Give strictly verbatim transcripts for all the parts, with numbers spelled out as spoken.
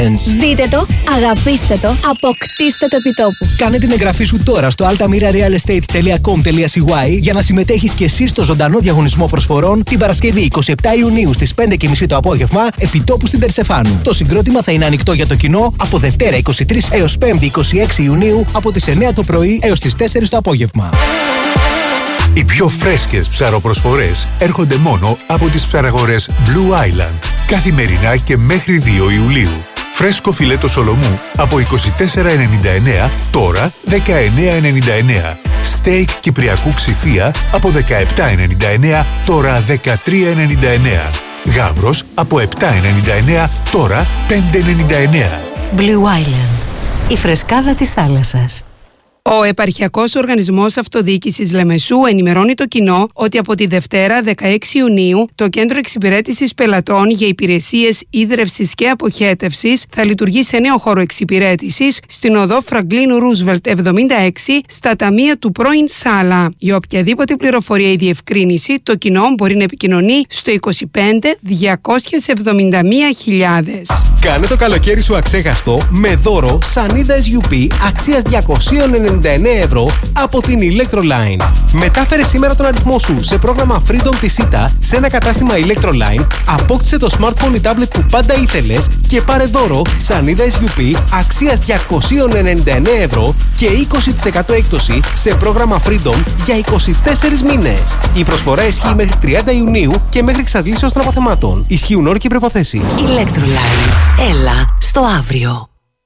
Δείτε το, αγαπήστε το, αποκτήστε το επιτόπου. Κάνε την εγγραφή σου τώρα στο altamira real estate τελεία com τελεία c y για να συμμετέχεις και εσύ στο ζωντανό διαγωνισμό προσφορών την Παρασκευή εικοστή εβδόμη Ιουνίου στις πέντε και μισή το απόγευμα επιτόπου στην Περσεφάνου. Το συγκρότημα θα είναι ανοιχτό για το κοινό από Δευτέρα εικοστή τρίτη έως Πέμπτη εικοστή έκτη Ιουνίου από τις εννιά το πρωί έως τις τέσσερις το απόγευμα. Οι πιο φρέσκες ψαροπροσφορές έρχονται μόνο από τις ψαραγορές Blue Island. Καθημερινά και μέχρι δύο Ιουλίου. Φρέσκο φιλέτο σολομού από είκοσι τέσσερα ενενήντα εννέα, τώρα δεκαεννέα ενενήντα εννέα. Στέικ κυπριακού ξηφία από δεκαεπτά ενενήντα εννέα, τώρα δεκατρία ενενήντα εννέα. Γάβρος από επτά ενενήντα εννέα, τώρα πέντε ενενήντα εννέα. Blue Island. Η φρεσκάδα της θάλασσας. Ο Επαρχιακός Οργανισμός Αυτοδιοίκησης Λεμεσού ενημερώνει το κοινό ότι από τη Δευτέρα δεκαέξι Ιουνίου το Κέντρο Εξυπηρέτησης Πελατών για Υπηρεσίες Ίδρευσης και Αποχέτευσης θα λειτουργεί σε νέο χώρο εξυπηρέτησης στην οδό Φραγκλίνου Ρούσβελτ εβδομήντα έξι στα ταμεία του πρώην Σάλα. Για οποιαδήποτε πληροφορία ή διευκρίνηση το κοινό μπορεί να επικοινωνεί στο είκοσι πέντε διακόσια εβδομήντα μία χιλιάδες. Κάνε το καλοκαίρι σου αξέχαστο με δώρο σανίδα ες γιου πι αξίας διακόσια ενενήντα εννέα ευρώ από την Electroline. Μετάφερε σήμερα τον αριθμό σου σε πρόγραμμα Freedom της ΣΥΤΑ σε ένα κατάστημα Electroline, απόκτησε το smartphone ή tablet που πάντα ήθελες και πάρε δώρο σανίδα ες γιου πι αξίας διακόσια ενενήντα εννέα ευρώ και είκοσι τοις εκατό έκπτωση σε πρόγραμμα Freedom για είκοσι τέσσερις μήνες. Η προσφορά ισχύει μέχρι τριάντα Ιουνίου και μέχρι εξαντλήσεως των αποθεμάτων. Ισχύουν όροι και προϋποθέσεις. Electroline. Έλα στο αύριο.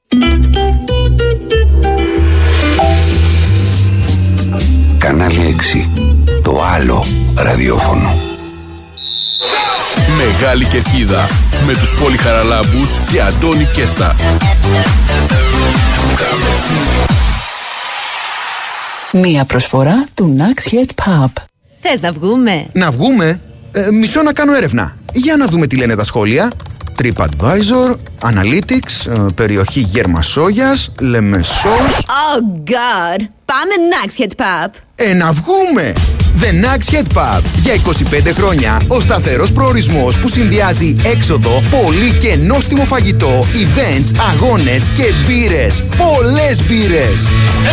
Κανάλι έξι. Το άλλο ραδιόφωνο. Μεγάλη Κερκίδα με τους Πολυχαραλάμπους και Αντώνη Κέστα. Μία προσφορά του Nax Head Pub. Θες να βγούμε? Να βγούμε? Ε, μισό να κάνω έρευνα. Για να δούμε τι λένε τα σχόλια. TripAdvisor, Analytics, περιοχή Γερμασόγιας, Λεμεσός. Oh God! Πάμε Nax Head Pub. Ε, να βγούμε! The Nax Head Pub. Για είκοσι πέντε χρόνια ο σταθερός προορισμός που συνδυάζει έξοδο, πολύ και νόστιμο φαγητό, events, αγώνες και μπύρες. Πολλές μπύρες!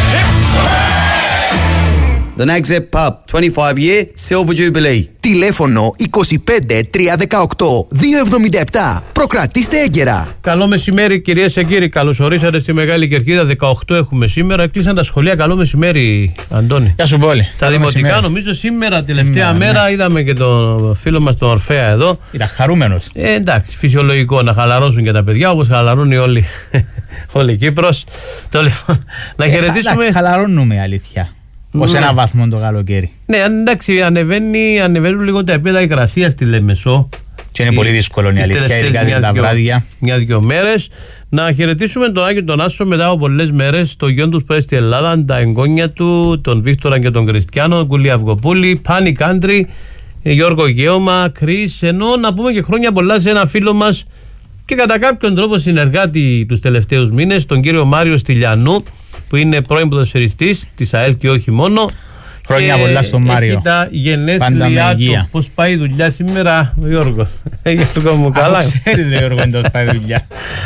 The Nax Head Pub, twenty-five year Silver Jubilee. Τηλέφωνο είκοσι πέντε τριακόσια δεκαοκτώ διακόσια εβδομήντα επτά. Προκρατήστε έγκαιρα. Καλό μεσημέρι κυρίες και κύριοι. Καλώς ορίσατε στη Μεγάλη Κερκίδα. δεκαοκτώ έχουμε σήμερα. Κλείσαν τα σχολεία. Καλό μεσημέρι, Αντώνη. Γεια σου πολύ. Τα Καλό δημοτικά μεσημέρι. νομίζω σήμερα, τελευταία Σήμερα, μέρα, ναι. είδαμε και τον φίλο μας τον Ορφέα εδώ. Ήταν χαρούμενος. Ε, εντάξει, φυσιολογικό να χαλαρώσουν και τα παιδιά όπως χαλαρώνει όλοι. Όλη η Κύπρος. Το, λοιπόν, να Ε, χαιρετήσουμε. χα, χαλαρώνουμε, αλήθεια. Ως Ναι. ένα βαθμό το καλοκαίρι. Ναι, εντάξει, ανεβαίνει, ανεβαίνουν λίγο τα επίπεδα υγρασίας στη Λεμεσό. Και είναι πολύ δύσκολο η αλήθεια, ειδικά τα βράδια. Μια-δυο μέρες. Να χαιρετήσουμε τον Άκη τον Άσο μετά από πολλές μέρες, το γιο του που στην Ελλάδα, τα εγγόνια του, τον Βίκτορα και τον Κριστιανό, Κουλή Αυγοπούλη, Πάνι Κάντρι, Γιώργο Γέωμα, Κρίς. Ενώ να πούμε και χρόνια πολλά σε ένα φίλο μας και κατά κάποιον τρόπο συνεργάτη τους τελευταίους μήνες, τον κύριο Μάριο Στυλιανού, που είναι πρώην ποδοσφαιριστής της ΑΕΛ και όχι μόνο. Χρόνια πολλά στον Μάριο. Έχει τα γενέθλιά του. Πώς πάει η δουλειά σήμερα, Γιώργο? Γιώργο μου, καλά. Αφού ξέρεις ρε Γιώργο, εντός πάει η δουλειά.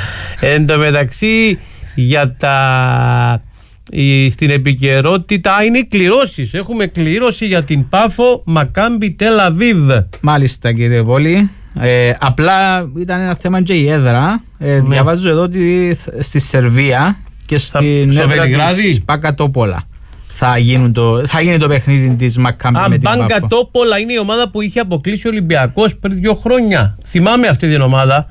Εν τω μεταξύ, για τα... η, στην επικαιρότητα είναι οι κληρώσεις. Έχουμε κλήρωση για την Πάφο Μακάμπι Τελαβίβ. Μάλιστα κύριε Πόλη. Ε, απλά ήταν ένα θέμα και η έδρα. Ε, Ναι. Διαβάζω εδώ ότι στη Σερβία και στην στο έδρα Βελιγράδι. της Πακατόπολα θα, γίνουν το, θα γίνει το παιχνίδι της Μακάμπι με την Πάφο. Μπαγκατόπολα είναι η ομάδα που είχε αποκλείσει ο Ολυμπιακός πριν δύο χρόνια. Θυμάμαι αυτή την ομάδα.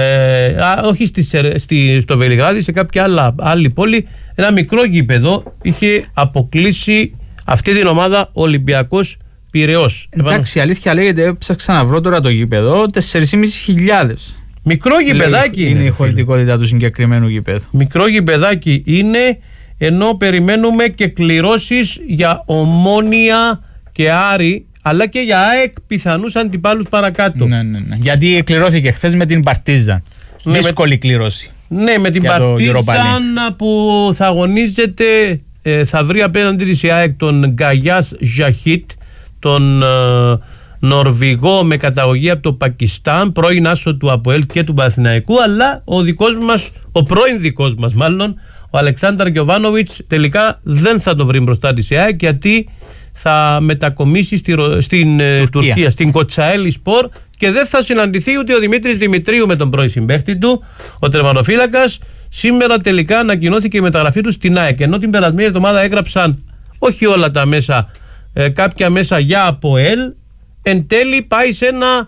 Ε, α, όχι στη, στη, στο Βελιγράδι, σε κάποια άλλα, άλλη πόλη. Ένα μικρό γήπεδο είχε αποκλείσει αυτή την ομάδα ο Ολυμπιακός Πειραιώς. Εντάξει, η αλήθεια λέγεται, έψαξα να βρω τώρα το γήπεδο, τέσσερις χιλιάδες πεντακόσιες. Μικρό γηπεδάκι είναι, είναι η χωρητικότητα του συγκεκριμένου γηπέδου. Μικρό γηπεδάκι είναι, ενώ περιμένουμε και κληρώσεις για Ομόνια και Άρη, αλλά και για ΑΕΚ πιθανούς αντιπάλους παρακάτω. Ναι, ναι, ναι. Γιατί κληρώθηκε χθες με την Παρτίζαν. Ναι, δύσκολη κλήρωση. Ναι, με την Παρτίζαν που θα αγωνίζεται, ε, θα βρει απέναντι της η ΑΕΚ τον Γκαγιάς Ζαχίτ, τον Νορβηγό με καταγωγή από το Πακιστάν, πρώην άσο του ΑΠΟΕΛ και του Παναθηναϊκού, αλλά ο δικός μας, ο πρώην δικός μας μάλλον, ο Αλεξάνδρ Γιοβάνοβιτς, τελικά δεν θα το βρει μπροστά της ΑΕΚ, γιατί θα μετακομίσει στη, στην ε, Τουρκία. Τουρκία, στην Κοτσαέλη Σπορ, και δεν θα συναντηθεί ούτε ο Δημήτρης Δημητρίου με τον πρώην συμπαίχτη του, ο τερματοφύλακας. Σήμερα τελικά ανακοινώθηκε η μεταγραφή του στην ΑΕΚ, ενώ την περασμένη εβδομάδα έγραψαν όχι όλα τα μέσα, ε, κάποια μέσα για ΑΠΟΕΛ. Εν τέλει πάει σε ένα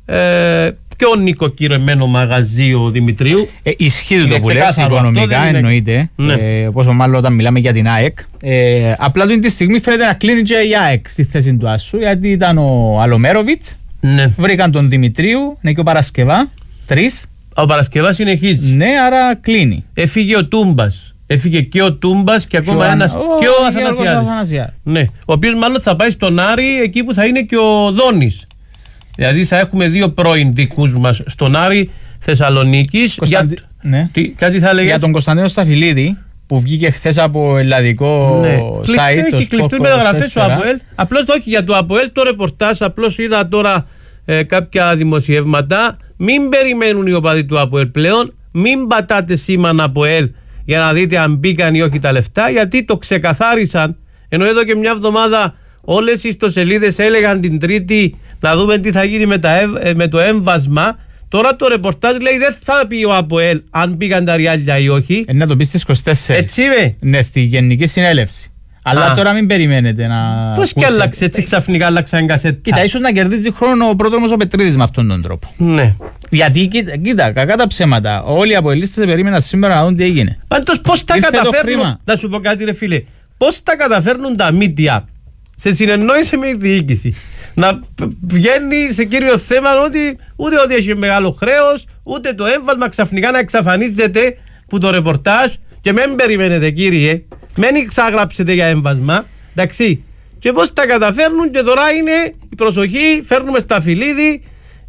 ε, πιο νοικοκυρεμένο μαγαζί ο Δημητρίου. Ε, ισχύει το που λες, οικονομικά είναι... εννοείται, ναι. ε, πόσο μάλλον όταν μιλάμε για την ΑΕΚ. Ε, απλά του τη στιγμή φαίνεται να κλείνει και η ΑΕΚ στη θέση του Άσου, γιατί ήταν ο Αλομέροβιτς, ναι. Βρήκαν τον Δημητρίου, είναι και ο Παρασκευά, τρεις. Ο Παρασκευά συνεχίζει. Ναι, άρα κλείνει. Έφυγε ο Τούμπας. Έφυγε και ο Τούμπας και ακόμα ένας. Ο... και ο Αθανασιάδης. Ναι. Ο οποίος μάλλον θα πάει στον Άρη, εκεί που θα είναι και ο Δόνης. Δηλαδή θα έχουμε δύο πρώην δικούς μας στον Άρη Θεσσαλονίκης. Κωνσταντι... Για... Ναι. Τι, κάτι θα λέγες? Για τον Κωνσταντίνο Σταφυλίδη, που βγήκε χθες από ελλαδικό ναι. site. Έχει κλειστεί μεταγραφές του ΑΠΟΕΛ. Απλώς όχι για το ΑΠΟΕΛ το ρεπορτάζ. Απλώς είδα τώρα ε, κάποια δημοσιεύματα. Μην περιμένουν οι οπαδοί του ΑΠΟΕΛ πλέον. Μην πατάτε σήμαν ΑΠΟΕΛ για να δείτε αν μπήκαν ή όχι τα λεφτά, γιατί το ξεκαθάρισαν. Ενώ εδώ και μια εβδομάδα όλες οι ιστοσελίδες έλεγαν την Τρίτη να δούμε τι θα γίνει με, τα, με το έμβασμα. Τώρα το ρεπορτάζ λέει δεν θα πει ο ΑΠΟΕΛ αν πήγαν τα ριάλια ή όχι. Ε, να το πει στις είκοσι τέσσερις. Έτσι είμαι. Ναι, στη Γενική Συνέλευση. Αλλά Α. τώρα μην περιμένετε να. Πώς και άλλαξε έτσι ξαφνικά, άλλαξαν κασέτα. Κοίτα, ίσως να κερδίζει χρόνο ο πρόδρομος ο Πετρίδης με αυτόν τον τρόπο. Ναι. Γιατί κοίτα, κοίτα κακά τα ψέματα. Όλοι οι αποελίστες περίμεναν σήμερα να δουν τι έγινε. Πάντως πώς τα καταφέρνουν. Να σου πω κάτι, ρε φίλε. Πώς τα καταφέρνουν τα μίντια σε συνεννόηση με η διοίκηση να βγαίνει σε κύριο θέμα ότι ούτε ότι έχει μεγάλο χρέος, ούτε το έμβασμα ξαφνικά να εξαφανίζεται που το ρεπορτάζ, και μην περιμένετε κύριε, μην ξαγράψετε για έμβασμα, εντάξει. Και πώς τα καταφέρνουν, και τώρα είναι η προσοχή, φέρνουμε Σταφυλίδη.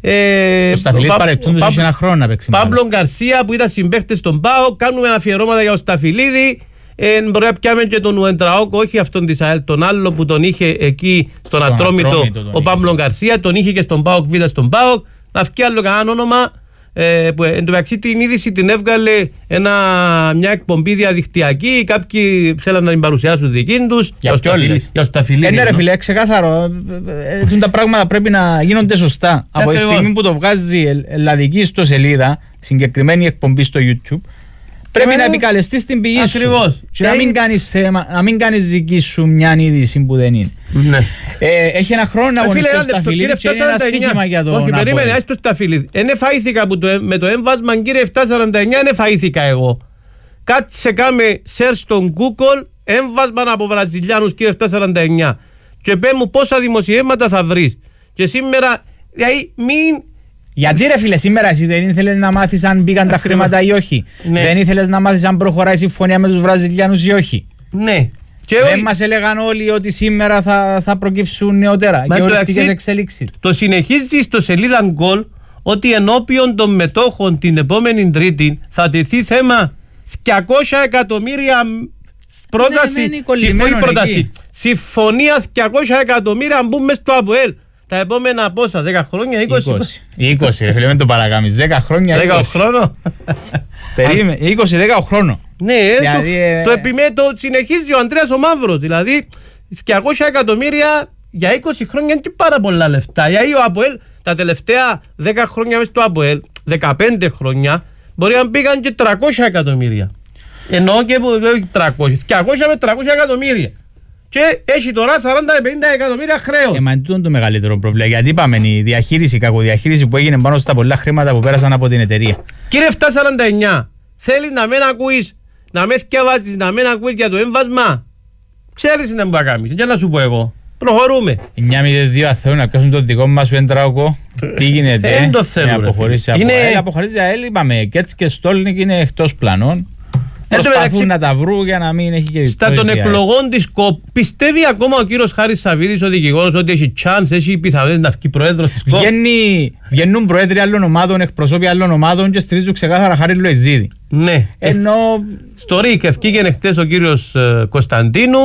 Ε, ο Σταφυλίδης παρεπτούντος έχει ένα χρόνο να παίξει. Παύλο Γκαρσία που ήταν συμπαίχτες στον ΠΑΟ, κάνουμε αφιερώματα για τον Σταφυλίδη. Ε, μπορεί να πιάμε και τον Ουεντραόκο, όχι αυτόν της ΑΕΛ, τον άλλο που τον είχε εκεί στον Ατρόμητο, ο Παύλο Γκαρσία, τον είχε και στον ΠΑΟΚ Β στον ΠΑΟΚ. Να βγει άλλο κανένα όνομα. Ε, που, εν τω μεταξύ την είδηση την έβγαλε ένα, μια εκπομπή διαδικτυακή. Κάποιοι θέλαν να την παρουσιάσουν δική τους. Για ο Σταφυλίδη. Ναι, ρε φίλε, ξεκάθαρο. Ε, τα πράγματα πρέπει να γίνονται σωστά. Από τη στιγμή που το βγάζει ελλαδική στο σελίδα, συγκεκριμένη εκπομπή στο YouTube, πρέπει να επικαλεστείς την πηγή σου. Ακριβώς. Και να μην κάνεις θέμα, να μην κάνεις δική σου μια είδηση που δεν είναι. Ναι. Ε, έχει ένα χρόνο να αγωνιστεί ο Σταφυλίδης και είναι ένα στοίχημα για τον Όχι, περίμενε, άσε το Σταφυλίδη. Ενε φαήθηκα που το, με το έμβασμα, κύριε επτακόσια σαράντα εννιά, ενε φαήθηκα εγώ. Κάτσε κάμε search στον Google, έμβασμα από Βραζιλιάνους, κύριε επτακόσια σαράντα εννιά. Και πέ μου πόσα δημοσιεύματα θα βρεις. Και σήμερα, δηλαδή, μην... Γιατί ρε φίλε, σήμερα εσύ δεν ήθελες να μάθεις αν μπήκαν τα χρήματα ή όχι. Ναι. Δεν ήθελες να μάθεις αν προχωράει η συμφωνία με τους Βραζιλιάνους ή όχι. Ναι. Και δεν ο... μας έλεγαν όλοι ότι σήμερα θα, θα προκύψουν νεότερα και οριστικές εξελίξεις. Το συνεχίζει στο σελίδα Goal ότι ενώπιον των μετόχων την επόμενη Τρίτη θα τεθεί θέμα διακόσια εκατομμύρια πρόταση. Ναι, πρόταση. Συμφωνία διακόσια εκατομμύρια αν μπούμε στο ΑΠΟΕΛ. Τα επόμενα πόσα, δέκα χρόνια, είκοσι. είκοσι, ρε φίλε, μην το παρακάμεις. δέκα χρόνια, είκοσι. δέκα χρόνο. Περίμενε, είκοσι δέκα χρόνο. Ναι, δηλαδή, το, ε... το, επιμέ, το συνεχίζει ο Ανδρέας ο Μαύρος. Δηλαδή, διακόσια εκατομμύρια για είκοσι χρόνια είναι και πάρα πολλά λεφτά. Γιατί ο ΑΠΟΕΛ τα τελευταία δέκα χρόνια μέσα στο ΑΠΟΕΛ, δεκαπέντε χρόνια, μπορεί να πήγαν και τριακόσια εκατομμύρια. Ενώ και τριακόσια, διακόσια με τριακόσια εκατομμύρια. Και έχει τώρα σαράντα με πενήντα εκατομμύρια χρέος. Ε, μα είναι το μεγαλύτερο πρόβλημα. Γιατί είπαμε η διαχείριση, η κακοδιαχείριση που έγινε πάνω στα πολλά χρήματα που πέρασαν από την εταιρεία. Κύριε επτακόσια σαράντα εννιά, θέλεις να μην ακούεις, να με θκιαβάζεις, να μην ακούεις για το έμβασμα. Ξέρεις να μου κάνεις. Για να σου πω εγώ. Προχωρούμε. εννιά μηδέν δύο θέλουν να πιάσουν το δικό μας Ουεντραόκο. Τι γίνεται. Δεν το θέλουν. Αποχωρήσει από ΑΕΛ. Αποχωρήσει ΑΕΛ, είπαμε. Και έτσι και Στόλνικ είναι εκτός πλανών. Προσπαθούν μεταξύ, να τα βρουν για να μην έχει και στα των εκλογών της ΚΟΠ πιστεύει ακόμα ο κύριος Χάρης Σαββίδης, ο δικηγόρος, ότι έχει chance, έχει πιθανότητα να βγει πρόεδρος της ΚΟΠ? Βγαίνουν πρόεδροι άλλων ομάδων, εκπροσώποι άλλων ομάδων και στηρίζουν ξεκάθαρα Χάρη Λοεζίδη. Ναι. Ενώ... Στο ΡΙΚ ευκήγαινε χτες ο κύριος ε, Κωνσταντίνου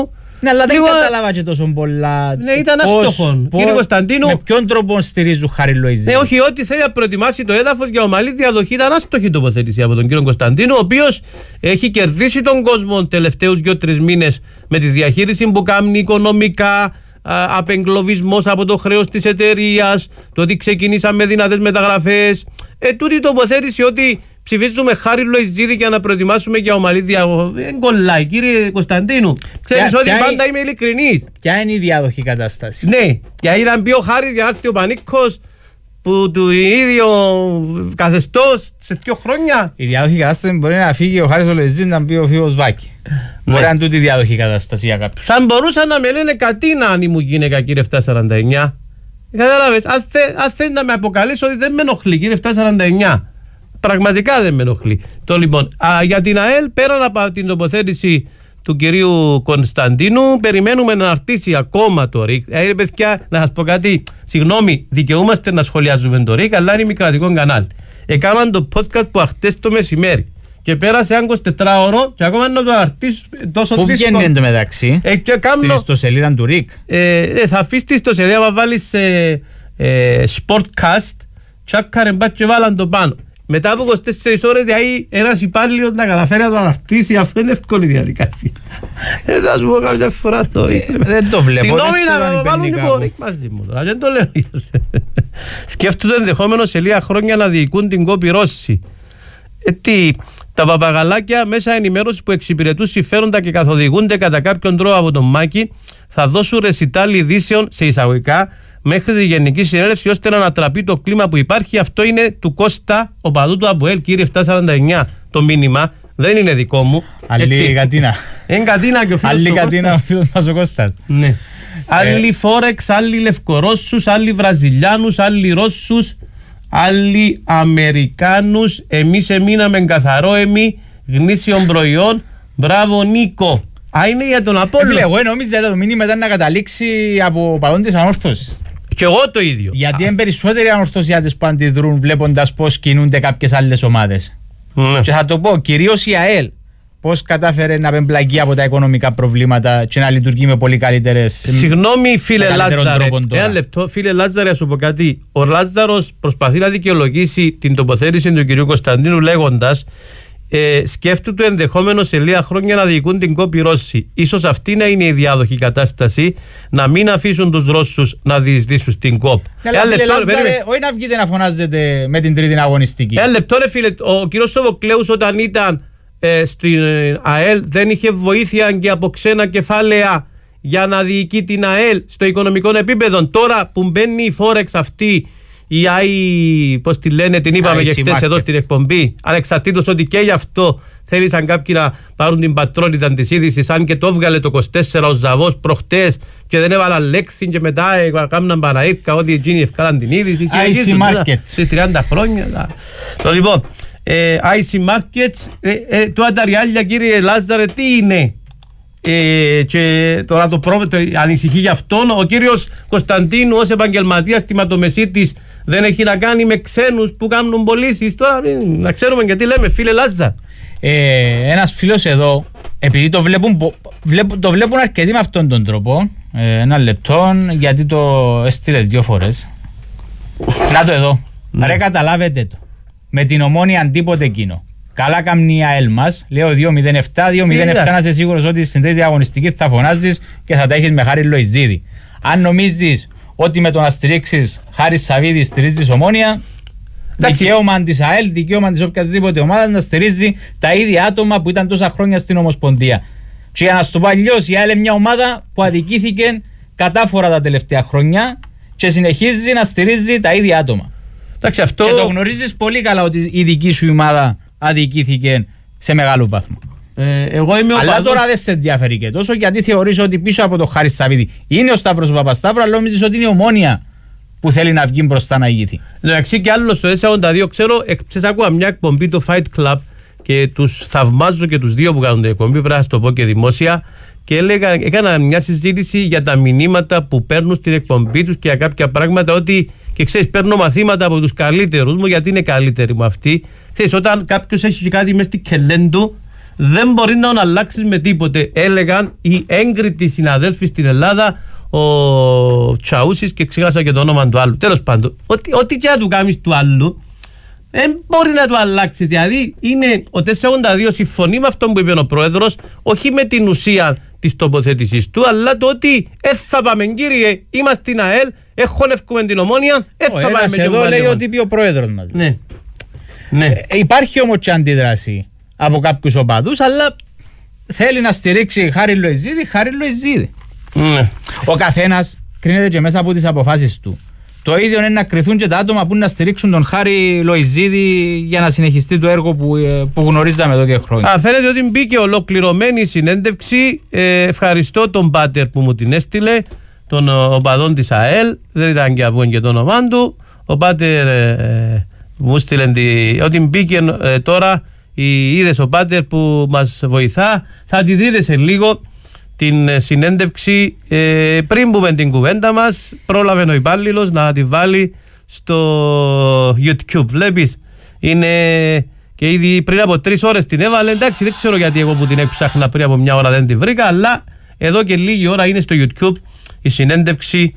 Ναι, αλλά δεν κατάλαβα και τόσο πολλά. Ναι, ήταν αστόχον. Κύριε Κωνσταντίνου. Με ποιον τρόπο στηρίζουν Χάρη Λοϊζίδη? Ναι, όχι, ό,τι θέλει να προετοιμάσει το έδαφος για ομαλή διαδοχή ήταν άστοχη τοποθέτηση από τον κύριο Κωνσταντίνου, ο οποίος έχει κερδίσει τον κόσμο τελευταίους δύο-τρεις μήνες με τη διαχείριση που κάνει οικονομικά, απεγκλωβισμός από το χρέος της εταιρείας, το ότι ξεκινήσαμε με δυνατές μεταγραφές. Ε, τούτη η τοποθέτηση ότι ψηφίζουμε Χάρη Λοϊζίδη για να προετοιμάσουμε για ομαλή διαδοχή. Δεν κολλάει, κύριε Κωνσταντίνου. Ξέρεις ότι πάντα είμαι ειλικρινής. Ποια είναι η διάδοχη κατάσταση? Ναι, γιατί να μπει ο Χάρης για να έρθει ο Πανίκος που του ίδιο καθεστώς σε δύο χρόνια. Η διάδοχη κατάσταση μπορεί να φύγει ο Χάρης ο Λοϊζίδης να μπει ο Φίβος Βάκη. Ναι. Μπορεί να είναι τούτη η διάδοχη κατάσταση για κάποιους. Θα μπορούσαν να με λένε Κατίνα αν ήμουν γυναίκα, κύριε επτακόσια σαράντα εννιά. Κατάλαβες, αν, θε, αν θες να με αποκαλείς ότι δεν με ενοχλεί, κύριε επτακόσια σαράντα εννιά. Πραγματικά δεν με ενοχλεί. Το λοιπόν, α, για την ΑΕΛ, πέραν από την τοποθέτηση του κυρίου Κωνσταντίνου, περιμένουμε να αρτήσει ακόμα το ΡΙΚ. Ε, παιδιά, να σας πω κάτι. Συγγνώμη, δικαιούμαστε να σχολιάζουμε το ΡΙΚ, αλλά είναι μη κρατικό κανάλι. Έκαναν το podcast που αχτες το μεσημέρι και πέρασε είκοσιτετράωρο και ακόμα να το αρτήσει τόσο δύσκολο. Πού βγαίνει εν τω μεταξύ? Ε, κάμνω, στην ιστοσελίδα του ΡΙΚ. Ε, ε, θα αφήσει τη ιστοσελίδα να βάλεις ε, ε, Sportcast, τσάκαρε μπάτ και βάλαν το πάνω. Μετά από είκοσι τέσσερις ώρες, δηλαδή ένας υπάλληλος να καταφέρει να το αναρτήσει, αφού είναι εύκολη διαδικασία. Δεν θα σου πω κάποια φορά το δεν το βλέπω. Την νόμινα να βάλουν και πορικ μαζί μου. Δεν το λέω. Σκέφτονται ενδεχόμενο σε λίγα χρόνια να διοικούν την κόπη Ρώσοι. Ε, τι, τα παπαγαλάκια μέσα ενημέρωση που εξυπηρετούν συμφέροντα και καθοδηγούνται κατά κάποιον τρόπο από τον Μάκη θα δώσουν ρεσιτάλ ειδήσεων σε εισαγωγικά μέχρι τη Γενική Συνέλευση ώστε να ανατραπεί το κλίμα που υπάρχει. Αυτό είναι του Κώστα, ο παδού του ΑΠΟΕΛ, κύριε επτακόσια σαράντα εννιά. Το μήνυμα δεν είναι δικό μου. Άλλη Κατίνα. Είναι Κατίνα και ο φίλος Άλλη Κατίνα, ο φίλος μας ο Κώστας. Ναι. Άλλοι Φόρεξ, άλλοι Λευκορώσους, άλλοι Βραζιλιάνους, άλλοι Ρώσους, άλλοι Αμερικάνους. Εμείς εμείναμε καθαρό εμεί γνήσιων προϊόν. Μπράβο Νίκο. Α, είναι για τον Απόλλωνα. Φίλε, εγώ νόμιζα το μήνυμα ήταν να καταλήξει από παδόν της ανόρθωσης. Και εγώ το ίδιο. Γιατί είναι περισσότεροι ανορθωσιάτες που αντιδρούν βλέποντας πώς κινούνται κάποιες άλλες ομάδες. Mm. Και θα το πω, κυρίως η ΑΕΛ, πώς κατάφερε να πεμπλακεί από τα οικονομικά προβλήματα και να λειτουργεί με πολύ καλύτερες. Συγγνώμη, φίλε Λάζαρε. Ένα λεπτό, φίλε Λάζαρε, να σου πω κάτι. Ο Λάζαρος προσπαθεί να δικαιολογήσει την τοποθέτηση του κυρίου Κωνσταντίνου λέγοντας. Ε, σκέφτου το ενδεχόμενο σε λίγα χρόνια να διοικούν την κόπη Ρώσοι. Ίσως αυτή να είναι η διάδοχη κατάσταση, να μην αφήσουν τους Ρώσους να διεισδύσουν στην κόπ. Ναι, αλλά φίλε Λάζαρε, όχι να βγείτε να φωνάζετε με την τρίτη αγωνιστική. Ένα λεπτό ρε φίλε, ο κύριος Σοβοκλέους όταν ήταν ε, στην ε, ΑΕΛ δεν είχε βοήθεια και από ξένα κεφάλαια για να διοικεί την ΑΕΛ στο οικονομικό επίπεδο. Τώρα που μπαίνει η Φόρεξ αυτή, η ΆΗ, πώς τη λένε, την είπαμε και χτες εδώ στην εκπομπή, ανεξαρτήτως ότι και γι' αυτό θέλησαν κάποιοι να πάρουν την πατρότητα της είδησης, αν και το έβγαλε το είκοσι τέσσερα ο Ζαβός προχτές και δεν έβαλα λέξη και μετά έκαναν παραήρκα ότι εκείνοι ευκάλαν την είδηση. άι σι Markets. Στις τριάντα χρόνια. Το λοιπόν, άι σι Markets, τώρα τα ριάλια κύριε Λάζαρε, τι είναι? Ε, και τώρα το πρόβλημα ανησυχεί γι' αυτόν. Ο κύριος Κωνσταντίνου ως επαγγελματίας τιματομεσίτης δεν έχει να κάνει με ξένους που κάνουν πωλήσεις. Τώρα να ξέρουμε και τι λέμε, φίλε Λάζα. ε, Ένας φίλος εδώ, επειδή το βλέπουν, βλέπουν, το βλέπουν αρκετοί με αυτόν τον τρόπο, ε, ένα λεπτό, γιατί το έστειλε δύο φορές. Να το εδώ, ναι. Ρε καταλάβετε το, με την Ομόνια αντίποτε εκείνο. Καλά καμνή η ΑΕΛ μας, λέω δύο μηδέν επτά, δύο μηδέν επτά να είσαι σίγουρος ότι στην τρίτη αγωνιστική θα φωνάζεις και θα τα έχεις με Χάρη Λοϊζίδη. Αν νομίζεις ότι με το να στηρίξεις Χάρη Σαββίδη στηρίζεις Ομόνια, δικαίωμα της ΑΕΛ, δικαίωμα της οποιασδήποτε ομάδας να στηρίζει τα ίδια άτομα που ήταν τόσα χρόνια στην Ομοσπονδία. Και για να σου το πω αλλιώς, η ΑΕΛ είναι μια ομάδα που αδικήθηκε κατάφορα τα τελευταία χρόνια και συνεχίζει να στηρίζει τα ίδια άτομα. Εντάξει, αυτό... Και το γνωρίζεις πολύ καλά ότι η δική σου ομάδα αδικήθηκε σε μεγάλο βάθμο. Ε, εγώ είμαι αλλά παντός... τώρα δεν σε ενδιαφέρει και τόσο, γιατί θεωρείς ότι πίσω από το Χάρη Σαββίδη είναι ο Σταύρος ο Παπασταύρου, αλλά νομίζεις ότι είναι η Ομόνια που θέλει να βγει μπροστά να ηγηθεί. Εντάξει, και άλλο στο ες ογδόντα δύο, ξέρω, ξέρεις, ακούω μια εκπομπή το Fight Club και τους θαυμάζω και τους δύο που κάνουν την εκπομπή, πρέπει να το πω και δημόσια, και έλεγα, έκανα μια συζήτηση για τα μηνύματα που παίρνουν στην εκπομπή τους και για κάποια πράγματα, ότι και ξέρεις, παίρνω μαθήματα από τους καλύτερους μου, γιατί είναι καλύτεροι μου αυτοί. Ξέρεις, όταν κάποιος έχει κάτι μέσα στη κελέν του, δεν μπορεί να τον αλλάξει με τίποτε. Έλεγαν οι έγκριτοι συναδέλφοι στην Ελλάδα, ο Τσαούσης, και ξέχασα και το όνομα του άλλου. Τέλος πάντων, ό,τι, ό,τι και να του κάνεις του άλλου, δεν μπορεί να του αλλάξει. Δηλαδή, είναι ο τετρακόσια ογδόντα δύο συμφωνεί με αυτό που είπε ο πρόεδρος, όχι με την ουσία της τοποθέτησης του, αλλά το ότι ε, θα πάμε, κύριε, είμαστε στην ΑΕΛ, εχωνεύκουμε την Ομόνια, ε, θα πάμε με εδώ λέει ότι είπε ο πρόεδρος μας. Ναι. Ναι. Ε, υπάρχει όμως και αντίδραση από κάποιους οπαδούς, αλλά θέλει να στηρίξει Χάρη Λοϊζίδη, Χάρη Λοϊζίδη. Ναι. Ο καθένας κρίνεται και μέσα από τις αποφάσεις του. Το ίδιο είναι να κριθούν και τα άτομα που να στηρίξουν τον Χάρη Λοϊζίδη για να συνεχιστεί το έργο που, που γνωρίζαμε εδώ και χρόνια. Α, φαίνεται ότι μπήκε ολοκληρωμένη συνέντευξη. Ε, ευχαριστώ τον Πάτερ που μου την έστειλε, τον οπαδόν της ΑΕΛ. Δεν ήταν και από και το όνομά του. Ο Πάτερ ε, μου έστειλε ότι μπήκε ε, τώρα. Είδες ο Πάτερ που μας βοηθά. Θα τη δείτε σε λίγο την συνέντευξη. ε, πριν πούμε την κουβέντα μας, πρόλαβε ο υπάλληλος να τη βάλει στο YouTube. Βλέπεις, είναι και ήδη πριν από τρεις ώρες την έβαλε. Εντάξει, δεν ξέρω γιατί εγώ που την έψαχνα πριν από μια ώρα δεν την βρήκα, αλλά εδώ και λίγη ώρα είναι στο YouTube η συνέντευξη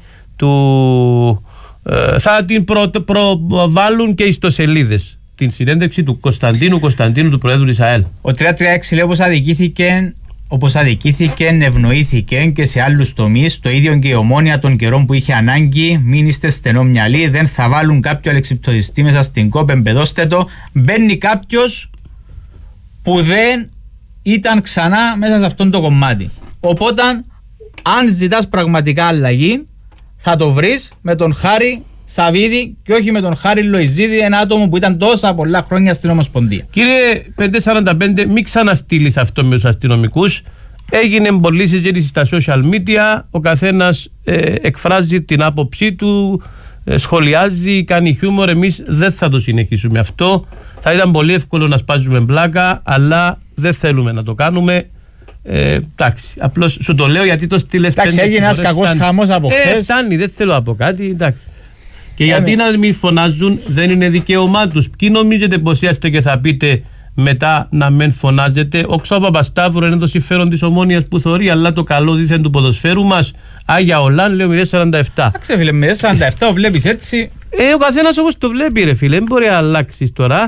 του. ε, θα την προ, προβάλλουν και οι ιστοσελίδες, την συνέντευξη του Κωνσταντίνου Κωνσταντίνου, του Προέδρου της ΑΕΛ. Ο τριακόσια τριάντα έξι λέει όπως αδικήθηκε, όπως αδικήθηκε, ευνοήθηκε και σε άλλους τομείς. Το ίδιο και η Ομόνια των καιρών που είχε ανάγκη. Μην είστε στενόμυαλοι, δεν θα βάλουν κάποιο αλεξιπτοδιστή μέσα στην κόπ, εμπεδώστε το. Μπαίνει κάποιος που δεν ήταν ξανά μέσα σε αυτό το κομμάτι. Οπότε, αν ζητάς πραγματικά αλλαγή, θα το βρεις με τον Χάρη Σαββίδη και όχι με τον Χάρη Λοϊζίδη, ένα άτομο που ήταν τόσα πολλά χρόνια στην Ομοσπονδία. Κύριε πεντακόσια σαράντα πέντε, μην ξαναστείλεις αυτό με τους αστυνομικούς. Έγινε πολλή συζήτηση στα social media. Ο καθένας ε, εκφράζει την άποψή του, ε, σχολιάζει, κάνει χιούμορ. Εμείς δεν θα το συνεχίσουμε αυτό. Θα ήταν πολύ εύκολο να σπάζουμε μπλάκα, αλλά δεν θέλουμε να το κάνουμε. Ε, εντάξει, απλώς σου το λέω γιατί το στείλες. Εντάξει, έγινε ένας κακός χαμός από χθες. Ε, φτάνει, δεν θέλω να πω κάτι. Εντάξει. Και ε, γιατί να μην φωνάζουν, δεν είναι δικαίωμά τους. Ποιοι νομίζετε πως είστε και θα πείτε μετά να μην φωνάζετε? Ο Ξάο Παπασταύρου είναι το συμφέρον της Ομόνιας που θωρεί, αλλά το καλό δίθεν του ποδοσφαίρου μας. Άγια Ολάν, λέω μηδέν σαράντα επτά. Εντάξει, φίλε, μηδέν σαράντα επτά το βλέπεις έτσι. Ε, ο καθένας όπως το βλέπει, ρε φίλε, δεν μπορεί να αλλάξει τώρα.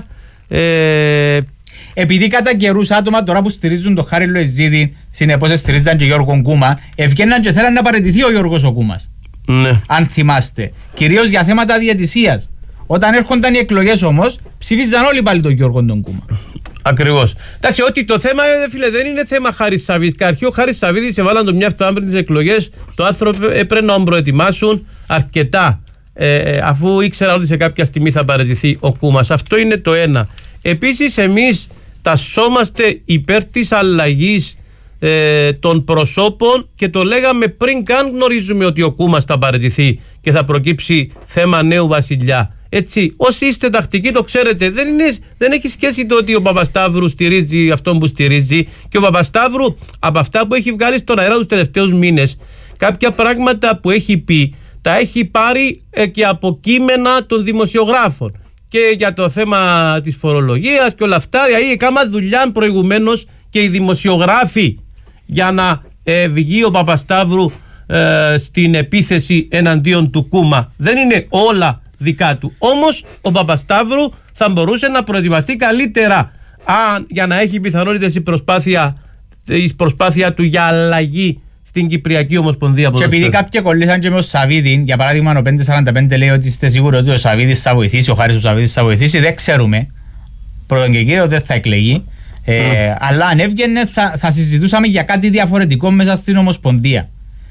Ε, Επειδή κατά καιρούς άτομα τώρα που στηρίζουν τον Χάρη Λοϊζίδη, συνεπώς στηρίζαν και Γιώργο Κούμα, ευγαίναν και θέλαν να παραιτηθεί ο Γιώργος ο Κούμας. Ναι. Αν θυμάστε. Κυρίως για θέματα διαιτησίας. Όταν έρχονταν οι εκλογές όμως, ψηφίζαν όλοι πάλι τον Γιώργο τον Κούμα. Ακριβώς. Εντάξει, ότι το θέμα, φίλε, δεν είναι θέμα Χάρης Σαββίδης. Καρχή ο Χάρης Σαββίδης έβαλαν τον μια φτωά πριν τις εκλογές. Το άνθρωπο έπρεπε να τον προετοιμάσουν αρκετά. Ε, αφού ήξερα ότι σε κάποια στιγμή θα παραιτηθεί ο Κούμας. Αυτό είναι το ένα. Επίσης, εμείς τασσόμαστε υπέρ της αλλαγής ε, των προσώπων και το λέγαμε πριν καν γνωρίζουμε ότι ο Κούμας θα παραιτηθεί και θα προκύψει θέμα νέου βασιλιά. Έτσι, όσοι είστε τακτικοί το ξέρετε, δεν, είναι, δεν έχει σχέση το ότι ο Παπασταύρου στηρίζει αυτόν που στηρίζει, και ο Παπασταύρου από αυτά που έχει βγάλει στον αέρα τους τελευταίους μήνες, κάποια πράγματα που έχει πει τα έχει πάρει ε, και από κείμενα των δημοσιογράφων. Και για το θέμα της φορολογίας και όλα αυτά, δηλαδή έκανα δουλειά προηγουμένως και οι δημοσιογράφοι για να ε, βγει ο Παπασταύρου ε, στην επίθεση εναντίον του Κούμα. Δεν είναι όλα δικά του. Όμως ο Παπασταύρου θα μπορούσε να προετοιμαστεί καλύτερα αν, για να έχει πιθανότητες η προσπάθεια, η προσπάθεια του για αλλαγή στην Κυπριακή Ομοσπονδία Ποδοσφαίρου. Και επειδή κάποιοι κολλήσαν και με ο Σαββίδη, για παράδειγμα ο πεντακόσια σαράντα πέντε λέει ότι είστε σίγουροι ότι ο Σαββίδης θα βοηθήσει, ο Χάρης ο Σαββίδης θα βοηθήσει, δεν ξέρουμε. Πρώτον και κύριο δεν θα εκλεγεί. Ε, mm. Αλλά αν έβγαινε θα, θα συζητούσαμε για κάτι διαφορετικό μέσα στην Ομοσπονδία.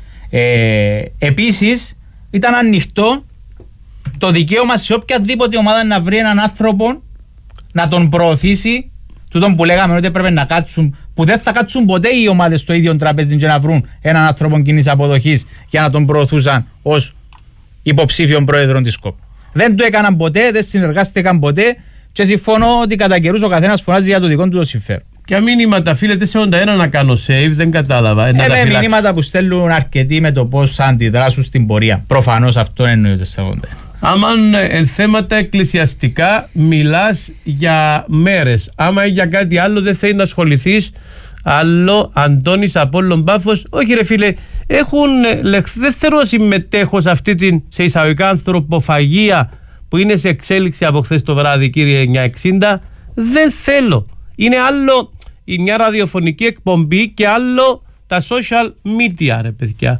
Ε, επίσης ήταν ανοιχτό το δικαίωμα σε οποιαδήποτε ομάδα να βρει έναν άνθρωπο να τον προωθήσει, τούτον που λέγαμε ότι έπρεπε να κάτσουν, που δεν θα κάτσουν ποτέ οι ομάδες στο ίδιο τραπέζι και να βρουν έναν άνθρωπο κοινής αποδοχής για να τον προωθούσαν ως υποψήφιον πρόεδρο της ΚΟΠ. Δεν το έκαναν ποτέ, δεν συνεργάστηκαν ποτέ και συμφωνώ ότι κατά καιρούς ο καθένας φωνάζει για το δικό του το συμφέρον. Και μήνυματα, φίλε, τέσσερα ογδόντα ένα να κάνω save, δεν κατάλαβα. Ε, με μηνύματα που στέλνουν αρκετοί με το πώς θα αντιδράσουν στην πορεία. Προφανώς αυτό εννοεί το τέσσερα ογδόντα ένα. Άμα εν θέματα εκκλησιαστικά μιλάς για μέρες. Άμα για κάτι άλλο δεν θέλει να ασχοληθείς. Άλλο Αντώνης Απόλλων Πάφος. Όχι ρε φίλε, έχουν, δεν θέλω να συμμετέχω σε αυτή την σε εισαγωγικά ανθρωποφαγία που είναι σε εξέλιξη από χθες το βράδυ, κύριε εννιακόσια εξήντα. Δεν θέλω. Είναι άλλο η μια ραδιοφωνική εκπομπή και άλλο τα social media, ρε παιδιά.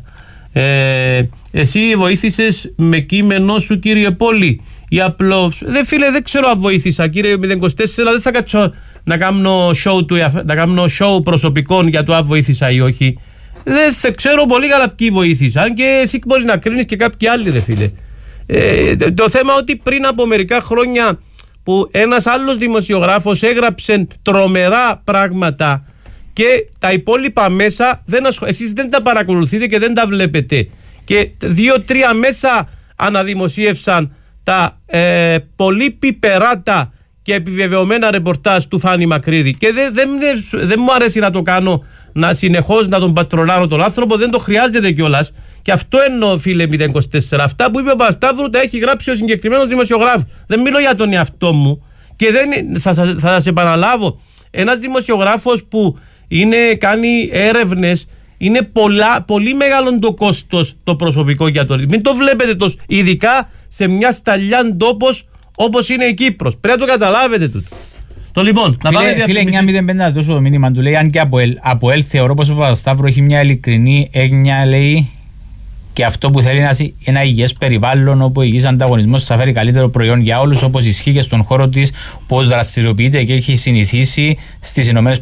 Ε, εσύ βοήθησες με κείμενό σου, κύριε Πόλη, ή απλώς? Δεν φίλε, δεν ξέρω αν βοήθησα, κύριε μηδέν είκοσι τέσσερα. Δεν θα κάτσω να κάνω show, του, να κάνω show προσωπικών για το αν βοήθησα ή όχι. Δεν θα ξέρω πολύ καλά ποιοι βοήθησαν και εσύ μπορείς να κρίνεις και κάποιοι άλλοι, ρε φίλε. Ε, το θέμα ότι πριν από μερικά χρόνια που ένας άλλος δημοσιογράφος έγραψε τρομερά πράγματα και τα υπόλοιπα μέσα δεν ασχολ... εσείς δεν τα παρακολουθείτε και δεν τα βλέπετε, και δύο-τρία μέσα αναδημοσίευσαν τα ε, πολύ πιπεράτα και επιβεβαιωμένα ρεπορτάζ του Φάνη Μακρύδη, και δεν δε, δε, δε μου αρέσει να το κάνω, να συνεχώς να τον πατρολάρω τον άνθρωπο, δεν το χρειάζεται κιόλας. Και αυτό εννοώ, φίλε μηδέν είκοσι τέσσερα. Αυτά που είπε ο Παπασταύρου τα έχει γράψει ο συγκεκριμένος δημοσιογράφος. Δεν μιλώ για τον εαυτό μου. Και δεν, θα, θα, θα σας επαναλάβω, ένας δημοσιογράφος που είναι, κάνει έρευνες, είναι πολλά, πολύ μεγάλο το κόστος το προσωπικό για το. Μην το βλέπετε τόσο, ειδικά σε μια σταλιά τόπος όπως είναι η Κύπρος. Πρέπει να το καταλάβετε τούτο. Το λοιπόν, να πάμε. Φίλε, εννιά μηδέν πέντε να δώσω το μήνυμα του, λέει, αν και από ελ, από ελ θεωρώ πως ο Παπασταύρου έχει μια ειλικρινή έγνοια, λέει, και αυτό που θέλει να είναι ένα υγιές περιβάλλον όπου ο υγιής ανταγωνισμός θα φέρει καλύτερο προϊόν για όλους, όπως ισχύει και στον χώρο της που δραστηριοποιείται και έχει συνηθίσει στις ΗΠΑ.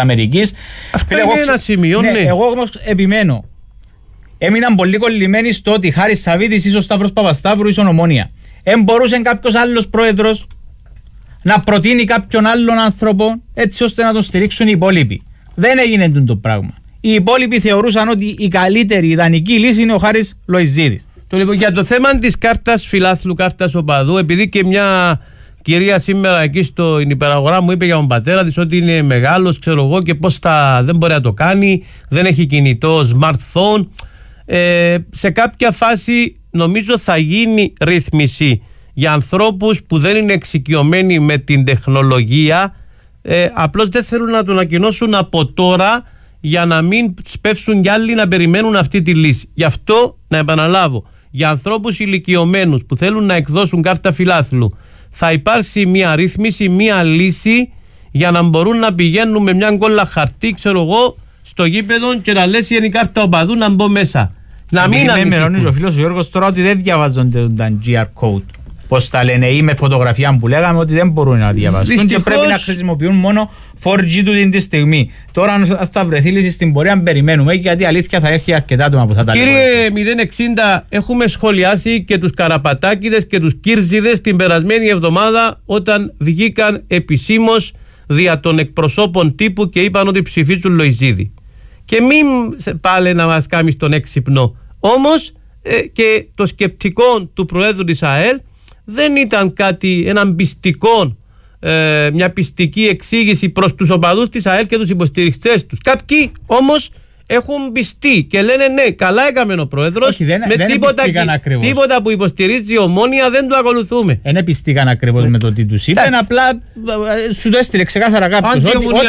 Αυτό είναι εγώ, ένα σημείο, ναι. ναι. Εγώ όμως επιμένω. Έμειναν πολύ κολλημένοι στο ότι Χάρης Σαββίδης ίσως Σταύρος Παπασταύρου ίσον Ομόνια. Εν μπορούσε κάποιος άλλος πρόεδρος να προτείνει κάποιον άλλον άνθρωπο έτσι ώστε να τον στηρίξουν οι υπόλοιποι? Δεν έγινε το πράγμα. Οι υπόλοιποι θεωρούσαν ότι η καλύτερη ιδανική λύση είναι ο Χάρης Λοϊζίδης. Το λοιπόν, για το θέμα της κάρτας φιλάθλου, κάρτας οπαδού, επειδή και μια κυρία σήμερα εκεί στην υπεραγορά μου είπε για τον πατέρα της ότι είναι μεγάλος, ξέρω εγώ, και πώς θα, δεν μπορεί να το κάνει, δεν έχει κινητό, smartphone. Ε, σε κάποια φάση νομίζω θα γίνει ρύθμιση για ανθρώπους που δεν είναι εξοικειωμένοι με την τεχνολογία, ε, απλώς δεν θέλουν να το ανακοινώσουν από τώρα για να μην σπεύσουν κι άλλοι να περιμένουν αυτή τη λύση. Γι' αυτό, να επαναλάβω, για ανθρώπους ηλικιωμένους που θέλουν να εκδώσουν κάρτα φιλάθλου, θα υπάρξει μια ρύθμιση, μια λύση για να μπορούν να πηγαίνουν με μια κόλλα χαρτί, ξέρω εγώ, στο γήπεδο και να λες είναι η κάρτα οπαδού να μπω μέσα. Να μην ανησυχούν. Ο φίλος ο Γιώργος τώρα ότι δεν διαβάζονται τα τζι αρ code. Πώς τα λένε, ή με φωτογραφία που λέγαμε, ότι δεν μπορούν να διαβάσουν. Δυστυχώς, και πρέπει να χρησιμοποιούν μόνο φορ τζι του την τη στιγμή. Τώρα, αν θα βρεθεί λύση στην πορεία, περιμένουμε, γιατί η αλήθεια θα έχει αρκετά άτομα που θα τα λένε. Κύριε μηδέν εξήντα, έχουμε σχολιάσει και τους Καραπατάκηδες και τους Κύρζιδες την περασμένη εβδομάδα, όταν βγήκαν επισήμως δια των εκπροσώπων τύπου και είπαν ότι ψηφίζουν Λοϊζίδη. Και μην πάλι να μας κάνει τον έξυπνο. Όμως ε, και το σκεπτικό του Προέδρου της ΑΕΛ δεν ήταν κάτι, έναν πιστικό, ε, μια πιστική εξήγηση προς τους οπαδούς της ΑΕΛ και τους υποστηριχτές τους. Κάποιοι όμως έχουν πιστεί και λένε ναι, καλά έκαμε ο Πρόεδρος. Όχι, δεν, με δεν τίποτα, τίποτα που υποστηρίζει η Ομόνια δεν το ακολουθούμε. Δεν πιστήκαν ακριβώς ναι. με το τι τους είπαν, απλά σου το έστειλε ξεκάθαρα κάποιος.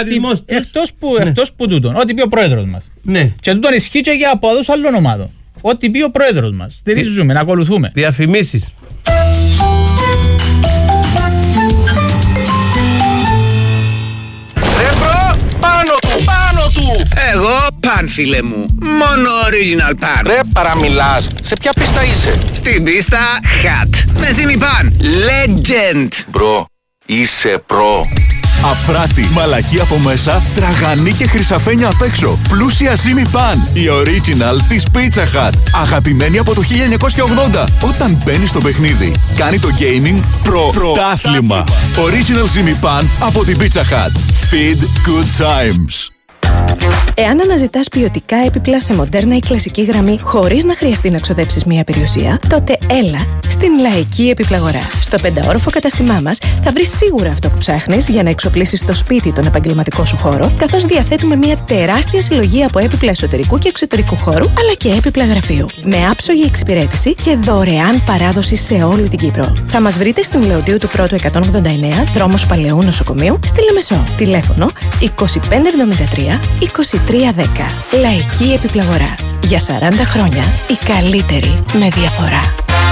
Εκτός που, ναι. εκτός που τούτον, ό,τι πει ο Πρόεδρος μας. Ναι. Και τούτον ισχύει και για οπαδούς άλλων ομάδων. Ό,τι πει ο Πρόεδρος μας. Στηρίζουμε, να ακολουθούμε. Διαφημίσεις. Πάνω του, πάνω του! Εγώ παν, φίλε μου. Μόνο original pan. Ρε παραμιλάς. Σε ποια πίστα είσαι? Στην πίστα Hot. Με Zimi Pan. Legend. Μπρο, είσαι προ. Αφράτη, μαλακή από μέσα, τραγανή και χρυσαφένια απ' έξω. Πλούσια Zimi Pan. Η original της Pizza Hut. Αγαπημένη από το χίλια εννιακόσια ογδόντα. Όταν μπαίνει στο παιχνίδι, κάνει το gaming πρωτάθλημα. Original Zimi Pan από την Pizza Hut. Feed good times. Εάν αναζητάς ποιοτικά έπιπλα σε μοντέρνα ή κλασική γραμμή χωρίς να χρειαστεί να ξοδέψεις μία περιουσία, τότε έλα στην Λαϊκή Επιπλαγορά. Στο πενταόροφο καταστημά μας θα βρεις σίγουρα αυτό που ψάχνεις για να εξοπλίσεις το σπίτι τον επαγγελματικό σου χώρο, καθώς διαθέτουμε μία τεράστια συλλογή από έπιπλα εσωτερικού και εξωτερικού χώρου, αλλά και έπιπλα γραφείου. Με άψογη εξυπηρέτηση και δωρεάν παράδοση σε όλη την Κύπρο. Θα μας βρείτε στην Λεωτίου του Πρώτου εκατόν ογδόντα εννέα, δρόμος Παλαιού Νοσοκομείου, στη Λεμεσό. Τηλέφωνο είκοσι πέντε εβδομήντα τρία είκοσι τρία δέκα. Λαϊκή Επιπλαγορά. Για σαράντα χρόνια η καλύτερη με διαφορά.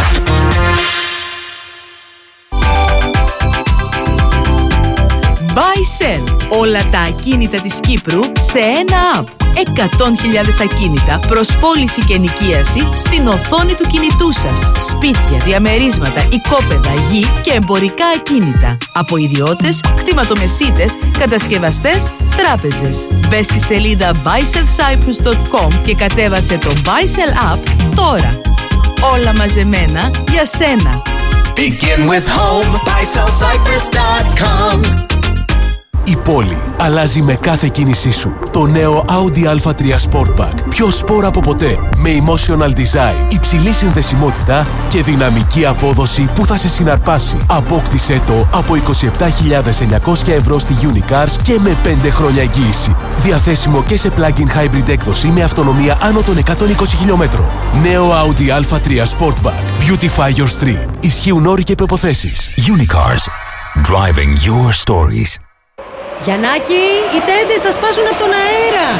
Buy-Sell. Όλα τα ακίνητα της Κύπρου σε ένα app. εκατό χιλιάδες ακίνητα προς πώληση και ενοικίαση στην οθόνη του κινητού σας. Σπίτια, διαμερίσματα, οικόπεδα, γη και εμπορικά ακίνητα. Από ιδιώτες, κτηματομεσίτες, κατασκευαστές, τράπεζες. Μπες στη σελίδα buy sell cyprus dot com και κατέβασε το Buy-Sell app τώρα. Όλα μαζεμένα για σένα. Begin with home, buy sell cyprus dot com. Η πόλη αλλάζει με κάθε κίνησή σου. Το νέο Audi έι τρία Sportback. Πιο σπόρα από ποτέ. Με emotional design, υψηλή συνδεσιμότητα και δυναμική απόδοση που θα σε συναρπάσει. Απόκτησέ το από είκοσι επτά χιλιάδες εννιακόσια ευρώ στη Unicars και με πέντε χρόνια εγγύηση. Διαθέσιμο και σε plug-in hybrid έκδοση με αυτονομία άνω των εκατόν είκοσι χιλιομέτρων. Νέο Audi έι τρία Sportback. Beautify your street. Ισχύουν όροι και προποθέσεις. Unicars. Driving your stories. Γιαννάκη, οι τέντες θα σπάσουν από τον αέρα.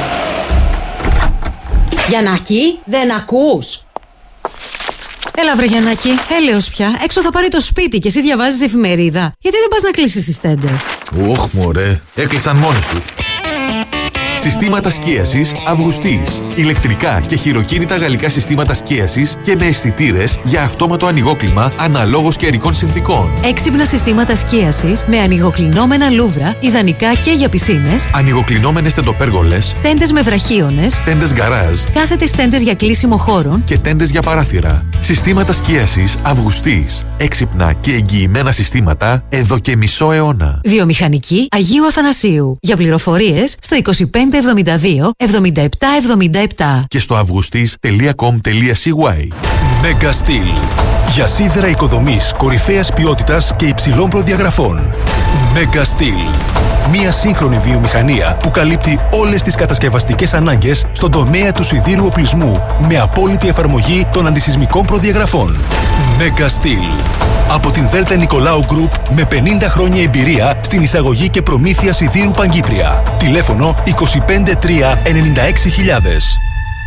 Γιαννάκη, δεν ακούς? Έλα βρε Γιαννάκη, έλεος πια. Έξω θα πάρει το σπίτι και εσύ διαβάζεις εφημερίδα. Γιατί δεν πας να κλείσεις τις τέντες? Ωχ μωρέ, έκλεισαν μόνες τους. Συστήματα σκίασης Αυγουστής. Ηλεκτρικά και χειροκίνητα γαλλικά συστήματα σκίασης και με αισθητήρες για αυτόματο ανοιγόκλιμα αναλόγως καιρικών συνθήκων. Έξυπνα συστήματα σκίασης με ανοιγοκλεινόμενα λούβρα, ιδανικά και για πισίνες. Ανοιγοκλεινόμενες τεντοπέργολες. Τέντες με βραχίονες. Τέντες γκαράζ. Κάθετες τέντες για κλείσιμο χώρων. Και τέντες για παράθυρα. Συστήματα σκίασης Αυγουστής. Έξυπνα και εγγυημένα συστήματα εδώ και μισό αιώνα. Βιομηχανική Αγίου Αθανασίου. Για πληροφορίες στο είκοσι πέντε εβδομήντα δύο εβδομήντα επτά εβδομήντα επτά και στο αυγουστής τελεία κομ τελεία σι γουάι. Mega Steel. Για σίδερα οικοδομής κορυφαίας ποιότητας και υψηλών προδιαγραφών. Mega Steel. Μία σύγχρονη βιομηχανία που καλύπτει όλες τις κατασκευαστικές ανάγκες στον τομέα του σιδήρου οπλισμού με απόλυτη εφαρμογή των αντισυσμικών προδιαγραφών. Mega Steel. Από την Δέλτα Νικολάου Group με πενήντα χρόνια εμπειρία στην εισαγωγή και προμήθεια σιδήρου Παγκύπρια. Τηλέφωνο είκοσι πέντε τρία ενενήντα έξι χιλιάδες.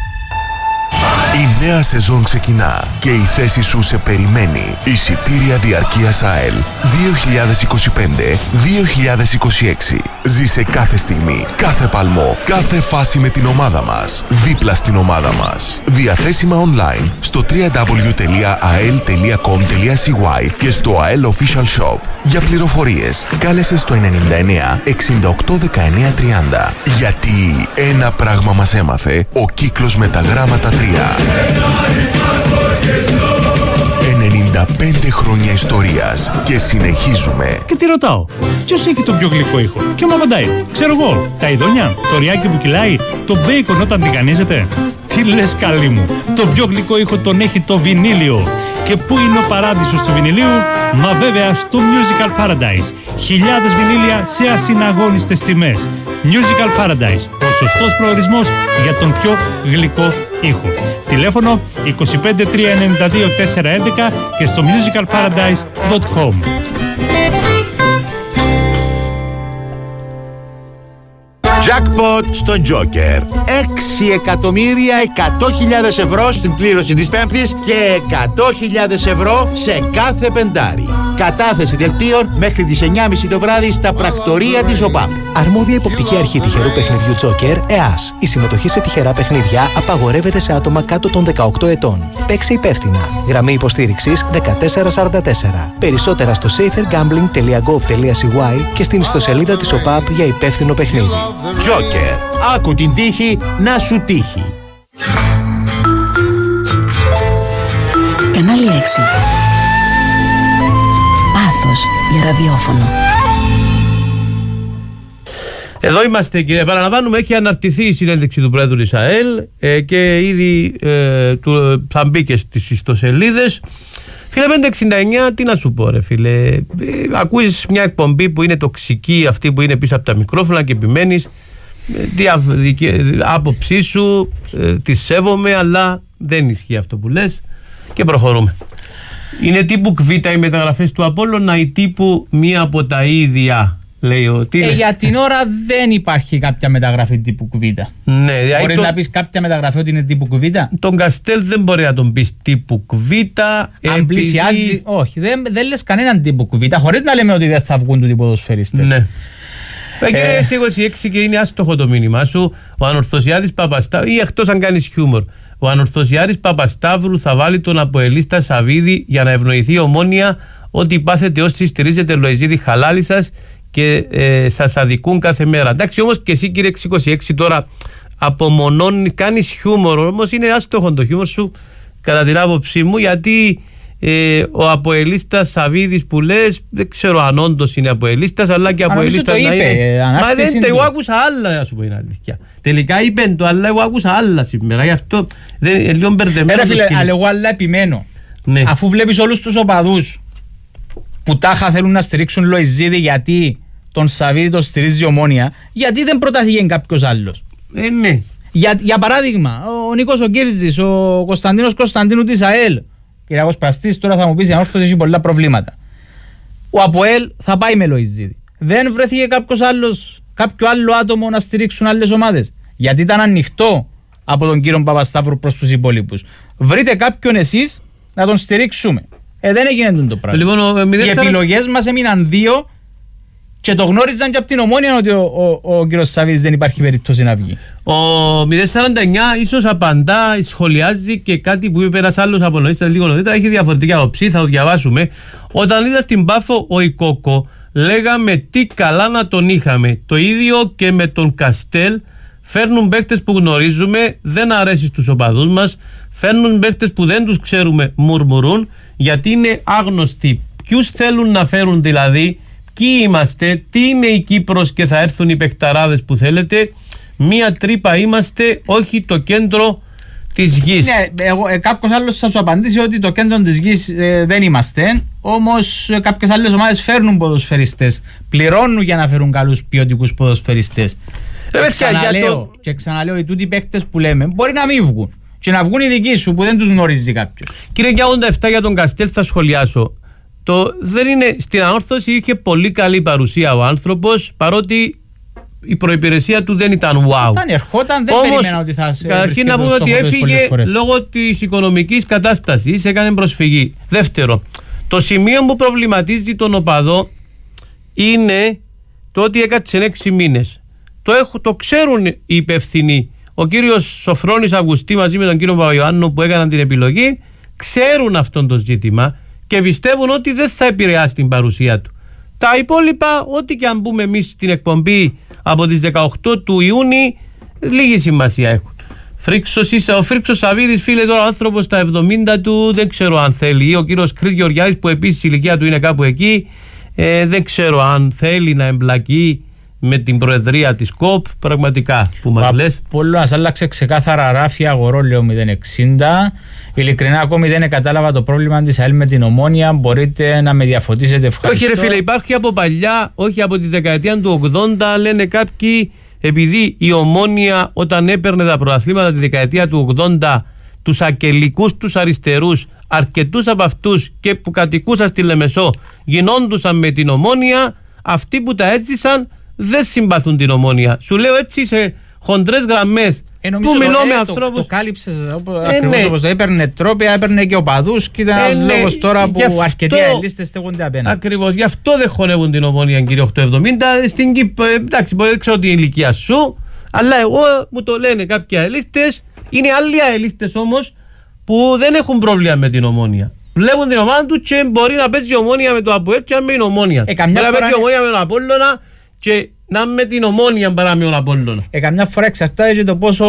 Η νέα σεζόν ξεκινά και η θέση σου σε περιμένει. Εισιτήρια διαρκείας ΑΕΛ δύο χιλιάδες είκοσι πέντε δύο χιλιάδες είκοσι έξι. Ζήσε κάθε στιγμή, κάθε παλμό, κάθε φάση με την ομάδα μας. Δίπλα στην ομάδα μας. Διαθέσιμα online στο double-u double-u double-u τελεία a e l τελεία com τελεία c y και στο έι ελ Official Shop. Για πληροφορίες κάλεσε στο ενενήντα εννέα εξήντα οκτώ δεκαεννέα τριάντα. Γιατί ένα πράγμα μας έμαθε ο κύκλος με τα γράμματα τρία. ενενήντα πέντε χρόνια ιστορίας και συνεχίζουμε. Και τι ρωτάω, ποιος έχει τον πιο γλυκό ήχο? Και μου απαντάει, ξέρω εγώ, τα ειδόνια, το ριάκι που κυλάει, το μπέικον όταν τηγανίζεται. Τι λες καλή μου, το πιο γλυκό ήχο τον έχει το βινίλιο. Και πού είναι ο παράδεισος του βινιλίου? Μα βέβαια στο Musical Paradise. Χιλιάδες βινίλια σε ασυναγώνιστες τιμές. Musical Paradise, ο σωστός προορισμός για τον πιο γλυκό ήχο. Τηλέφωνο είκοσι πέντε τρία ενενήντα δύο τετρακόσια έντεκα και στο musical paradise dot com. Jackpot στο Joker. έξι εκατομμύρια εκατό χιλιάδες ευρώ στην κλήρωση της Πέμπτης και εκατό χιλιάδες ευρώ σε κάθε πεντάρι. Κατάθεση δελτίων μέχρι τις εννιά και μισή το βράδυ στα πρακτορία της ΟΠΑΠ. Αρμόδια υποπτική αρχή τυχερού παιχνιδιού Joker, ΕΑΣ. Η συμμετοχή σε τυχερά παιχνίδια απαγορεύεται σε άτομα κάτω των δεκαοκτώ ετών. Παίξε υπεύθυνα. Γραμμή υποστήριξης δεκατέσσερα σαράντα τέσσερα. Περισσότερα στο safer gambling τελεία gov τελεία c y και στην ιστοσελίδα της ΟΠΑΠ για υπεύθυνο παιχνίδι. Joker. Άκου την τύχη να σου τύχει. Κανάλι έξι. Πάθος για ραδιόφωνο. Εδώ είμαστε, κύριε. Παραλαμβάνουμε, έχει αναρτηθεί η συνέντευξη του Πρόεδρου της ΑΕΛ ε, και ήδη ε, του, θα μπήκε στις ιστοσελίδες. Φίλε πεντακόσια εξήντα εννιά, τι να σου πω, ρε φίλε. Ε, ακούεις μια εκπομπή που είναι τοξική, αυτή που είναι πίσω από τα μικρόφωνα και επιμένεις. Ε, τι άποψή σου, ε, τη σέβομαι, αλλά δεν ισχύει αυτό που λες και προχωρούμε. Είναι τύπου κβίτα οι μεταγραφές του Απόλλωνα ή τύπου μία από τα ίδια? Λέει ο, ε, για την ώρα δεν υπάρχει κάποια μεταγραφή τύπου κουβίτα. Ναι, δηλαδή μπορείς το... να πεις κάποια μεταγραφή ότι είναι τύπου κουβίτα? Τον Καστέλ δεν μπορεί να τον πεις τύπου κουβίτα. Αν επειδή... πλησιάζει, όχι, δεν, δεν λες κανέναν τύπου κουβίτα, χωρίς να λέμε ότι δεν θα βγουν του ποδοσφαιριστές. Ναι. Κύριε είκοσι έξι και είναι άστοχο το μήνυμά σου. Ο Ανορθωσιάδης Παπασταύρου, ή εκτός αν κάνεις χιούμορ, ο Ανορθωσιάδης Παπασταύρου θα βάλει τον Αποελίστα Σαββίδη για να ευνοηθεί η Ομόνια ότι πάθετε όσοι στηρίζετε Λοεζίδη χαλάλη σας και ε, σας αδικούν κάθε μέρα. Εντάξει, όμως και εσύ, κύριε είκοσι έξι, τώρα απομονώνεις, κάνεις χιούμορ, όμως είναι άστοχο το χιούμορ σου κατά την άποψή μου, γιατί ε, ο Αποελίστας Σαββίδης που λες, δεν ξέρω αν όντως είναι Αποελίστας, αλλά και Αποελίστας να είναι. Μα δεν, εγώ άκουσα άλλα, να σου πω, είναι αλήθεια. Τελικά είπε το, αλλά εγώ άκουσα άλλα σήμερα, γι' αυτό δεν είναι λίγο μπερδεμένο. Ρε φίλε, αλλά εγώ άλλα επιμένω. Ναι. Αφού βλέπεις όλους τους οπαδούς που τάχα θέλουν να στηρίξουν Λοεζίδη γιατί τον Σαββίδη τον στηρίζει η Ομόνια, γιατί δεν προτάθηκε κάποιος άλλος? Ε, ναι. Για, για παράδειγμα, ο Νίκος ο Κίρτζης, ο Κωνσταντίνος Κωνσταντίνου της ΑΕΛ, Κυριακός Πραστής, τώρα θα μου πεις η Ανόρθωση έχει πολλά προβλήματα. Ο ΑΠΟΕΛ θα πάει με Λοεζίδη. Δεν βρέθηκε κάποιος άλλος, κάποιο άλλο άτομο να στηρίξουν άλλες ομάδες, γιατί ήταν ανοιχτό από τον κύριο Παπασταύρου προς τους υπόλοιπους. Βρείτε κάποιον εσείς να τον στηρίξουμε. Ε, δεν έγινε το πράγμα. Λοιπόν, οι επιλογές μας έμειναν δύο και το γνώριζαν και από την Ομόνια ότι ο, ο, ο, ο κύριος Σαββίδης δεν υπάρχει περίπτωση να βγει. Ο μηδέν σαράντα εννιά ίσως απαντά, σχολιάζει και κάτι που είπε ένας άλλος απολωνίστας λίγο νωρίτερα, έχει διαφορετική άποψη, θα το διαβάσουμε. Όταν είδα στην Πάφο ο Ικόκο, λέγαμε τι καλά να τον είχαμε. Το ίδιο και με τον Καστέλ. Φέρνουν παίκτες που γνωρίζουμε, δεν αρέσει στους οπαδούς μας. Φέρνουν παίκτες που δεν τους ξέρουμε, μουρμουρούν, γιατί είναι άγνωστοι. Ποιους θέλουν να φέρουν δηλαδή, ποιοι είμαστε, τι είναι η Κύπρος και θα έρθουν οι παικταράδες που θέλετε. Μία τρύπα είμαστε, όχι το κέντρο της γης. Ναι, εγώ, ε, κάποιος άλλος θα σου απαντήσει ότι το κέντρο της γης ε, δεν είμαστε, όμως ε, κάποιες άλλες ομάδες φέρνουν ποδοσφαιριστές, πληρώνουν για να φέρουν καλούς ποιοτικούς ποδοσφαιριστές. Ρε, και, ξαναλέω, το... και ξαναλέω, οι τούτοι παίκτες που λέμε μπορεί να μην βγουν και να βγουν οι δικοί σου που δεν τους γνωρίζει κάποιος. Κύριε ογδόντα επτά, για τον Καστέλ θα σχολιάσω. Το, δεν είναι, στην Ανόρθωση είχε πολύ καλή παρουσία ο άνθρωπος, παρότι η προϋπηρεσία του δεν ήταν wow. Όταν ερχόταν δεν όμως, περίμενα ότι θα σε καταρχήν να πούμε ότι έφυγε λόγω της οικονομικής κατάστασης, έκανε προσφυγή. Δεύτερο, το σημείο που προβληματίζει τον οπαδό είναι το ότι έκατσε έξι μήνες. Το, έχω, το ξέρουν οι υπευθυνοί. Ο κύριος Σοφρόνης Αυγουστή μαζί με τον κύριο Παπαϊωάννου που έκαναν την επιλογή ξέρουν αυτό το ζήτημα και πιστεύουν ότι δεν θα επηρεάσει την παρουσία του. Τα υπόλοιπα, ό,τι και αν πούμε εμείς στην εκπομπή από τις δεκαοκτώ του Ιούνιου, λίγη σημασία έχουν. Φρίξος είσαι, ο Φρίξος Σαββίδης, φίλε, τώρα ο άνθρωπος στα εβδομήντα του, δεν ξέρω αν θέλει. Ο κύριος Κρις Γεωργιάδης που επίσης η ηλικία του είναι κάπου εκεί, ε, δεν ξέρω αν θέλει να εμπλακεί με την προεδρία της ΚΟΠ, πραγματικά που μας λες. Πολλός άλλαξε ξεκάθαρα ράφι αγορό, λέω μηδέν εξήντα. Ειλικρινά ακόμη δεν κατάλαβα το πρόβλημα της ΑΕΛ με την Ομόνια. Μπορείτε να με διαφωτίσετε, ευχαριστώ. Όχι ρε φίλε, υπάρχει από παλιά, όχι από τη δεκαετία του ογδόντα, λένε κάποιοι, επειδή η Ομόνια όταν έπαιρνε τα πρωταθλήματα τη δεκαετία του ογδόντα, τους ακελικούς, τους αριστερούς, αρκετούς από αυτούς και που κατοικούσαν στη Λεμεσό γινόντουσαν με την Ομόνια, αυτοί που τα έζησαν δεν συμπαθούν την Ομόνια. Σου λέω έτσι σε χοντρές γραμμές. Ε, που μιλώ με ανθρώπους. Το, το κάλυψες ε, ακριβώς ναι. Όπως το έπαιρνε τρόπια, έπαιρνε και οπαδούς και ήταν ε, ένας ναι. λόγος τώρα που αυτό, αρκετοί αελίστες στέγονται απέναντι. Ακριβώς, γι' αυτό δεν χωνεύουν την Ομόνια, κύριε οκτώ εβδομήντα. Στην Κύπρο, εντάξει, μπορεί να ξέρω την ηλικία σου, αλλά εγώ μου το λένε κάποιοι αελίστες. Είναι άλλοι αελίστες όμως που δεν έχουν πρόβλημα με την Ομόνια. Βλέπουν την ομάδα του και μπορεί να παίζει η Ομόνια με το ΑΠΟΕΛ και να μην είναι Ομόνια. Ε, μπορεί να παίζει η Ομόνια με τον Απόλλωνα και να με την Ομόνια παρά με τον Απόλλωνα. Ε, καμιά φορά εξαρτάται και το πόσο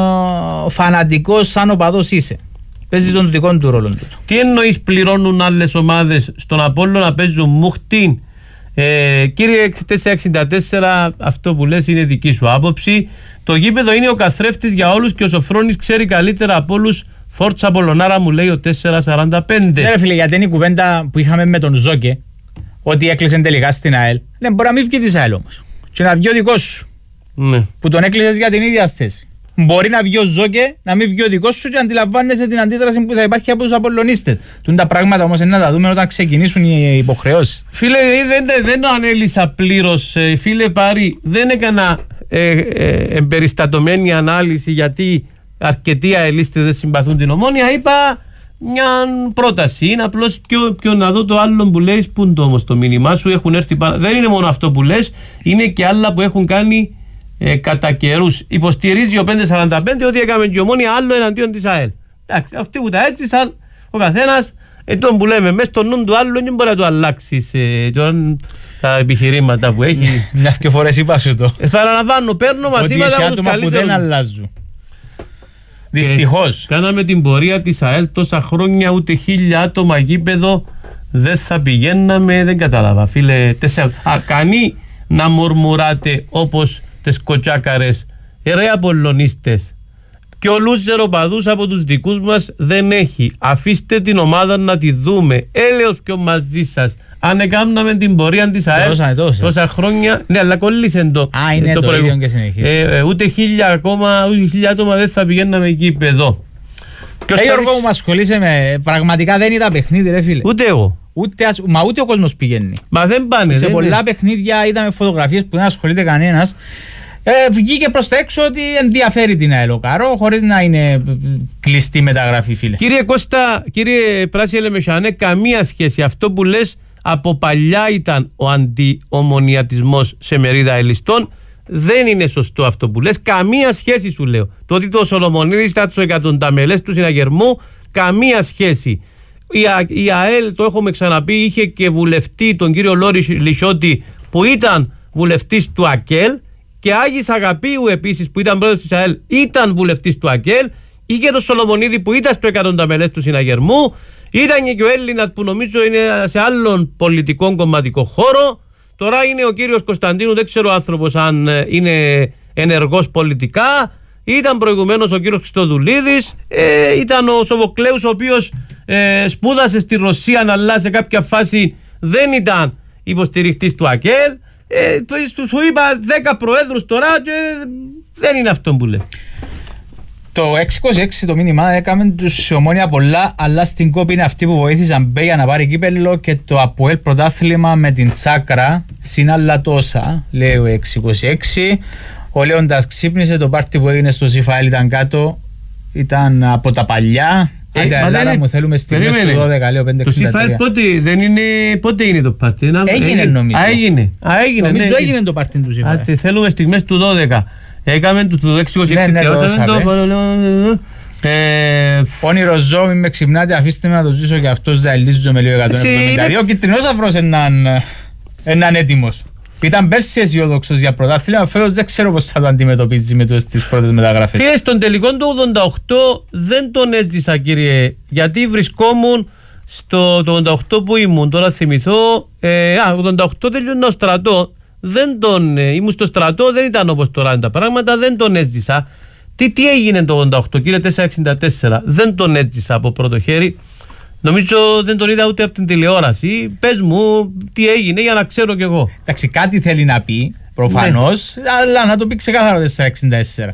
ε, φανατικός σαν οπαδός είσαι. Παίζει τον δικό του ρόλο του. Τι εννοείς πληρώνουν άλλες ομάδες στον Απόλλωνα, παίζουν μουχτίν Ε, κύριε τετρακόσια εξήντα τέσσερα, αυτό που λες είναι δική σου άποψη. Το γήπεδο είναι ο καθρέφτης για όλους και ο Σοφρόνης ξέρει καλύτερα από όλους. Φόρτσα Πολωνάρα, μου λέει ο τετρακόσια σαράντα πέντε. Ναι, ρε φίλε, γιατί είναι η κουβέντα που είχαμε με τον Ζόκε, ότι έκλεισε τελικά στην ΑΕΛ. Ναι, μπορεί να μην βγει της ΑΕΛ όμως. Και να βγει ο δικός σου. Ναι. Που τον έκλεισες για την ίδια θέση. Μπορεί να βγει ο Ζόκε, να μην βγει ο δικός σου και να αντιλαμβάνεσαι την αντίδραση που θα υπάρχει από τους Απολλωνίστες. Τούν τα πράγματα όμως είναι να τα δούμε όταν ξεκινήσουν οι υποχρεώσεις. Φίλε, δεν, δεν το ανέλησα πλήρως. Φίλε Πάρη, δεν έκανα ε, ε, εμπεριστατωμένη ανάλυση γιατί αρκετοί αελίστες δεν συμπαθούν την Ομόνοια. Είπα μια πρόταση. Είναι απλώς πιο, πιο να δω το άλλο που λέει. Πού είναι το όμως το μήνυμά σου, έχουν έρθει πάρα. Δεν είναι μόνο αυτό που λες, είναι και άλλα που έχουν κάνει ε, κατά καιρούς. Υποστηρίζει ο πεντακόσια σαράντα πέντε ότι έκαμε και η Ομόνοια άλλο εναντίον της ΑΕΛ. Εντάξει, αυτοί που τα έζησαν, ο καθένας, ε, τον που λέμε, μέσα στο νου του άλλου δεν μπορεί να το αλλάξεις ε, τα επιχειρήματα που έχει. Μια και φορές είπα σου το. Ε, παραλαμβάνω, παίρνω μαθήματα από τους καλύτερους. Που δεν αλλάζουν. Δυστυχώς. Ε, κάναμε την πορεία της ΑΕΛ τόσα χρόνια, ούτε χίλια άτομα γήπεδο δεν θα πηγαίναμε, δεν κατάλαβα φίλε. Τεσσερα... Α, κανεί να μουρμουράτε όπως τις κοτσάκαρες, ρε Απολλωνίστες. Και ο λούζερο παδούς από τους δικούς μας δεν έχει. Αφήστε την ομάδα να τη δούμε. Έλεος και ο μαζί σας. Αν έκαναμε την πορεία της ΑΕΛ τόσα χρόνια. Ναι, αλλά κολλήσεν το. Α, είναι το, το ίδιο και συνεχίζει. Ε, ε, ούτε χίλια ακόμα, ούτε χίλια άτομα δεν θα πηγαίναμε εκεί εδώ. Ε, Γιώργο μου, ασχολείσαι με. Πραγματικά δεν είδα παιχνίδι, ρε φίλε. Ούτε εγώ. Ούτε, μα ούτε ο κόσμος πηγαίνει. Μα δεν πάνε. Σε δεν πολλά είναι. παιχνίδια είδαμε φωτογραφίες που δεν ασχολείται κανένας. Ε, βγήκε προς τα έξω ότι ενδιαφέρει την ΑΕΛ ο Καρό, χωρίς να είναι κλειστή μεταγραφή, φίλε. Κύριε Κώστα, κύριε Πράσι Λεμεσανέ, καμία σχέση. Αυτό που λες από παλιά ήταν ο αντιομονιατισμός σε μερίδα ελιστών. Δεν είναι σωστό αυτό που λες. Καμία σχέση σου λέω. Το ότι το Σολομονίδης ήταν στους εκατονταμελές του συναγερμού, καμία σχέση. Η, Α, η ΑΕΛ, το έχουμε ξαναπεί, είχε και βουλευτή τον κύριο Λόρι Λισιώτη που ήταν βουλευτής του ΑΚΕΛ. Και Άγης Αγαπίου επίσης που ήταν πρόεδρος της ΑΕΛ ήταν βουλευτής του ΑΚΕΛ. Είχε τον Σολομονίδη που ήταν στο εκατονταμελές του συναγερμού. Ήταν και ο Έλληνας που νομίζω είναι σε άλλον πολιτικό κομματικό χώρο. Τώρα είναι ο κύριος Κωνσταντίνου, δεν ξέρω άνθρωπος αν είναι ενεργός πολιτικά. Ήταν προηγουμένως ο κύριος Χριστοδουλίδης. Ε, ήταν ο Σοβοκλέους ο οποίος ε, σπούδασε στη Ρωσία αλλά σε κάποια φάση δεν ήταν υποστηριχτής του ΑΚΕΛ. Ε, σου είπα δέκα προέδρους τώρα και δεν είναι αυτό που λέει. Το έξι είκοσι έξι το μήνυμα έκαμε τους Ομόνοια πολλά, αλλά στην κόπη είναι αυτοί που βοήθησαν μπέ για να πάρει κύπελλο και το ΑΠΟΕΛ πρωτάθλημα με την Τσάκρα συν άλλα τόσα, λέει ο έξι είκοσι έξι. Ο Λέοντας ξύπνησε, το πάρτι που έγινε στο Σιφαέλ ήταν κάτω, ήταν από τα παλιά. Ε, Άντε Ελλάδα μου θέλουμε στιγμές του δώδεκα, λέω πέντε εξήντα τρία. Το Σιφαέλ πότε, δεν είναι, πότε είναι το πάρτι? Έγινε νομίζω. Α, έγινε. Α, έγινε. Νομίζω ναι, έγινε το πάρτι του Σιφαέλ. Άστε, θέλουμε στιγμές του δώδεκα. Έκαμε το έξι είκοσι έξι. Ναι, ναι, το όνειρο ζω, μην με ξυπνάτε, αφήστε με να το ζήσω και αυτός ζαλίζω με λίγο εκατόν εβδομήντα δύο. Ο Κιτρινόσαυρος έναν έτοιμος. Ήταν πέρσι αισιόδοξος για πρωτάθλημα, φέτος δεν ξέρω πώς θα το αντιμετωπίζει με τις πρώτες μεταγραφές. Και στον τελικό του ογδόντα οκτώ δεν τον έζησα, κύριε, γιατί βρισκόμουν στο το ογδόντα οκτώ που ήμουν, τώρα θυμηθώ, ε, α, ογδόντα οκτώ τελειώνω στο στρατό, δεν τον, ε, ήμουν στο στρατό, δεν ήταν όπως τώρα τα πράγματα, δεν τον έζησα. Τι, τι έγινε το ογδόντα οκτώ, κύριε τετρακόσια εξήντα τέσσερα, δεν τον έζησα από πρώτο χέρι. Νομίζω δεν τον είδα ούτε από την τηλεόραση. Πες μου τι έγινε για να ξέρω κι εγώ. Εντάξει, κάτι θέλει να πει προφανώς, ναι, αλλά να το πει ξεκάθαρα τετρακόσια εξήντα τέσσερα.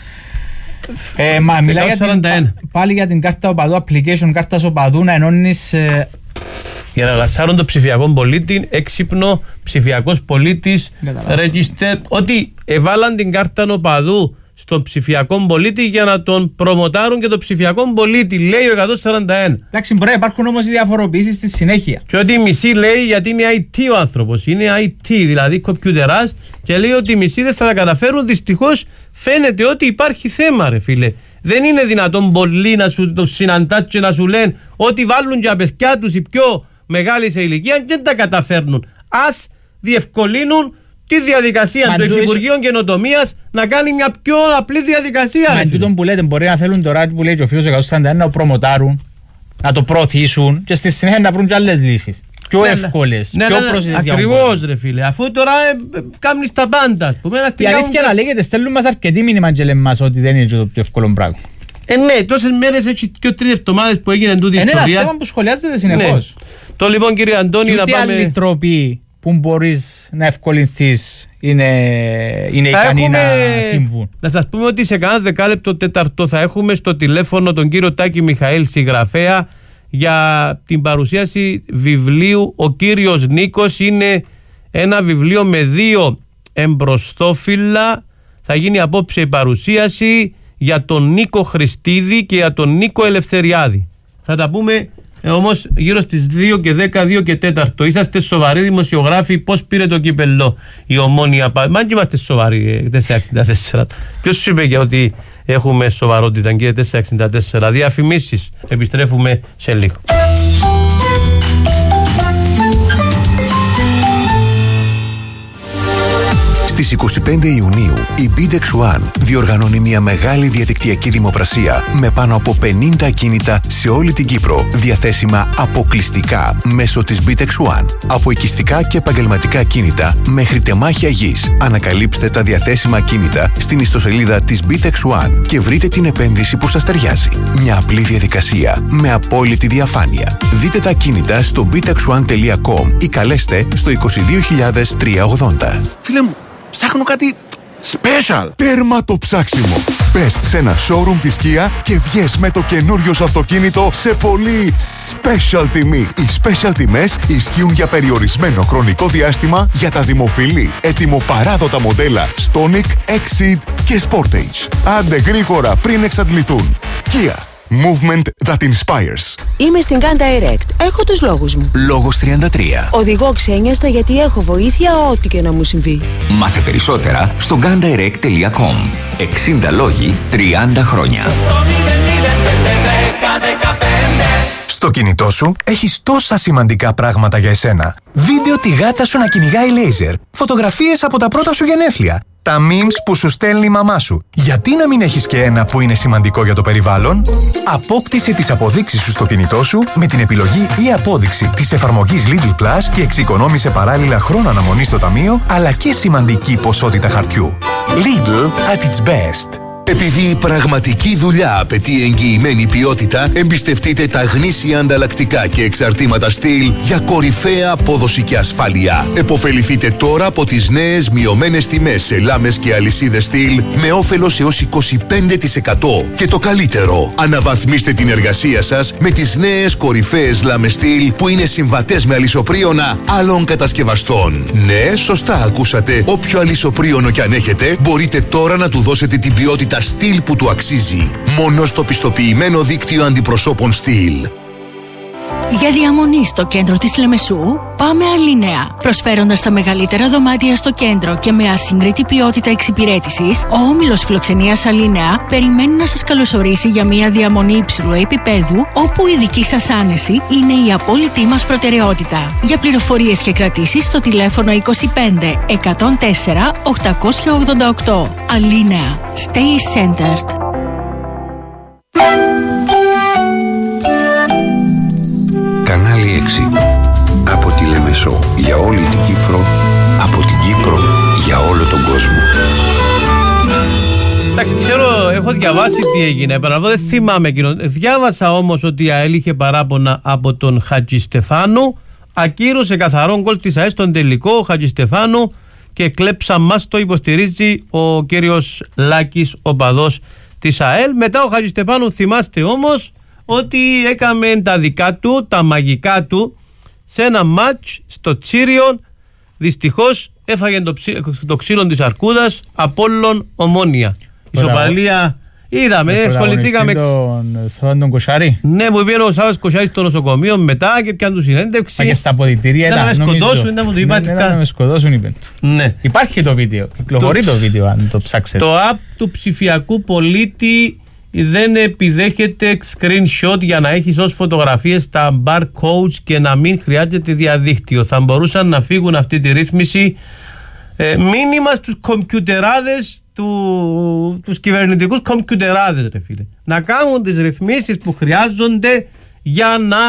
ε, μα μιλάει για την, πάλι για την κάρτα οπαδού, application κάρτας οπαδού, να ενώνεις ε... για να λασάρουν το ψηφιακό πολίτη, έξυπνο ψηφιακός πολίτης, register, ότι εβάλαν την κάρτα οπαδού στον ψηφιακό πολίτη για να τον προμοτάρουν και το ψηφιακό πολίτη, λέει ο εκατόν σαράντα ένα. Εντάξει, μπορεί να υπάρχουν όμως οι διαφοροποιήσεις στη συνέχεια. Και ότι η μισή λέει γιατί είναι άι τι ο άνθρωπος, είναι άι τι, δηλαδή κομπιουτεράς, και λέει ότι οι μισοί δεν θα τα καταφέρουν. Δυστυχώς φαίνεται ότι υπάρχει θέμα, ρε φίλε. Δεν είναι δυνατόν πολλοί να σου το συναντάς και να σου λένε ότι βάλουν για παιδιά τους οι πιο μεγάλοι σε ηλικία και δεν τα καταφέρνουν. Ας διευκολύνουν τη διαδικασία του Υπουργείου Καινοτομίας να κάνει μια πιο απλή διαδικασία. Μα εν τούτον που λέτε, μπορεί να θέλουν τώρα που λέει και ο φίλος εκατόν σαράντα ένα να το προμοτάρουν, να το προωθήσουν και στη συνέχεια να βρουν και άλλες λύσεις. πιο εύκολες, ναι, πιο ναι, πρόσιτες για ακριβώς ρε φίλε, αφού τώρα ε, κάνεις τα πάντα. Ας πούμε, η αλήθεια να λέγεται, στέλνουν μας αρκετοί μήνυμα και λένε μας ότι δεν είναι το πιο εύκολο πράγμα. Ε, ναι, τόσες μέρες, έτσι και τρεις εβδομάδες που έγινε τούτη η ιστορία. Είναι ιστορία. ένα θέμα που σχολιάζεται συνεχώς. Ναι. Το λοιπόν κύριε Αντώνη, και να πάμε... άλλοι τρόποι που μπορείς να ευκολυνθείς είναι, είναι ικανοί έχουμε... να συμβούν. Να σας πούμε ότι σε κανένα δεκάλεπτο τέταρτο θα έχουμε στο τηλέφωνο τον κύριο Τάκη Μιχαήλ, συγγραφέα, για την παρουσίαση βιβλίου. Ο κύριος Νίκος, είναι ένα βιβλίο με δύο εμπροστόφυλλα. Θα γίνει απόψε η παρουσίαση για τον Νίκο Χριστίδη και για τον Νίκο Ελευθεριάδη. Θα τα πούμε ε, όμως γύρω στις δύο και δέκα, δύο και τέταρτο. Είσαστε σοβαροί δημοσιογράφοι, πώς πήρε το κύπελλο η Ομόνια? Μα και είμαστε σοβαροί τετρακόσια εξήντα τέσσερα. Ποιος σου είπε και ότι έχουμε σοβαρότητα κύριε τετρακόσια εξήντα τέσσερα? Διαφημίσεις, επιστρέφουμε σε λίγο. Στις είκοσι πέντε Ιουνίου η Bidex One διοργανώνει μια μεγάλη διαδικτυακή δημοπρασία με πάνω από πενήντα ακίνητα σε όλη την Κύπρο, διαθέσιμα αποκλειστικά μέσω της Bidex One. Από οικιστικά και επαγγελματικά ακίνητα μέχρι τεμάχια γης. Ανακαλύψτε τα διαθέσιμα ακίνητα στην ιστοσελίδα της Bidex One και βρείτε την επένδυση που σας ταιριάζει. Μια απλή διαδικασία με απόλυτη διαφάνεια. Δείτε τα ακίνητα στο bidex one τελεία com ή καλέστε στο είκοσι δύο χιλιάδες τριακόσια ογδόντα. Φίλε μου, ψάχνω κάτι special. Τέρμα το ψάξιμο. Μπες σε ένα showroom της Kia και βγες με το καινούριο σου αυτοκίνητο σε πολύ special τιμή. Οι special τιμές ισχύουν για περιορισμένο χρονικό διάστημα για τα δημοφιλή, ετοιμοπαράδοτα μοντέλα Stonic, Exceed και Sportage. Άντε γρήγορα πριν εξαντληθούν. Kia. Movement that inspires. Είμαι στην Gun Direct. Έχω τους λόγους μου. Λόγος τριάντα τρία. Οδηγώ ξένιαστα γιατί έχω βοήθεια ό,τι και να μου συμβεί. Μάθε περισσότερα στο gun direct τελεία com. εξήντα λόγοι, τριάντα χρόνια. Στο κινητό σου έχεις τόσα σημαντικά πράγματα για εσένα. Βίντεο τη γάτα σου να κυνηγάει λέιζερ. Φωτογραφίες από τα πρώτα σου γενέθλια. Τα memes που σου στέλνει η μαμά σου. Γιατί να μην έχεις και ένα που είναι σημαντικό για το περιβάλλον? Απόκτησε τις αποδείξεις σου στο κινητό σου με την επιλογή ή απόδειξη της εφαρμογής Lidl Plus και εξοικονόμησε παράλληλα χρόνο αναμονής στο ταμείο αλλά και σημαντική ποσότητα χαρτιού. Lidl at its best. Επειδή η πραγματική δουλειά απαιτεί εγγυημένη ποιότητα, εμπιστευτείτε τα γνήσια ανταλλακτικά και εξαρτήματα Steel για κορυφαία απόδοση και ασφάλεια. Εποφεληθείτε τώρα από τις νέες μειωμένες τιμές σε λάμες και αλυσίδες Steel με όφελος έως είκοσι πέντε τοις εκατό. Και το καλύτερο, αναβαθμίστε την εργασία σας με τις νέες κορυφαίες λάμες Steel που είναι συμβατές με αλυσοπρίωνα άλλων κατασκευαστών. Ναι, σωστά ακούσατε. Όποιο αλυσοπρίωνο κι αν έχετε, μπορείτε τώρα να του δώσετε την ποιότητα Steel που του αξίζει. Μόνο στο πιστοποιημένο δίκτυο αντιπροσώπων Steel. Για διαμονή στο κέντρο της Λεμεσού, πάμε Αλίνεα. Προσφέροντας τα μεγαλύτερα δωμάτια στο κέντρο και με ασύγκριτη ποιότητα εξυπηρέτησης, ο όμιλος φιλοξενίας Αλίνεα περιμένει να σας καλωσορίσει για μια διαμονή υψηλού επίπεδου, όπου η δική σας άνεση είναι η απόλυτη μας προτεραιότητα. Για πληροφορίες και κρατήσεις στο τηλέφωνο είκοσι πέντε εκατόν τέσσερα οκτακόσια ογδόντα οκτώ. Αλίνεα. Stay centered. Κανάλι έξι. Από τη Λεμεσό για όλη την Κύπρο, από την Κύπρο για όλο τον κόσμο. Εντάξει, ξέρω, έχω διαβάσει τι έγινε. Επαναλαμβάνω, δεν θυμάμαι εκείνο. Διάβασα όμως ότι η ΑΕΛ είχε παράπονα από τον Χατζηστεφάνου. Ακύρωσε καθαρόν γκολ της ΑΕΛ στον τελικό ο Χατζηστεφάνου και κλέψα μας, το υποστηρίζει ο κύριος Λάκης, ο παδός της ΑΕΛ. Μετά ο Χατζηστεφάνου, θυμάστε όμως, ότι έκαμε τα δικά του, τα μαγικά του, σε ένα μάτς στο Τσίριον. Δυστυχώς έφαγε το, ψι, το ξύλο της αρκούδας, Απόλλων Ομόνια. Ισοπαλία, είδαμε, ασχοληθήκαμε. Τον Σάββατον Κοσάρη. Ναι, που πήγαινε ο Σάββας Κοσάρης στο νοσοκομείο μετά και πιάνε του συνέντευξη. Μα και στα αποδυτήρια ήταν, νομίζω. Να με σκοτώσουν, ήταν μου το είπα. Ναι, να με σκοτώσουν, είπε. Ναι. Υπάρχει το βίντεο, κυκλοφορεί το, το βίντεο αν το ψάξετε. Το app του ψηφιακού πολίτη δεν επιδέχεται screenshot για να έχεις ως φωτογραφίες τα barcodes και να μην χρειάζεται διαδίκτυο. Θα μπορούσαν να φύγουν αυτή τη ρύθμιση. Ε, μήνυμα στους κομπιουτεράδες, του, τους κυβερνητικούς κομπιουτεράδες, ρε φίλε. Να κάνουν τις ρυθμίσεις που χρειάζονται για να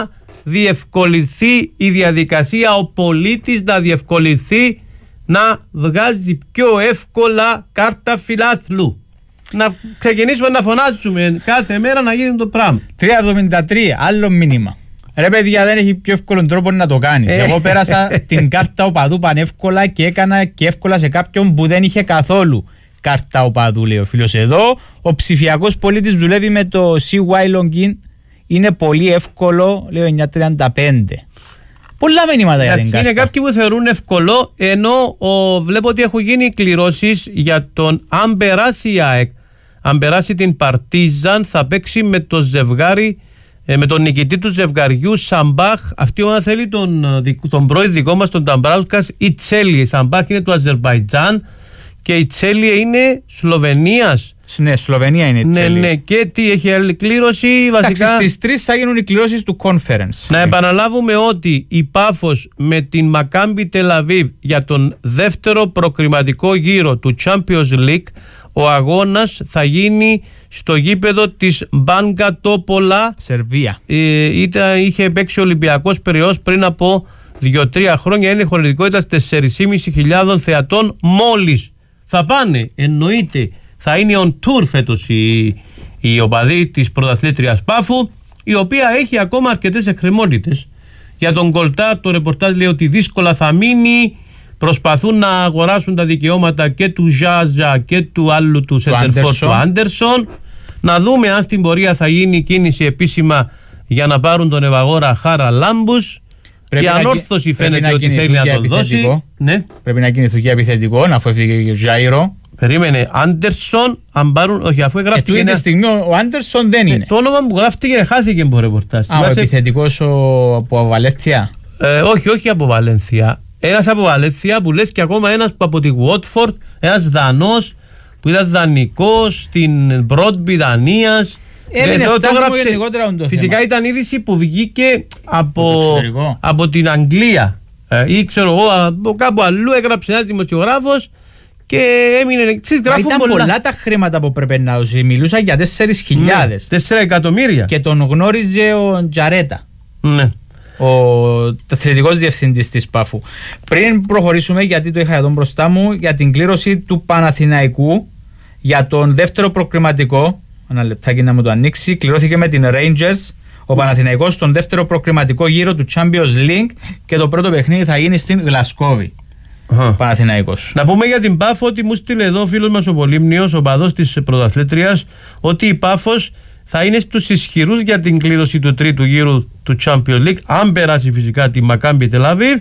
διευκολυνθεί η διαδικασία, ο πολίτης να διευκολυνθεί να βγάζει πιο εύκολα κάρτα φιλάθλου. Να ξεκινήσουμε να φωνάζουμε κάθε μέρα να γίνει το πράγμα. τρία εβδομήντα τρία, άλλο μήνυμα. Ρε παιδιά, δεν έχει πιο εύκολο τρόπο να το κάνεις. Εγώ πέρασα την κάρτα οπαδού πανεύκολα και έκανα και εύκολα σε κάποιον που δεν είχε καθόλου κάρτα οπαδού, λέει ο φίλος εδώ. Ο ψηφιακός πολίτης δουλεύει με το σι γουάι Login. Είναι πολύ εύκολο, λέει ο εννιακόσια τριάντα πέντε. Πολλά μηνύματα για την κάρτα. Είναι κάποιοι που θεωρούν εύκολο, ενώ ο, βλέπω ότι έχουν γίνει κληρώσεις για τον αν περάσει η ΑΕΚ, αν περάσει την Παρτίζαν, θα παίξει με το ζευγάρι, με τον νικητή του ζευγαριού Σαμπάχ. Αυτή η ομάδα θέλει τον, τον πρώην δικό μας, τον Ταμπράουσκας, η Τσέλιε. Η Σαμπάχ είναι του Αζερβαϊτζάν και η Τσέλιε είναι Σλοβενίας. Ναι, Σλοβενία είναι η Τσέλιε. Ναι, ναι, και τι έχει άλλη κλήρωση, βασικά. Εντάξει, στις τρεις θα γίνουν οι κληρώσεις του conference. Να επαναλάβουμε ότι η Πάφος με την Μακάμπι Τελαβίβ για τον δεύτερο προκριματικό γύρο του Champions League, ο αγώνας θα γίνει στο γήπεδο της Μπάνκα Τόπολα, Σερβία. Ε, ήταν, είχε παίξει ο Ολυμπιακός Πειραιώς πριν από δύο τρία χρόνια. Είναι χωρητικότητα τέσσερις χιλιάδες πεντακόσιους θεατών μόλις. Θα πάνε, εννοείται. Θα είναι on tour φέτος η, η οπαδή της πρωταθλήτριας Πάφου, η οποία έχει ακόμα αρκετές εκκρεμότητες. Για τον Γκολτάρ το ρεπορτάζ λέει ότι δύσκολα θα μείνει. Προσπαθούν να αγοράσουν τα δικαιώματα και του Ζάζα και του άλλου του σεντερφόρ του Άντερσον. Να δούμε αν στην πορεία θα γίνει κίνηση επίσημα για να πάρουν τον Ευαγόρα Χάρα Λάμπους. Η ανόρθωση φαίνεται ότι θέλει να τον δώσει. Ναι. Πρέπει να κινηθούν για επιθετικό, να φεύγει ο Ζάιρο. Περίμενε, Άντερσον, αν πάρουν. Όχι, αφού γράφτηκε. Αυτή τη στιγμή ο Άντερσον δεν είναι. Το όνομα που γράφτηκε χάθηκε από ρεπορτάζ. Α, ο επιθετικός από Βαλένθια. Ε, όχι, όχι από Βαλένθια. Ένας από Βαλένθια που λες και ακόμα ένας που από τη Watford, ένας Δανός που ήταν δανεικός στην Μπρόντμπι Δανίας. Έμεινε στάσιμο γενικότερα το φυσικά θέμα. Ήταν είδηση που βγήκε από, από την Αγγλία ε, ή ξέρω εγώ από κάπου αλλού, έγραψε ένας δημοσιογράφος και έμεινε. Ήταν πολλά. πολλά τα χρήματα που πρέπει να δώσει. Μιλούσα για τέσσερις χιλιάδες. Ναι, τέσσερα εκατομμύρια. Και τον γνώριζε ο Τζαρέτα. Ναι. Ο αθλητικός διευθυντής της Πάφου. Πριν προχωρήσουμε, γιατί το είχα εδώ μπροστά μου, για την κλήρωση του Παναθηναϊκού για τον δεύτερο προκριματικό. Ένα λεπτάκι να μου το ανοίξει. Κληρώθηκε με την Rangers ο Παναθηναϊκός στον δεύτερο προκριματικό γύρο του Champions League και το πρώτο παιχνίδι θα γίνει στην Γλασκόβη. Παναθηναϊκός. Να πούμε για την Πάφο ότι μου στείλε εδώ ο φίλος μας ο Πολύμνιος, ο παδός της πρωταθλήτριας, ότι η Πάφος θα είναι στους ισχυρούς για την κλήρωση του τρίτου γύρου του Champions League, αν περάσει φυσικά τη Μακάμπι Τελαβίβ.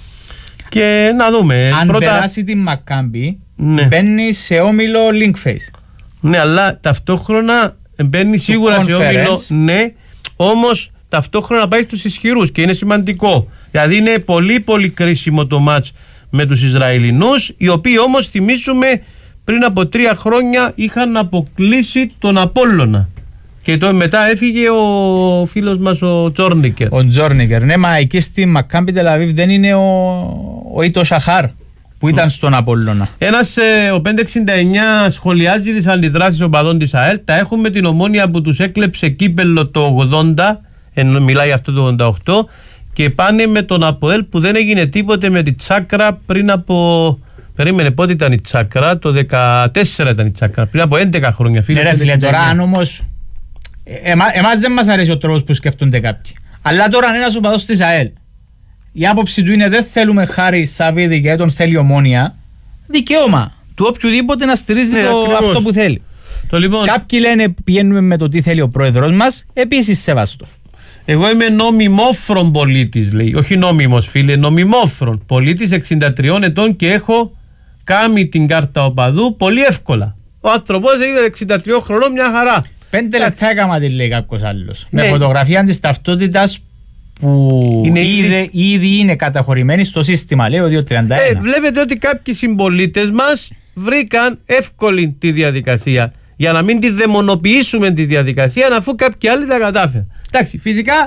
Και να δούμε. Αν πρώτα... περάσει τη Μακάμπι, ναι, μπαίνει σε όμιλο Linkface. Ναι, αλλά ταυτόχρονα μπαίνει σίγουρα σε όμιλο. Ναι, όμως ταυτόχρονα πάει στους ισχυρούς και είναι σημαντικό. Δηλαδή είναι πολύ πολύ κρίσιμο το μάτς με τους Ισραηλινούς, οι οποίοι όμως θυμίσουμε πριν από τρία χρόνια είχαν αποκλείσει τον Απόλλωνα. Και το μετά έφυγε ο φίλος μας ο Τζόρνικερ. Ο Τζόρνικερ, ναι, μα εκεί στη Μακάμπι Τελαβίβ δεν είναι ο, ο Ιτο Σαχάρ που ήταν στον Απόλλωνα. Ένας, ε, ο πεντακόσια εξήντα εννιά σχολιάζει τις αντιδράσεις οπαδών της ΑΕΛ. Τα έχουμε την Ομόνια που τους έκλεψε κύπελλο το ογδόντα, ενώ μιλάει αυτό το ογδόντα οκτώ, και πάνε με τον ΑΠΟΕΛ που δεν έγινε τίποτε με τη Τσάκρα πριν από... Περίμενε, πότε ήταν η Τσάκρα? Το δεκατέσσερα ήταν η Τσάκρα, πριν από έντεκα χρόνια. Φίλε, ναι, ρε φίλε, τώρα αν όμως... Εμά, εμάς δεν μας αρέσει ο τρόπος που σκέφτονται κάποιοι. Αλλά τώρα αν ένας οπαδός της ΑΕΛ, η άποψη του είναι δεν θέλουμε Χάρη Σαββίδη και τον θέλει Ομόνια, δικαίωμα του οποιοδήποτε να στηρίζει, ναι, το, αυτό που θέλει. Το λοιπόν... Κάποιοι λένε πηγαίνουμε με το τι θέλει ο πρόεδρος μας, επίσης σεβαστό. Εγώ είμαι νομιμόφρον πολίτης, λέει. Όχι νόμιμος, φίλε, νομιμόφρον πολίτης εξήντα τριών ετών και έχω κάνει την κάρτα οπαδού πολύ εύκολα. Ο άνθρωπος είναι εξήντα τριών χρονών, μια χαρά. Πέντε λεπτά έκαμα τη λέει κάποιος άλλος. Ναι. Με φωτογραφία της ταυτότητας που είναι ήδη, ήδη είναι καταχωρημένη στο σύστημα, λέει ο διακόσια τριάντα ένα. Ε, βλέπετε ότι κάποιοι συμπολίτες μας βρήκαν εύκολη τη διαδικασία. Για να μην τη δαιμονοποιήσουμε τη διαδικασία, αφού κάποιοι άλλοι τα κατάφεραν. Εντάξει, φυσικά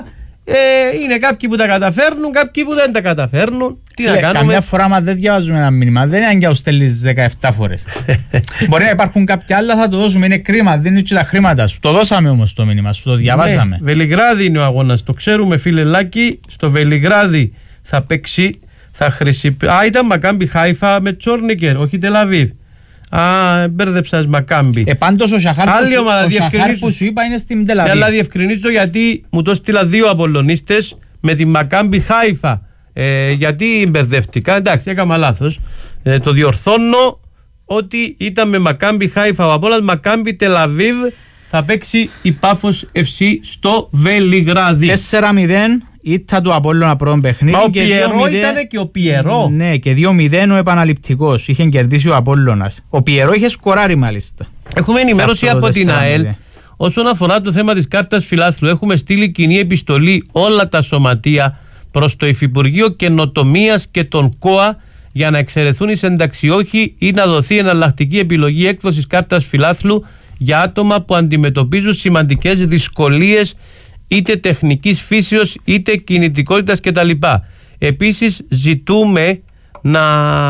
Ε, είναι κάποιοι που τα καταφέρνουν, κάποιοι που δεν τα καταφέρνουν. Τι Λε, να κάνουμε. Καμιά φορά, μα δεν διαβάζουμε ένα μήνυμα, δεν είναι για να στέλνεις δεκαεπτά φορές. Μπορεί να υπάρχουν κάποια άλλα, θα το δώσουμε. Είναι κρίμα, δίνει και τα χρήματα σου. Το δώσαμε όμως το μήνυμα σου, το διαβάσαμε. Ναι, Βελιγράδι είναι ο αγώνας, το ξέρουμε, φίλε Λάκη. Στο Βελιγράδι θα παίξει, θα χρησιμοποιήσει. Α, ήταν Μακάμπι Χάιφα με Τσόρνικερ, όχι Τελαβίβ. Α, μπέρδεψα Μακάμπι. Ε, πάντως ο Σαχάρ που, που σου είπα είναι στην Τελαβίβ. Αλλά διευκρινίζω γιατί μου το στείλα δύο απολωνίστες με τη Μακάμπι Χάιφα. Ε, γιατί μπερδεύτηκα, εντάξει, έκανα λάθος. Ε, το διορθώνω ότι ήταν με Μακάμπι Χάιφα. Ο Απόλλωνας Μακάμπι Τελαβίβ θα παίξει η Πάφος εφ σι στο Βελιγράδι. τέσσερα μηδέν ήττα του Απόλλωνα πρώτο παιχνίδι. Μα ο Πιερό ήταν και ο Πιερό. Ναι, και δύο μηδέν ο επαναληπτικός. Είχε κερδίσει ο Απόλλωνας. Ο Πιερό είχε σκοράρει μάλιστα. Έχουμε ενημέρωση από την ΑΕΛ. Όσον αφορά το θέμα της κάρτας φιλάθλου, έχουμε στείλει κοινή επιστολή όλα τα σωματεία προς το Υφυπουργείο Καινοτομίας και τον ΚΟΑ για να εξαιρεθούν οι συνταξιούχοι ή να δοθεί εναλλακτική επιλογή έκδοσης κάρτας φιλάθλου για άτομα που αντιμετωπίζουν σημαντικές δυσκολίες είτε τεχνικής φύσεως είτε κινητικότητας κτλ. Επίσης ζητούμε να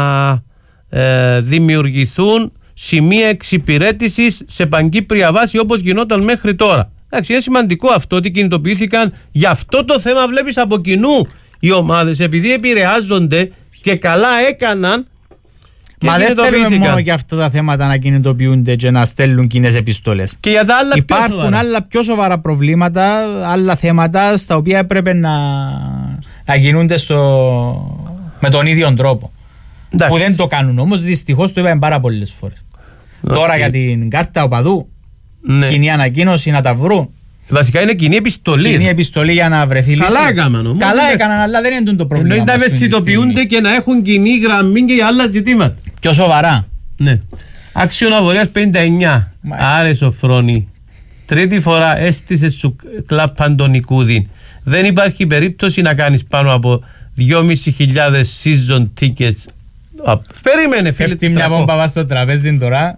ε, δημιουργηθούν σημεία εξυπηρέτησης σε παγκύπρια βάση όπως γινόταν μέχρι τώρα. Εντάξει, είναι σημαντικό αυτό ότι κινητοποιήθηκαν για αυτό το θέμα. Βλέπεις από κοινού οι ομάδες, επειδή επηρεάζονται και καλά έκαναν. Μα δεν θέλουμε μόνο για αυτά τα θέματα να κινητοποιούνται και να στέλνουν κοινές επιστολές. Και για τα άλλα υπάρχουν πιο άλλα πιο σοβαρά προβλήματα, άλλα θέματα στα οποία έπρεπε να, να κινούνται στο, με τον ίδιο τρόπο. Εντάξει. Που δεν το κάνουν όμως, δυστυχώς το είπαμε πάρα πολλές φορές. Okay. Τώρα για την κάρτα οπαδού, ναι. Κοινή ανακοίνωση να τα βρουν. Βασικά είναι κοινή επιστολή. Κοινή επιστολή για να βρεθεί λύση. Καλά έκαναν όμως. Καλά έκαναν, αλλά δεν είναι το πρόβλημα. Εννοείται να ευαισθητοποιούνται και να έχουν κοινή γραμμή και για άλλα ζητήματα. Πιο σοβαρά. Ναι. Άξιον Αβορίας πενήντα εννιά. Άρε Σοφρόνη. Τρίτη φορά έστησε σου κλάπαν τον Νικούδη. Δεν υπάρχει περίπτωση να κάνεις πάνω από δυόμισι χιλιάδες season tickets. Περίμενε φίλε. Φεύγει μια βόμβα βάζει στο τραπέζι τώρα.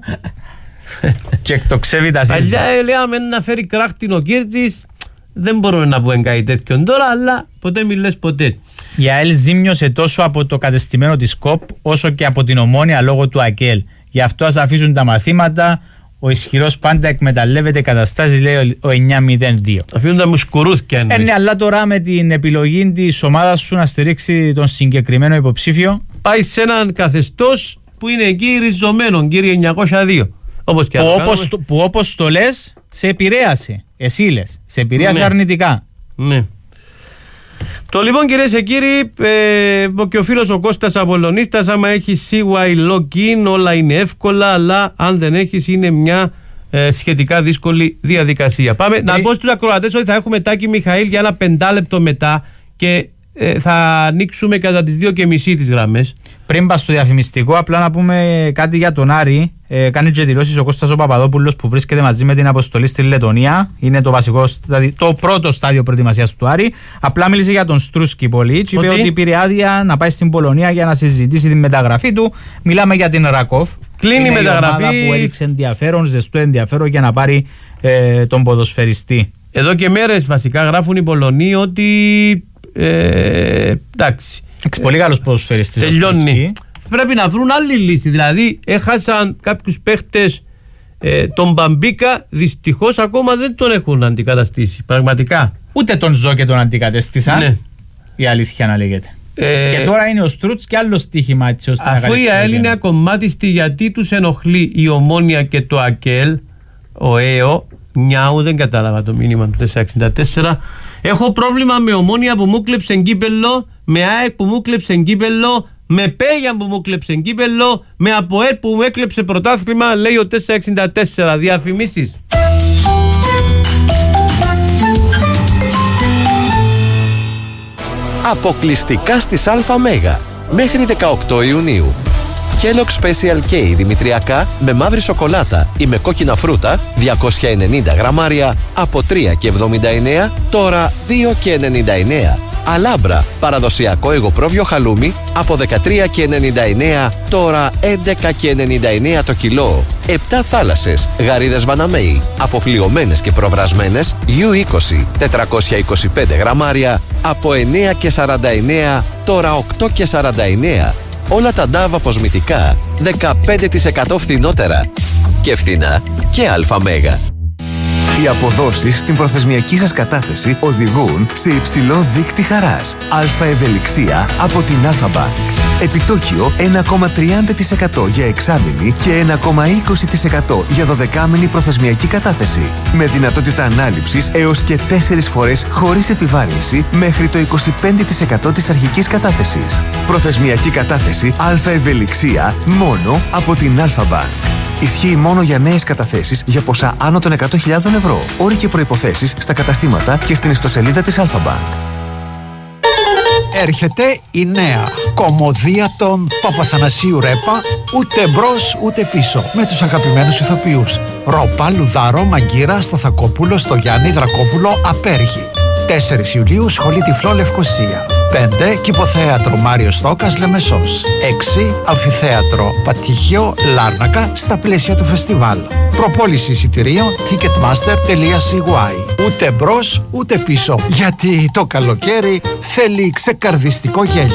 Και εκτοξεύει τα σύζυγα. Παλιά λέμε να φέρει κράχτην ο Κίρτζης. Δεν μπορούμε να πούμε κάτι τέτοιον τώρα, αλλά ποτέ μη λες ποτέ. Η ΑΕΛ ζήμιωσε τόσο από το κατεστημένο της ΚΟΠ όσο και από την Ομόνια λόγω του ΑΚΕΛ. Γι' αυτό ας αφήσουν τα μαθήματα. Ο ισχυρός πάντα εκμεταλλεύεται καταστάσεις, λέει ο εννιά μηδέν δύο. Αφήνουν τα μουσκουρούθκια εννοείς. Ε, ναι, αλλά τώρα με την επιλογή της ομάδας σου να στηρίξει τον συγκεκριμένο υποψήφιο. Πάει σε έναν καθεστώς που είναι εκεί ριζωμένο, κύριε εννιακόσια δύο. Όπως και που, όπως, που όπως το λες, σε επηρέασε. Εσύ λες, σε επηρέασε ναι. αρνητικά. Ναι. Το λοιπόν κυρίες και κύριοι, ε, και ο φίλος ο Κώστας Απολωνίστας, άμα έχεις σι γουάι login όλα είναι εύκολα, αλλά αν δεν έχεις είναι μια ε, σχετικά δύσκολη διαδικασία. Πάμε ε, να πω στους ακροατές ότι θα έχουμε Τάκη Μιχαήλ για ένα πεντάλεπτο μετά και ε, θα ανοίξουμε κατά τις δύο και μισή τις γραμμές. Πριν πας στο διαφημιστικό, απλά να πούμε κάτι για τον Άρη. Ε, κάνει και δηλώσεις ο Κώστας ο Παπαδόπουλος που βρίσκεται μαζί με την αποστολή στη Λετωνία. Είναι το βασικό, δηλαδή, το πρώτο στάδιο προετοιμασίας του Άρη. Απλά μίλησε για τον Στρούσκι πολύ. Και είπε ότι, ότι πήρε άδεια να πάει στην Πολωνία για να συζητήσει την μεταγραφή του. Μιλάμε για την Ρακόφ. Κλείνει η μεταγραφή. Η ομάδα που έδειξε ενδιαφέρον, ζεστό ενδιαφέρον για να πάρει ε, τον ποδοσφαιριστή. Εδώ και μέρες βασικά γράφουν οι Πολωνοί ότι. Ε, εντάξει. Πολύ καλός ποδοσφαιριστής. Τελειώνει. Πρέπει να βρουν άλλη λύση. Δηλαδή, έχασαν κάποιους παίχτες, ε, τον Μπαμπίκα, δυστυχώς ακόμα δεν τον έχουν αντικαταστήσει. Πραγματικά. Ούτε τον Ζω και τον αντικατέστησαν. Ναι. Η αλήθεια να λέγεται. Ε, και τώρα είναι ο Στρούτς και άλλο στοίχημα έτσι ώστε αφού η ΑΕΛ είναι ακομμάτιστη, γιατί τους ενοχλεί η Ομόνια και το ΑΚΕΛ, ο ΕΟ, νιάου, δεν κατάλαβα το μήνυμα του τετρακόσια εξήντα τέσσερα. Έχω πρόβλημα με Ομόνια που μου κλέψε κύπελλο, με ΑΕΚ που μου κλέψε κύπελλο, με Πέγιαν που μου κλέψε κύπελλο, με ΑΠΟΕΛ που μου έκλεψε πρωτάθλημα, λέει ο τετρακόσια εξήντα τέσσερα. Διαφημίσεις. Αποκλειστικά στις ΑΜΕΓΑ μέχρι δεκαοκτώ Ιουνίου. Kellogg Special K δημητριακά με μαύρη σοκολάτα ή με κόκκινα φρούτα διακόσια ενενήντα γραμμάρια από τρία και εβδομήντα εννέα, τώρα δύο και ενενήντα εννέα. Αλάμπρα παραδοσιακό εγωπρόβιο χαλούμι από δεκατρία και ενενήντα εννέα, τώρα έντεκα και ενενήντα εννέα το κιλό. επτά θάλασσες, γαρίδες Βαναμέη, αποφλιωμένες και προβρασμένες γιου είκοσι, τετρακόσια είκοσι πέντε γραμμάρια από εννέα και σαράντα εννέα, τώρα οκτώ και σαράντα εννέα. Όλα τα ντάβ αποσμητικά δεκαπέντε τοις εκατό φθηνότερα. Και φθηνά και ΑΜΕΓΑ. Οι αποδόσεις στην προθεσμιακή σας κατάθεση οδηγούν σε υψηλό δείκτη χαράς. Αλφα ευελιξία από την Alpha-Bank. Επιτόκιο ένα κόμμα τριάντα τοις εκατό για εξάμηνη και ένα κόμμα είκοσι τοις εκατό για δωδεκάμηνη προθεσμιακή κατάθεση. Με δυνατότητα ανάληψης έως και τέσσερις φορές χωρίς επιβάρυνση μέχρι το είκοσι πέντε τοις εκατό της αρχικής κατάθεσης. Προθεσμιακή κατάθεση αλφα ευελιξία μόνο από την Alpha-Bank. Ισχύει μόνο για νέες καταθέσεις για ποσά άνω των εκατό χιλιάδων ευρώ. Όροι και προϋποθέσεις στα καταστήματα και στην ιστοσελίδα της Alpha-Bank. Έρχεται η νέα κομμωδία των Παπαθανασίου Ρέπα, ούτε μπρος ούτε πίσω, με τους αγαπημένους ηθοποιούς Ρόπα, Λουδάρο, Μαγκύρα, Σταθακόπουλο, Στογιάννη, Δρακόπουλο, Απέργη. τέσσερις Ιουλίου, Σχολή Τυφλό, Λευκοσία. πέντε Κηποθέατρο Μάριος Στόκας, Λεμεσός. έξι Αμφιθέατρο Πατήχιο, Λάρνακα, στα πλαίσια του φεστιβάλ. Προπόληση εισιτηρίων ticketmaster τελεία σι γουάι. Ούτε μπρος ούτε πίσω, γιατί το καλοκαίρι θέλει ξεκαρδιστικό γέλιο.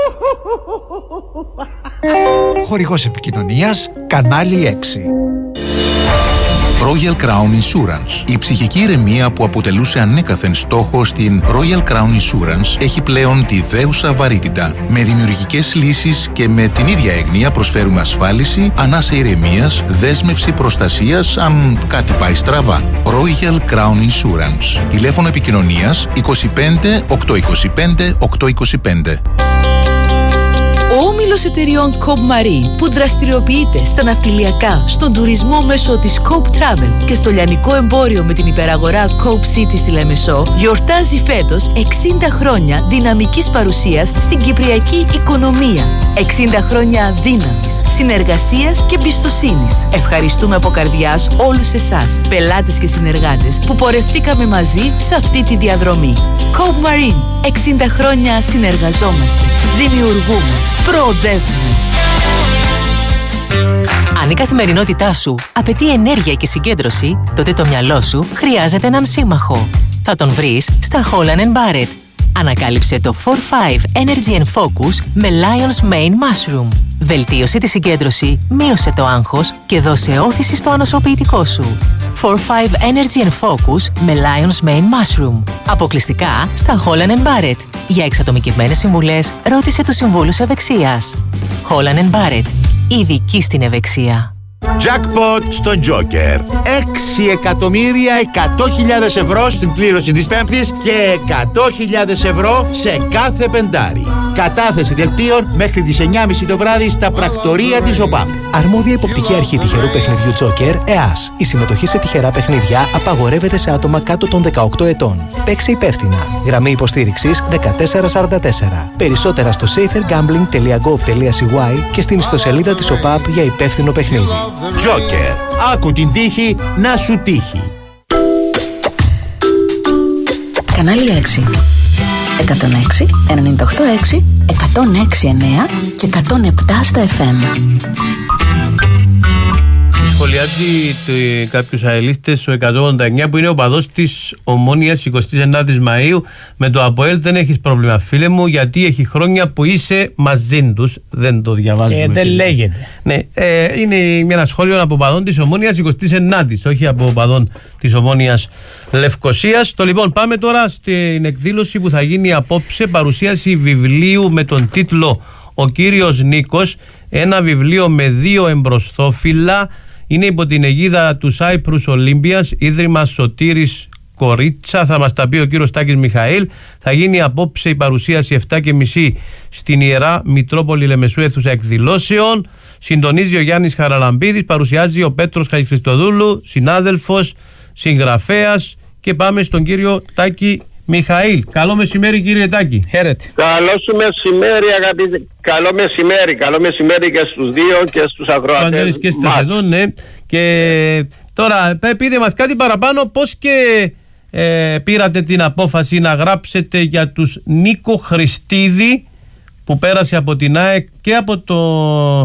Χορηγός επικοινωνίας Κανάλι έξι. Royal Crown Insurance. Η ψυχική ηρεμία που αποτελούσε ανέκαθεν στόχο στην Royal Crown Insurance έχει πλέον τη δέουσα βαρύτητα. Με δημιουργικές λύσεις και με την ίδια έγνοια προσφέρουμε ασφάλιση, ανάσα ηρεμίας, δέσμευση προστασίας αν κάτι πάει στραβά. Royal Crown Insurance. Τηλέφωνο επικοινωνίας είκοσι πέντε οκτακόσια είκοσι πέντε οκτακόσια είκοσι πέντε. Ο όμιλος εταιριών Cope Marine που δραστηριοποιείται στα ναυτιλιακά, στον τουρισμό μέσω της Cope Travel και στο λιανικό εμπόριο με την υπεραγορά Cope City στη Λεμεσό, γιορτάζει φέτος εξήντα χρόνια δυναμικής παρουσίας στην κυπριακή οικονομία. εξήντα χρόνια δύναμης, συνεργασίας και εμπιστοσύνης. Ευχαριστούμε από καρδιάς όλους εσάς, πελάτες και συνεργάτες που πορευτήκαμε μαζί σε αυτή τη διαδρομή. Cope Marine. εξήντα χρόνια συνεργαζόμαστε, δημιουργούμε, προοδεύουμε. Αν η καθημερινότητά σου απαιτεί ενέργεια και συγκέντρωση, τότε το μυαλό σου χρειάζεται έναν σύμμαχο. Θα τον βρεις στα Holland and Barrett. Ανακάλυψε το φορ φάιβ Energy and Focus με Lion's Mane Mushroom. Βελτίωσε τη συγκέντρωση, μείωσε το άγχος και δώσε όθηση στο ανοσοποιητικό σου. φορ φάιβ Energy and Focus με Lion's Mane Mushroom. Αποκλειστικά στα Holland and Barrett. Για εξατομικευμένες συμβουλές, ρώτησε τους συμβούλους ευεξίας. Holland and Barrett. Ειδική στην ευεξία. Jackpot στον Joker. έξι εκατομμύρια εκατό χιλιάδες ευρώ στην κλήρωση της Πέμπτης και εκατό χιλιάδες ευρώ σε κάθε πεντάρι. Κατάθεση δελτίων μέχρι τις εννιά και μισή το βράδυ στα πρακτορία της ΟΠΑΠ. Αρμόδια υποπτική αρχή τυχερού παιχνιδιού Joker, ΕΑΣ. Η συμμετοχή σε τυχερά παιχνίδια απαγορεύεται σε άτομα κάτω των δεκαοκτώ ετών. Παίξε υπεύθυνα. Γραμμή υποστήριξης δεκατέσσερα σαράντα τέσσερα. Περισσότερα στο safer gambling τελεία gov τελεία σι γουάι και στην ιστοσελίδα της ΟΠΑΠ για υπεύθυνο παιχνίδι. Joker. Άκου την τύχη να σου τύχει. Κανάλι έξι. εκατόν έξι, ενενήντα οκτώ έξι, εκατόν έξι εννέα και εκατόν επτά στα εφ εμ. Σχολιάζει κάποιους αελίστες ο εκατόν ογδόντα εννέα που είναι ο παδός της Ομόνοιας εικοστή ενάτη Μαΐου. Με το ΑΠΟΕΛ δεν έχεις πρόβλημα, φίλε μου, γιατί έχει χρόνια που είσαι μαζί τους. Δεν το διαβάζουμε. Ε, δεν λέγεται. Ναι, ε, είναι ένα σχόλιο από παδόν της Ομόνοιας εικοστή ενάτη, όχι από παδόν της Ομόνοιας Λευκοσίας. Το λοιπόν, πάμε τώρα στην εκδήλωση που θα γίνει απόψε, παρουσίαση βιβλίου με τον τίτλο «Ο κύριος Νίκος», ένα βιβλίο με δύο εμπροσθόφυλλα. Είναι υπό την αιγίδα του Cyprus Olympians, Ίδρυμα Σωτήρης Κορίτσα. Θα μας τα πει ο κύριος Τάκης Μιχαήλ. Θα γίνει απόψε η παρουσίαση επτά και μισή στην Ιερά Μητρόπολη Λεμεσού, αίθουσα εκδηλώσεων. Συντονίζει ο Γιάννης Χαραλαμπίδης, παρουσιάζει ο Πέτρος Χατζηχριστοδούλου, συνάδελφος, συγγραφέας. Και πάμε στον κύριο Τάκη Μιχαήλ. Καλό μεσημέρι, κύριε Τάκη. Χαίρετε. Καλό σου μεσημέρι, αγαπητοί. Καλό μεσημέρι. Καλό μεσημέρι και στους δύο και στους ακροατές και στις εδώ, ναι. Και τώρα πείτε μας κάτι παραπάνω, πώς και ε, πήρατε την απόφαση να γράψετε για τους Νίκο Χριστίδη που πέρασε από την ΑΕΚ και από το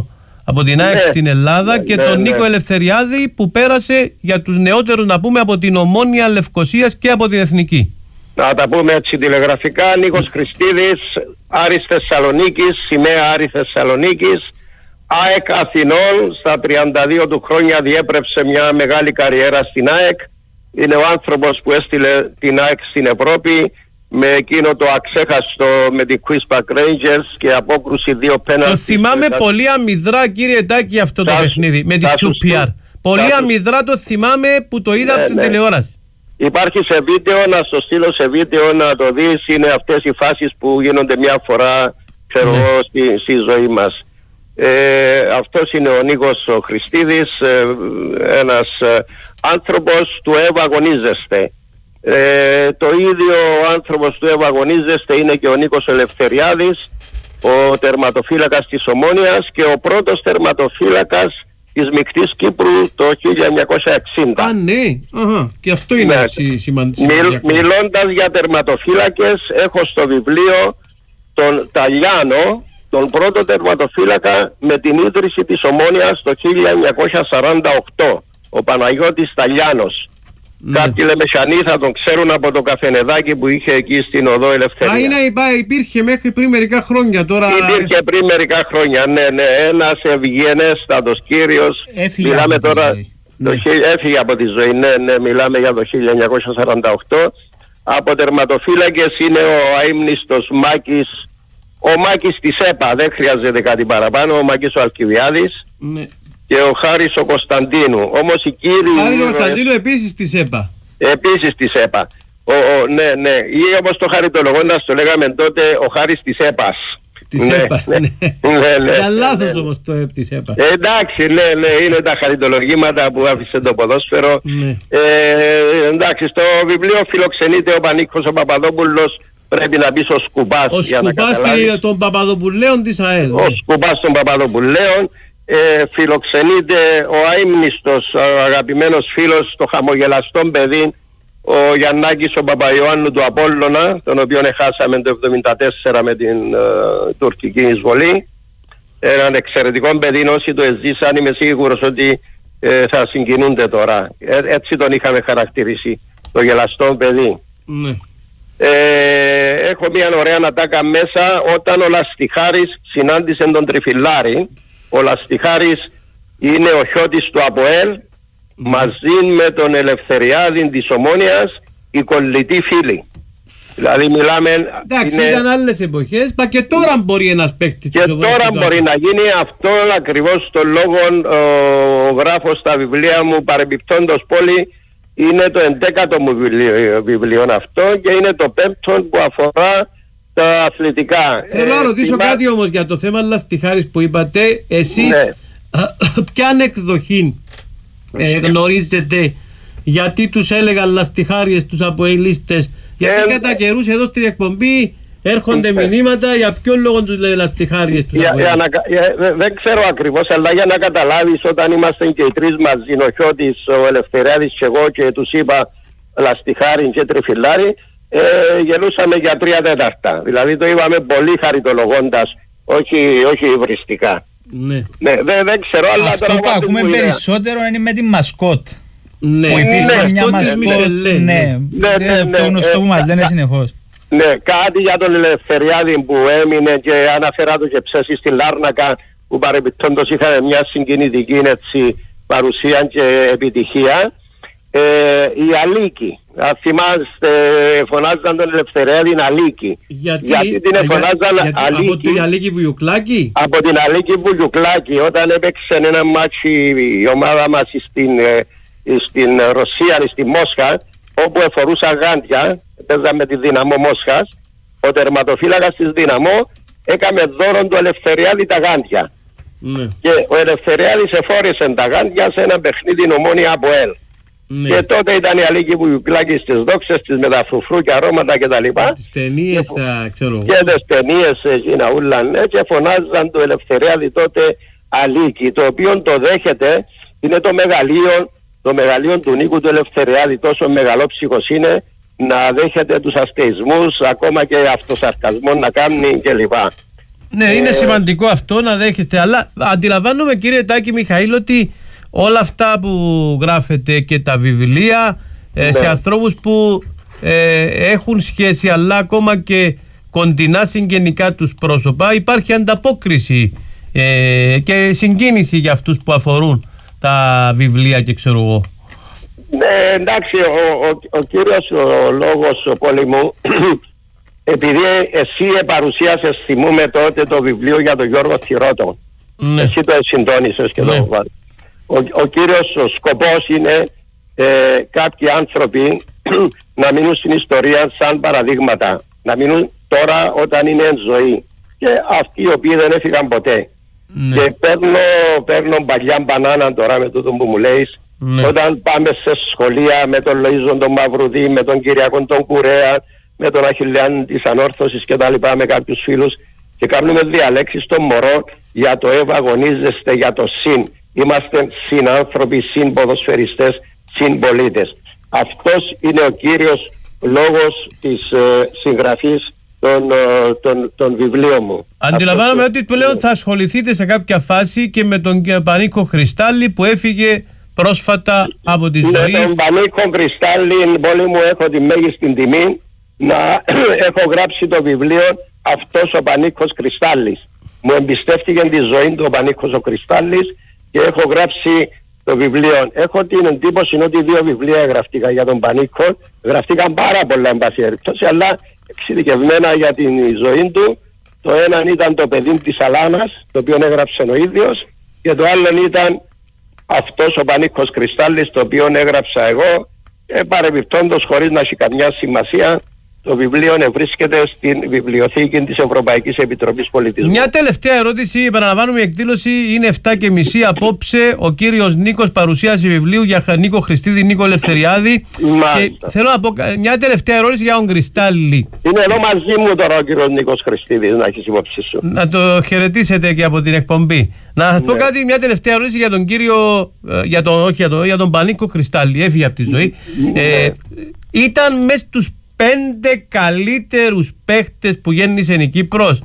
από την ΑΕΚ Ναι. στην Ελλάδα Ναι, και ναι, τον ναι. Νίκο Ελευθεριάδη που πέρασε για τους νεότερους να πούμε από την Ομόνοια Λευκωσίας και από την Εθνική. Να τα πούμε έτσι τηλεγραφικά. Νίκος Χριστίδης, Άρης Θεσσαλονίκης, σημαία Άρη Θεσσαλονίκης, ΑΕΚ Αθηνών, στα τριάντα δύο του χρόνια διέπρεψε μια μεγάλη καριέρα στην ΑΕΚ. Είναι ο άνθρωπος που έστειλε την ΑΕΚ στην Ευρώπη με εκείνο το αξέχαστο με την Queens Park Rangers και απόκρουση δύο πέναλτι. Το θυμάμαι πολύ αμυδρά, κύριε Τάκη, αυτό το παιχνίδι με την κιου πι αρ. Πολύ αμυδρά το θυμάμαι που το είδα Ναι, από την ναι. τηλεόραση. Υπάρχει σε βίντεο, να στο στείλω σε βίντεο να το δεις. Είναι αυτές οι φάσεις που γίνονται μια φορά, ξέρω Ναι. εγώ, στη, στη ζωή μας. Ε, αυτός είναι ο Νίκος ο Χριστίδης, ε, ένας ε, άνθρωπος του ευαγωνίζεστε. Ε, το ίδιο ο άνθρωπος του ευαγωνίζεστε είναι και ο Νίκος Ελευθεριάδης, ο τερματοφύλακας της Ομόνοιας και ο πρώτος τερματοφύλακας της Μικτής Κύπρου το χίλια εννιακόσια εξήντα. Α, ναι. Αχα. Και αυτό είναι Ναι. έτσι σημαντικό. Μιλ, μιλώντας για τερματοφύλακες, έχω στο βιβλίο τον Ταλιάνο, τον πρώτο τερματοφύλακα με την ίδρυση της Ομόνοιας το χίλια εννιακόσια σαράντα οκτώ, ο Παναγιώτης Ταλιάνος. Ναι. Κάποιοι λεμεσανοί θα τον ξέρουν από το καφενεδάκι που είχε εκεί στην Οδό Ελευθερία. Α, είναι, υπά- υπήρχε μέχρι πριν μερικά χρόνια τώρα. Υπήρχε πριν μερικά χρόνια, ναι, ναι, ένας ευγενέστατος κύριος. Έφυγε Μιλάμε από τη τώρα, ζωή. το χι- έφυγε από τη ζωή, ναι, ναι, μιλάμε για το χίλια εννιακόσια σαράντα οκτώ. Από τερματοφύλακες είναι ο αείμνηστος Μάκης, ο Μάκης της ΕΠΑ, δεν χρειάζεται κάτι παραπάνω, ο Μάκης ο Αλκιβιάδης Ναι. και ο Χάρης ο Κωνσταντίνου. Όμως οι κύριοι... Χάρη Κωνσταντίνου επίσης της ΕΠΑ. Επίσης της ΕΠΑ. Ο, ο, ναι, ναι. Ή όπως το χαριτολογώντας το λέγαμε τότε, ο Χάρης της ΕΠΑς. Της Ναι, ΕΠΑ. ναι. Ναι. Ναι, ναι, Ήταν ναι, λάθος ναι. όμως το ΕΠ της ΕΠΑ. Ε, εντάξει, ναι, ναι, είναι τα χαριτολογήματα που άφησε το ποδόσφαιρο. Ναι. Ε, εντάξει, στο βιβλίο φιλοξενείται ο Πανίκος ο Παπαδόπουλος, πρέπει να μπει ο Σκουπάς Ο για να Σκουπάς καταλάβεις. των Παπαδοπουλέων της ΑΕΛ. Ο Σκουπάς των Παπαδοπουλέων. Ε, φιλοξενείται ο αείμνηστος, ο αγαπημένος φίλος, το χαμογελαστό παιδί, ο Γιαννάκης ο Παπαϊωάννου του Απόλλωνα, τον οποίο χάσαμε το εβδομήντα τέσσερα με την ε, τουρκική εισβολή. Έναν εξαιρετικό παιδί, όσοι το εζήσαν είμαι σίγουρος ότι ε, θα συγκινούνται τώρα. Ε, έτσι τον είχαμε χαρακτηρίσει, το γελαστό παιδί. Ναι. Ε, έχω μια ωραία ατάκα μέσα όταν ο Λαστιχάρης συνάντησε τον Τριφυλάρη. Ο Λαστιχάρης είναι ο χιώτης του ΑΠΟΕΛ, μαζί με τον Ελευθεριάδη της Ομόνοιας, οι κολλητοί φίλοι. Δηλαδή μιλάμε... Εντάξει, είναι... ήταν άλλες εποχές, μα και τώρα μπορεί ένας παίκτης. Και τώρα μπορεί να γίνει αυτό ακριβώς τον λόγο ο, γράφω στα βιβλία μου παρεμπιπτόντος πόλη. Είναι το εντέκατο μου βιβλίο, βιβλίο αυτό και είναι το πέμπτο που αφορά τα αθλητικά. Θέλω να Ε, ρωτήσω θυμά- κάτι όμως για το θέμα Λαστιχάρης που είπατε. Εσείς Ναι. ποια εκδοχή ε, γνωρίζετε, γιατί τους έλεγαν Λαστιχάριες τους αποελίστες, γιατί Ε, κατά καιρούς εδώ στην εκπομπή έρχονται Ναι. μηνύματα για ποιο λόγο τους λέει Λαστιχάριες τους Για, για αποελίστες. να, κα- για- δε- δεν ξέρω ακριβώς, αλλά για να καταλάβεις, όταν είμαστε και οι τρεις μαζί, ο Χιώτης, ο Ελευθεριάδης και εγώ, και τους είπα Λαστιχάρη και Τριφυλάρη, ε, γελούσαμε για τρία τέταρτα. Δηλαδή το είπαμε πολύ χαριτολογώντας, όχι, όχι υβριστικά. Ναι. Ναι, δεν, δεν ξέρω, αλλά Αυτό τώρα που βάζω ακούμε μου ιδέα. περισσότερο είναι με τη μασκότ. Ναι, Που υπήρχε ναι, μια μασκότ της μασκότ, Μισελέ, ναι, ναι, ναι, ναι, το γνωστό ε, που μας λένε ε, συνεχώς. Ναι, κάτι για τον Ελευθεριάδη που έμεινε και αναφέρα του και ψέσει στη Λάρνακα, που παρεμπιπτόντως είχαμε μια συγκινητική έτσι, παρουσία και επιτυχία. Ε, η Αλίκη, αν θυμάστε, φωνάζαν τον Ελευθεριάδη Αλίκη. Γιατί, την για- φωνάζαν γιατί- από Αλίκη? την Αλίκη Βουγιουκλάκη. Από την Αλίκη Βουγιουκλάκη, όταν έπαιξε ένα μάτσι η ομάδα μας στην, ε, στην Ρωσία, στη Μόσχα, όπου εφορούσαν γάντια, παίζαμε με τη Δύναμο Μόσχας, ο τερματοφύλακας της Δύναμο έκαμε δώρο του Ελευθεριάδη τα γάντια. Ναι. Και ο Ελευθεριάδης εφόρησε τα γάντια σε ένα παιχνίδι Ομόνοια ΑΠΟΕΛ. Ναι. Και τότε ήταν η Αλίκη Βουγιουκλάκη στις δόξες της με τα φρουφρού και αρώματα κτλ. Τις ταινίες, τα ξέρω εγώ. Και τις ταινίες εκείνα ούλα, ναι, και φωνάζαν το Ελευθεριάδη τότε Αλίκη, το οποίο το δέχεται, είναι το μεγαλείο, το μεγαλείο του Νίκου του Ελευθεριάδη, τόσο μεγαλόψυχος είναι να δέχεται τους αστεισμούς, ακόμα και αυτοσαρκασμό να κάνει κλπ. Ναι, είναι ε... σημαντικό αυτό να δέχεστε, αλλά αντιλαμβάνομαι κύριε Τάκη Μιχαήλ ότι όλα αυτά που γράφετε και τα βιβλία ναι. σε ανθρώπους που ε, έχουν σχέση αλλά ακόμα και κοντινά συγγενικά τους πρόσωπα υπάρχει ανταπόκριση ε, και συγκίνηση για αυτούς που αφορούν τα βιβλία και ξέρω εγώ. Ναι, εντάξει, ο, ο, ο κύριος ο λόγος ο Πολυμού επειδή εσύ παρουσίασες, θυμούμε τότε το βιβλίο για τον Γιώργο Θηρότο. Ναι. Εσύ το συντόνισες και ναι. το βάλεις. Ο, ο κύριος ο σκοπός είναι ε, κάποιοι άνθρωποι να μείνουν στην ιστορία σαν παραδείγματα. Να μείνουν τώρα όταν είναι εν ζωή. Και αυτοί οι οποίοι δεν έφυγαν ποτέ. Ναι. Και παίρνω, παίρνω παλιά μπανάνα τώρα με τούτο που μου λέεις. Ναι. Όταν πάμε σε σχολεία με τον Λοΐζον τον Μαυρουδί, με τον Κυριακόν τον Κουρέα, με τον Αχιλλεάν της Ανόρθωσης και τα λοιπά, με κάποιους φίλους και κάνουμε διαλέξεις των μωρών για το ΕΒ αγωνίζεστε για το ΣΥΝ. Είμαστε συνάνθρωποι, συμποδοσφαιριστές, συμπολίτες. Αυτός είναι ο κύριος λόγος της ε, συγγραφής των, ε, των, των βιβλίων μου. Αντιλαμβάνομαι ότι πλέον θα ασχοληθείτε σε κάποια φάση και με τον Πανίκο Χριστάλλη που έφυγε πρόσφατα από τη ζωή. Με τον Πανίκο Χριστάλλη, πολύ μου έχω τη μέγιστη τιμή να έχω γράψει το βιβλίο αυτός ο Πανίκος Χριστάλλης. Μου εμπιστεύτηκε τη ζωή του ο Πανίκος ο Χριστάλλης και έχω γράψει το βιβλίο. Έχω την εντύπωση ότι δύο βιβλία γραφτήκα για τον Πανίκο. Γραφτήκαν πάρα πολλά εν πάση περιπτώσει, αλλά εξειδικευμένα για την ζωή του. Το ένα ήταν το παιδί της Αλάνας, το οποίο έγραψε ο ίδιος, και το άλλο ήταν αυτός ο Πανίκος Χριστάλλης, το οποίο έγραψα εγώ. Ε, παρεμπιπτόντως, χωρίς να έχει καμιά σημασία, το βιβλίο βρίσκεται στην βιβλιοθήκη της Ευρωπαϊκής Επιτροπής Πολιτισμού. Μια τελευταία ερώτηση, επαναλαμβάνουμε, η εκδήλωση είναι εφτά και μισή απόψε. Ο κύριος Νίκος παρουσίασε βιβλίου για Νίκο Χριστίδη, Νίκο Ελευθεριάδη. Και θέλω να πω μια τελευταία ερώτηση για τον Χριστάλλη. Είναι εδώ μαζί μου τώρα ο κύριος Νίκος Χριστίδης, να έχεις υπόψη σου. Να το χαιρετήσετε και από την εκπομπή. Να σας ναι. πω κάτι, μια τελευταία ερώτηση για τον κύριο, για τον, όχι για τον, για τον Πανίκο Χριστάλλη, έφυγε από τη ζωή. Ναι. Ε, ήταν μέσα στους πέντε καλύτερους παίχτες που γέννησε η Κύπρος.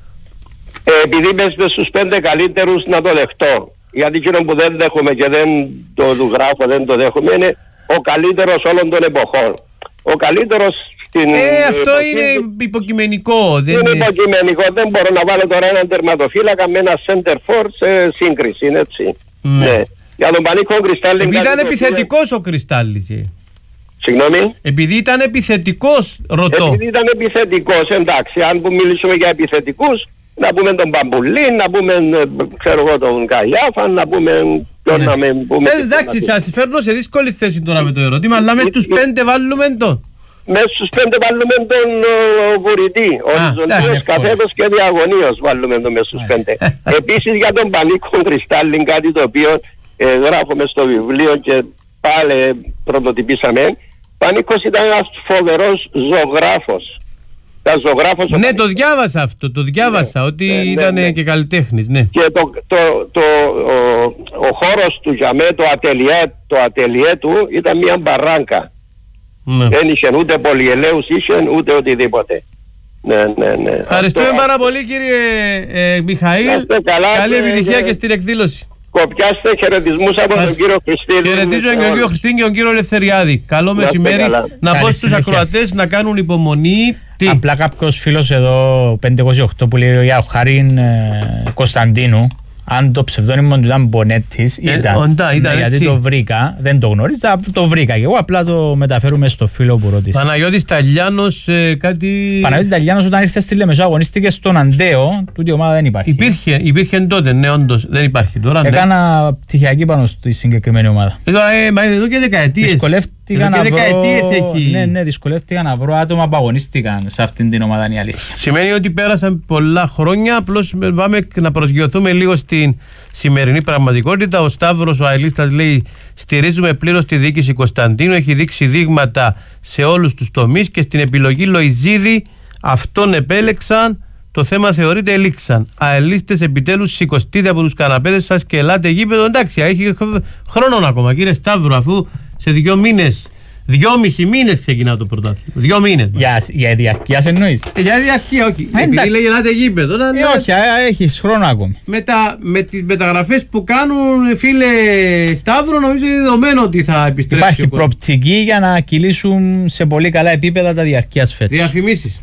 Ε, επειδή είμαι στους πέντε καλύτερους, να το δεχτώ. Γιατί εκείνο που δεν δέχομαι και δεν το γράφω, δεν το δέχομαι, είναι ο καλύτερος όλων των εποχών. Ο καλύτερος στην... Ε, αυτό εποχή, είναι υποκειμενικό. Δεν είναι υποκειμενικό. Δεν μπορώ να βάλω τώρα έναν τερματοφύλακα με ένα center for σε σύγκριση, είναι έτσι. Ναι. Ναι. Για τον Πανίκο Χριστάλλη... Ήταν επιθετικός ο Χριστάλλης. Συγγνώμη. Επειδή ήταν επιθετικός, ρωτώ. Επειδή ήταν επιθετικός, εντάξει. Αν που μιλήσουμε για επιθετικούς, να πούμε τον Μπαμπουλή, να πούμε, ξέρω εγώ, τον Καγιάφα, να πούμε... Ναι. Να με πούμε ε, εντάξει, σας φέρνω σε δύσκολη θέση τώρα με το ερώτημα, αλλά μέσα στους πέντε βάλουμε τον. Μέσα στους πέντε βάλουμε τον Βουρητή, οριζοντίος, καθέτος και διαγωνίος βάλουμε τον μέσα στους πέντε. Επίσης για τον Πανίκο Χριστάλλη, κάτι το οποίο ε, γράφουμε στο βιβλίο και πάλι πρωτοτυπήσαμε. Πανίκος ήταν ένας φοβερός ζωγράφος. Ζωγράφος, ναι, το διάβασα αυτό, το διάβασα, ναι, ότι ναι, ήταν ναι, ναι. και καλλιτέχνης, ναι. Και το, το, το, ο, ο χώρος του για μέ, το ατελιέ, το ατελιέ του ήταν μια μπαράνκα. Ναι. Δεν είχε ούτε πολυελαίους, είχε ούτε οτιδήποτε. Ναι, ναι, ναι. Ευχαριστούμε αυτό... πάρα πολύ κύριε ε, Μιχαήλ. Καλά, καλή επιτυχία και, και στην εκδήλωση. Κοπιάστε χαιρετισμούς από τον κύριο Χριστίδη. Χαιρετίζω και τον κύριο Χριστίδη και τον κύριο Ελευθεριάδη. Καλό μεσημέρι. Να πω στους ακροατές να κάνουν υπομονή. Τι? Απλά κάποιος φίλος εδώ πεντακόσια είκοσι οκτώ που λέει για ο Χάριν ε, Κωνσταντίνου, αν το ψευδόνυμο του ήταν Μπονέτης, ε, ήταν, όντα, ήταν ναι, γιατί το βρήκα, δεν το γνώριζα, το βρήκα και εγώ απλά το μεταφέρουμε στο φίλο που ρώτησε. Παναγιώτης Ταλιάνος, ε, κάτι... Παναγιώτης Ταλιάνος όταν ήρθε στη Λεμεσό αγωνίστηκε στον Αντέο, τούτη ομάδα δεν υπάρχει. Υπήρχε, υπήρχε τότε, ναι, όντως, δεν υπάρχει τώρα. Έκανα ναι. πτυχιακή πάνω στη συγκεκριμένη ομάδα. Εδώ, ε, μα εδώ και δεκαετίες. Δυσκολεύτηκα να βρω... Έχει... Ναι, ναι, δυσκολεύτηκα να βρω άτομα που αγωνίστηκαν σε αυτήν την ομάδα, είναι η αλήθεια. Σημαίνει ότι πέρασαν πολλά χρόνια, απλώς πάμε να προσγειωθούμε λίγο στην σημερινή πραγματικότητα. Ο Σταύρος ο Αελίστας λέει: στηρίζουμε πλήρως τη διοίκηση Κωνσταντίνου, έχει δείξει δείγματα σε όλους τους τομείς και στην επιλογή Λοϊζίδη αυτόν επέλεξαν. Το θέμα θεωρείται ελήξαν. Αελίστες, επιτέλους σηκωστείτε από τους καναπέδες σας και ελάτε γήπεδο. Εντάξει, έχει χρόνο ακόμα, κύριε Σταύρο, αφού σε δύο μήνες Δυόμισι μήνες ξεκινά το πρωτάθλημα. Δύο μήνες. Για, για διαρκείας εννοείς? Ε, για διαρκεία, όχι. Ε, επειδή λέει ελάτε γήπεδο. Ε, όχι, έχεις χρόνο ακόμη. Με, τα, με τις μεταγραφές που κάνουν, φίλε Σταύρο, νομίζω είναι δεδομένο ότι θα επιστρέψει. Υπάρχει προοπτική για να κυλήσουν σε πολύ καλά επίπεδα τα διαρκείας φέτος. Διαφημίσεις.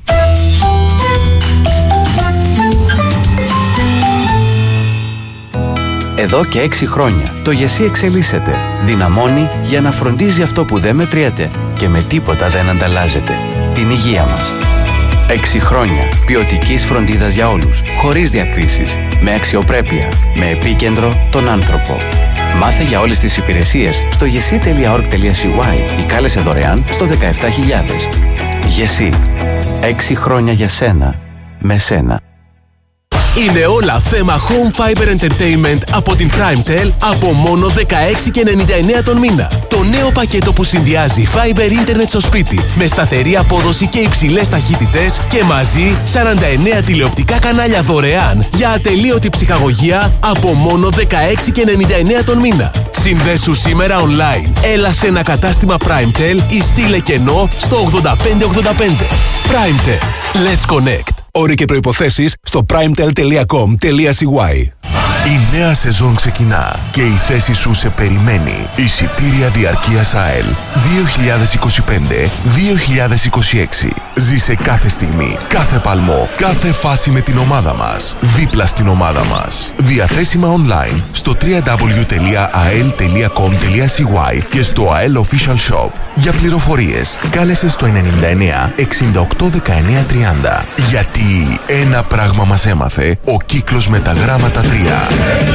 Εδώ και έξι χρόνια το ΓΕΣΥ εξελίσσεται. Δυναμώνει για να φροντίζει αυτό που δεν μετριέται και με τίποτα δεν ανταλλάζεται. Την υγεία μας. Έξι χρόνια ποιοτικής φροντίδας για όλους, χωρίς διακρίσεις, με αξιοπρέπεια, με επίκεντρο τον άνθρωπο. Μάθε για όλες τις υπηρεσίες στο γεσί τελεία org τελείαcy ή κάλεσε δωρεάν στο δεκαεπτά χιλιάδες. ΓΕΣΥ. Έξι χρόνια για σένα, με σένα. Είναι όλα θέμα Home Fiber Entertainment από την PrimeTel από μόνο δεκαέξι και ενενήντα εννέα τον μήνα. Το νέο πακέτο που συνδυάζει Fiber Internet στο σπίτι με σταθερή απόδοση και υψηλές ταχύτητες και μαζί σαράντα εννέα τηλεοπτικά κανάλια δωρεάν για ατελείωτη ψυχαγωγία από μόνο δεκαέξι και ενενήντα εννέα τον μήνα. Συνδέσου σήμερα online. Έλα σε ένα κατάστημα PrimeTel ή στείλε κενό στο ογδόντα πέντε ογδόντα πέντε. PrimeTel. Let's connect. Όροι και προϋποθέσεις στο primetel τελεία com τελείαcy. Η νέα σεζόν ξεκινά και η θέση σου σε περιμένει. Εισιτήρια διαρκείας ΑΕΛ δύο χιλιάδες είκοσι πέντε δύο χιλιάδες είκοσι έξι. Ζήσε κάθε στιγμή, κάθε παλμό, κάθε φάση με την ομάδα μας. Δίπλα στην ομάδα μας. Διαθέσιμα online στο double-u double-u double-u τελεία ael τελεία com τελείαcy και στο AEL Official Shop. Για πληροφορίες κάλεσε στο ενενήντα εννέα εξήντα οκτώ δεκαεννέα τριάντα. Γιατί ένα πράγμα μας έμαθε ο κύκλος με τα γράμματα τρία.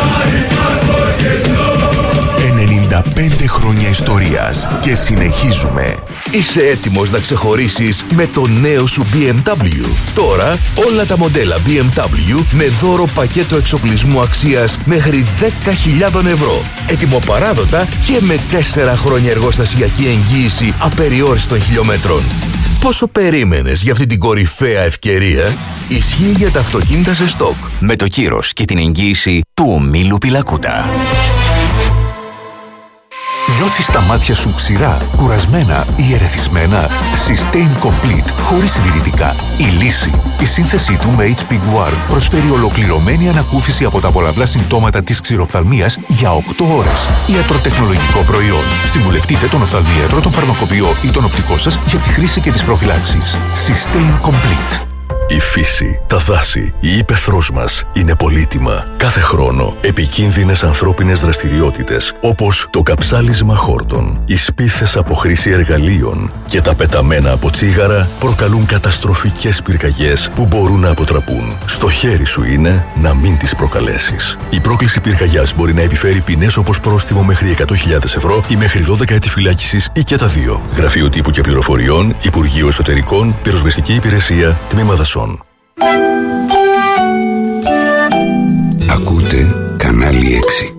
ενενήντα πέντε χρόνια ιστορίας και συνεχίζουμε. Είσαι έτοιμος να ξεχωρίσεις με το νέο σου μπι εμ ντάμπλιου? Τώρα όλα τα μοντέλα μπι εμ ντάμπλιου με δώρο πακέτο εξοπλισμού αξίας μέχρι δέκα χιλιάδες ευρώ. Έτοιμο παράδοτα και με τέσσερα χρόνια εργοστασιακή εγγύηση απεριόριστων χιλιόμετρων. Πόσο περίμενες για αυτή την κορυφαία ευκαιρία? Ισχύει για τα αυτοκίνητα σε στόκ. Με το κύρος και την εγγύηση του ομίλου Πιλακούτα. Νιώθεις τα μάτια σου ξηρά, κουρασμένα ή ερεθισμένα? Sustain Complete, χωρίς συντηρητικά. Η λύση. Η σύνθεσή του με έιτς πι Guard προσφέρει ολοκληρωμένη ανακούφιση από τα πολλαπλά συμπτώματα της ξηροφθαλμίας για οκτώ ώρες. Ιατροτεχνολογικό προϊόν. Συμβουλευτείτε τον οφθαλμίατρο, τον φαρμακοποιό ή τον οπτικό σας για τη χρήση και τις προφυλάξεις. Sustain Complete. Η φύση, τα δάση, η ύπαιθρός μας είναι πολύτιμα. Κάθε χρόνο επικίνδυνες ανθρώπινες δραστηριότητες όπως το καψάλισμα χόρτων, οι σπίθες από χρήση εργαλείων και τα πεταμένα από τσίγαρα προκαλούν καταστροφικές πυρκαγιές που μπορούν να αποτραπούν. Στο χέρι σου είναι να μην τις προκαλέσεις. Η πρόκληση πυρκαγιάς μπορεί να επιφέρει ποινές όπως πρόστιμο μέχρι εκατό χιλιάδες ευρώ ή μέχρι δώδεκα έτη φυλάκισης ή και τα δύο. Γραφείο Τύπου και Πληροφοριών, Υπουργείο Εσωτερικών, Πυροσβεστική Υπηρεσία, Τμήμα Δασών. Ακούτε κανάλι έξι.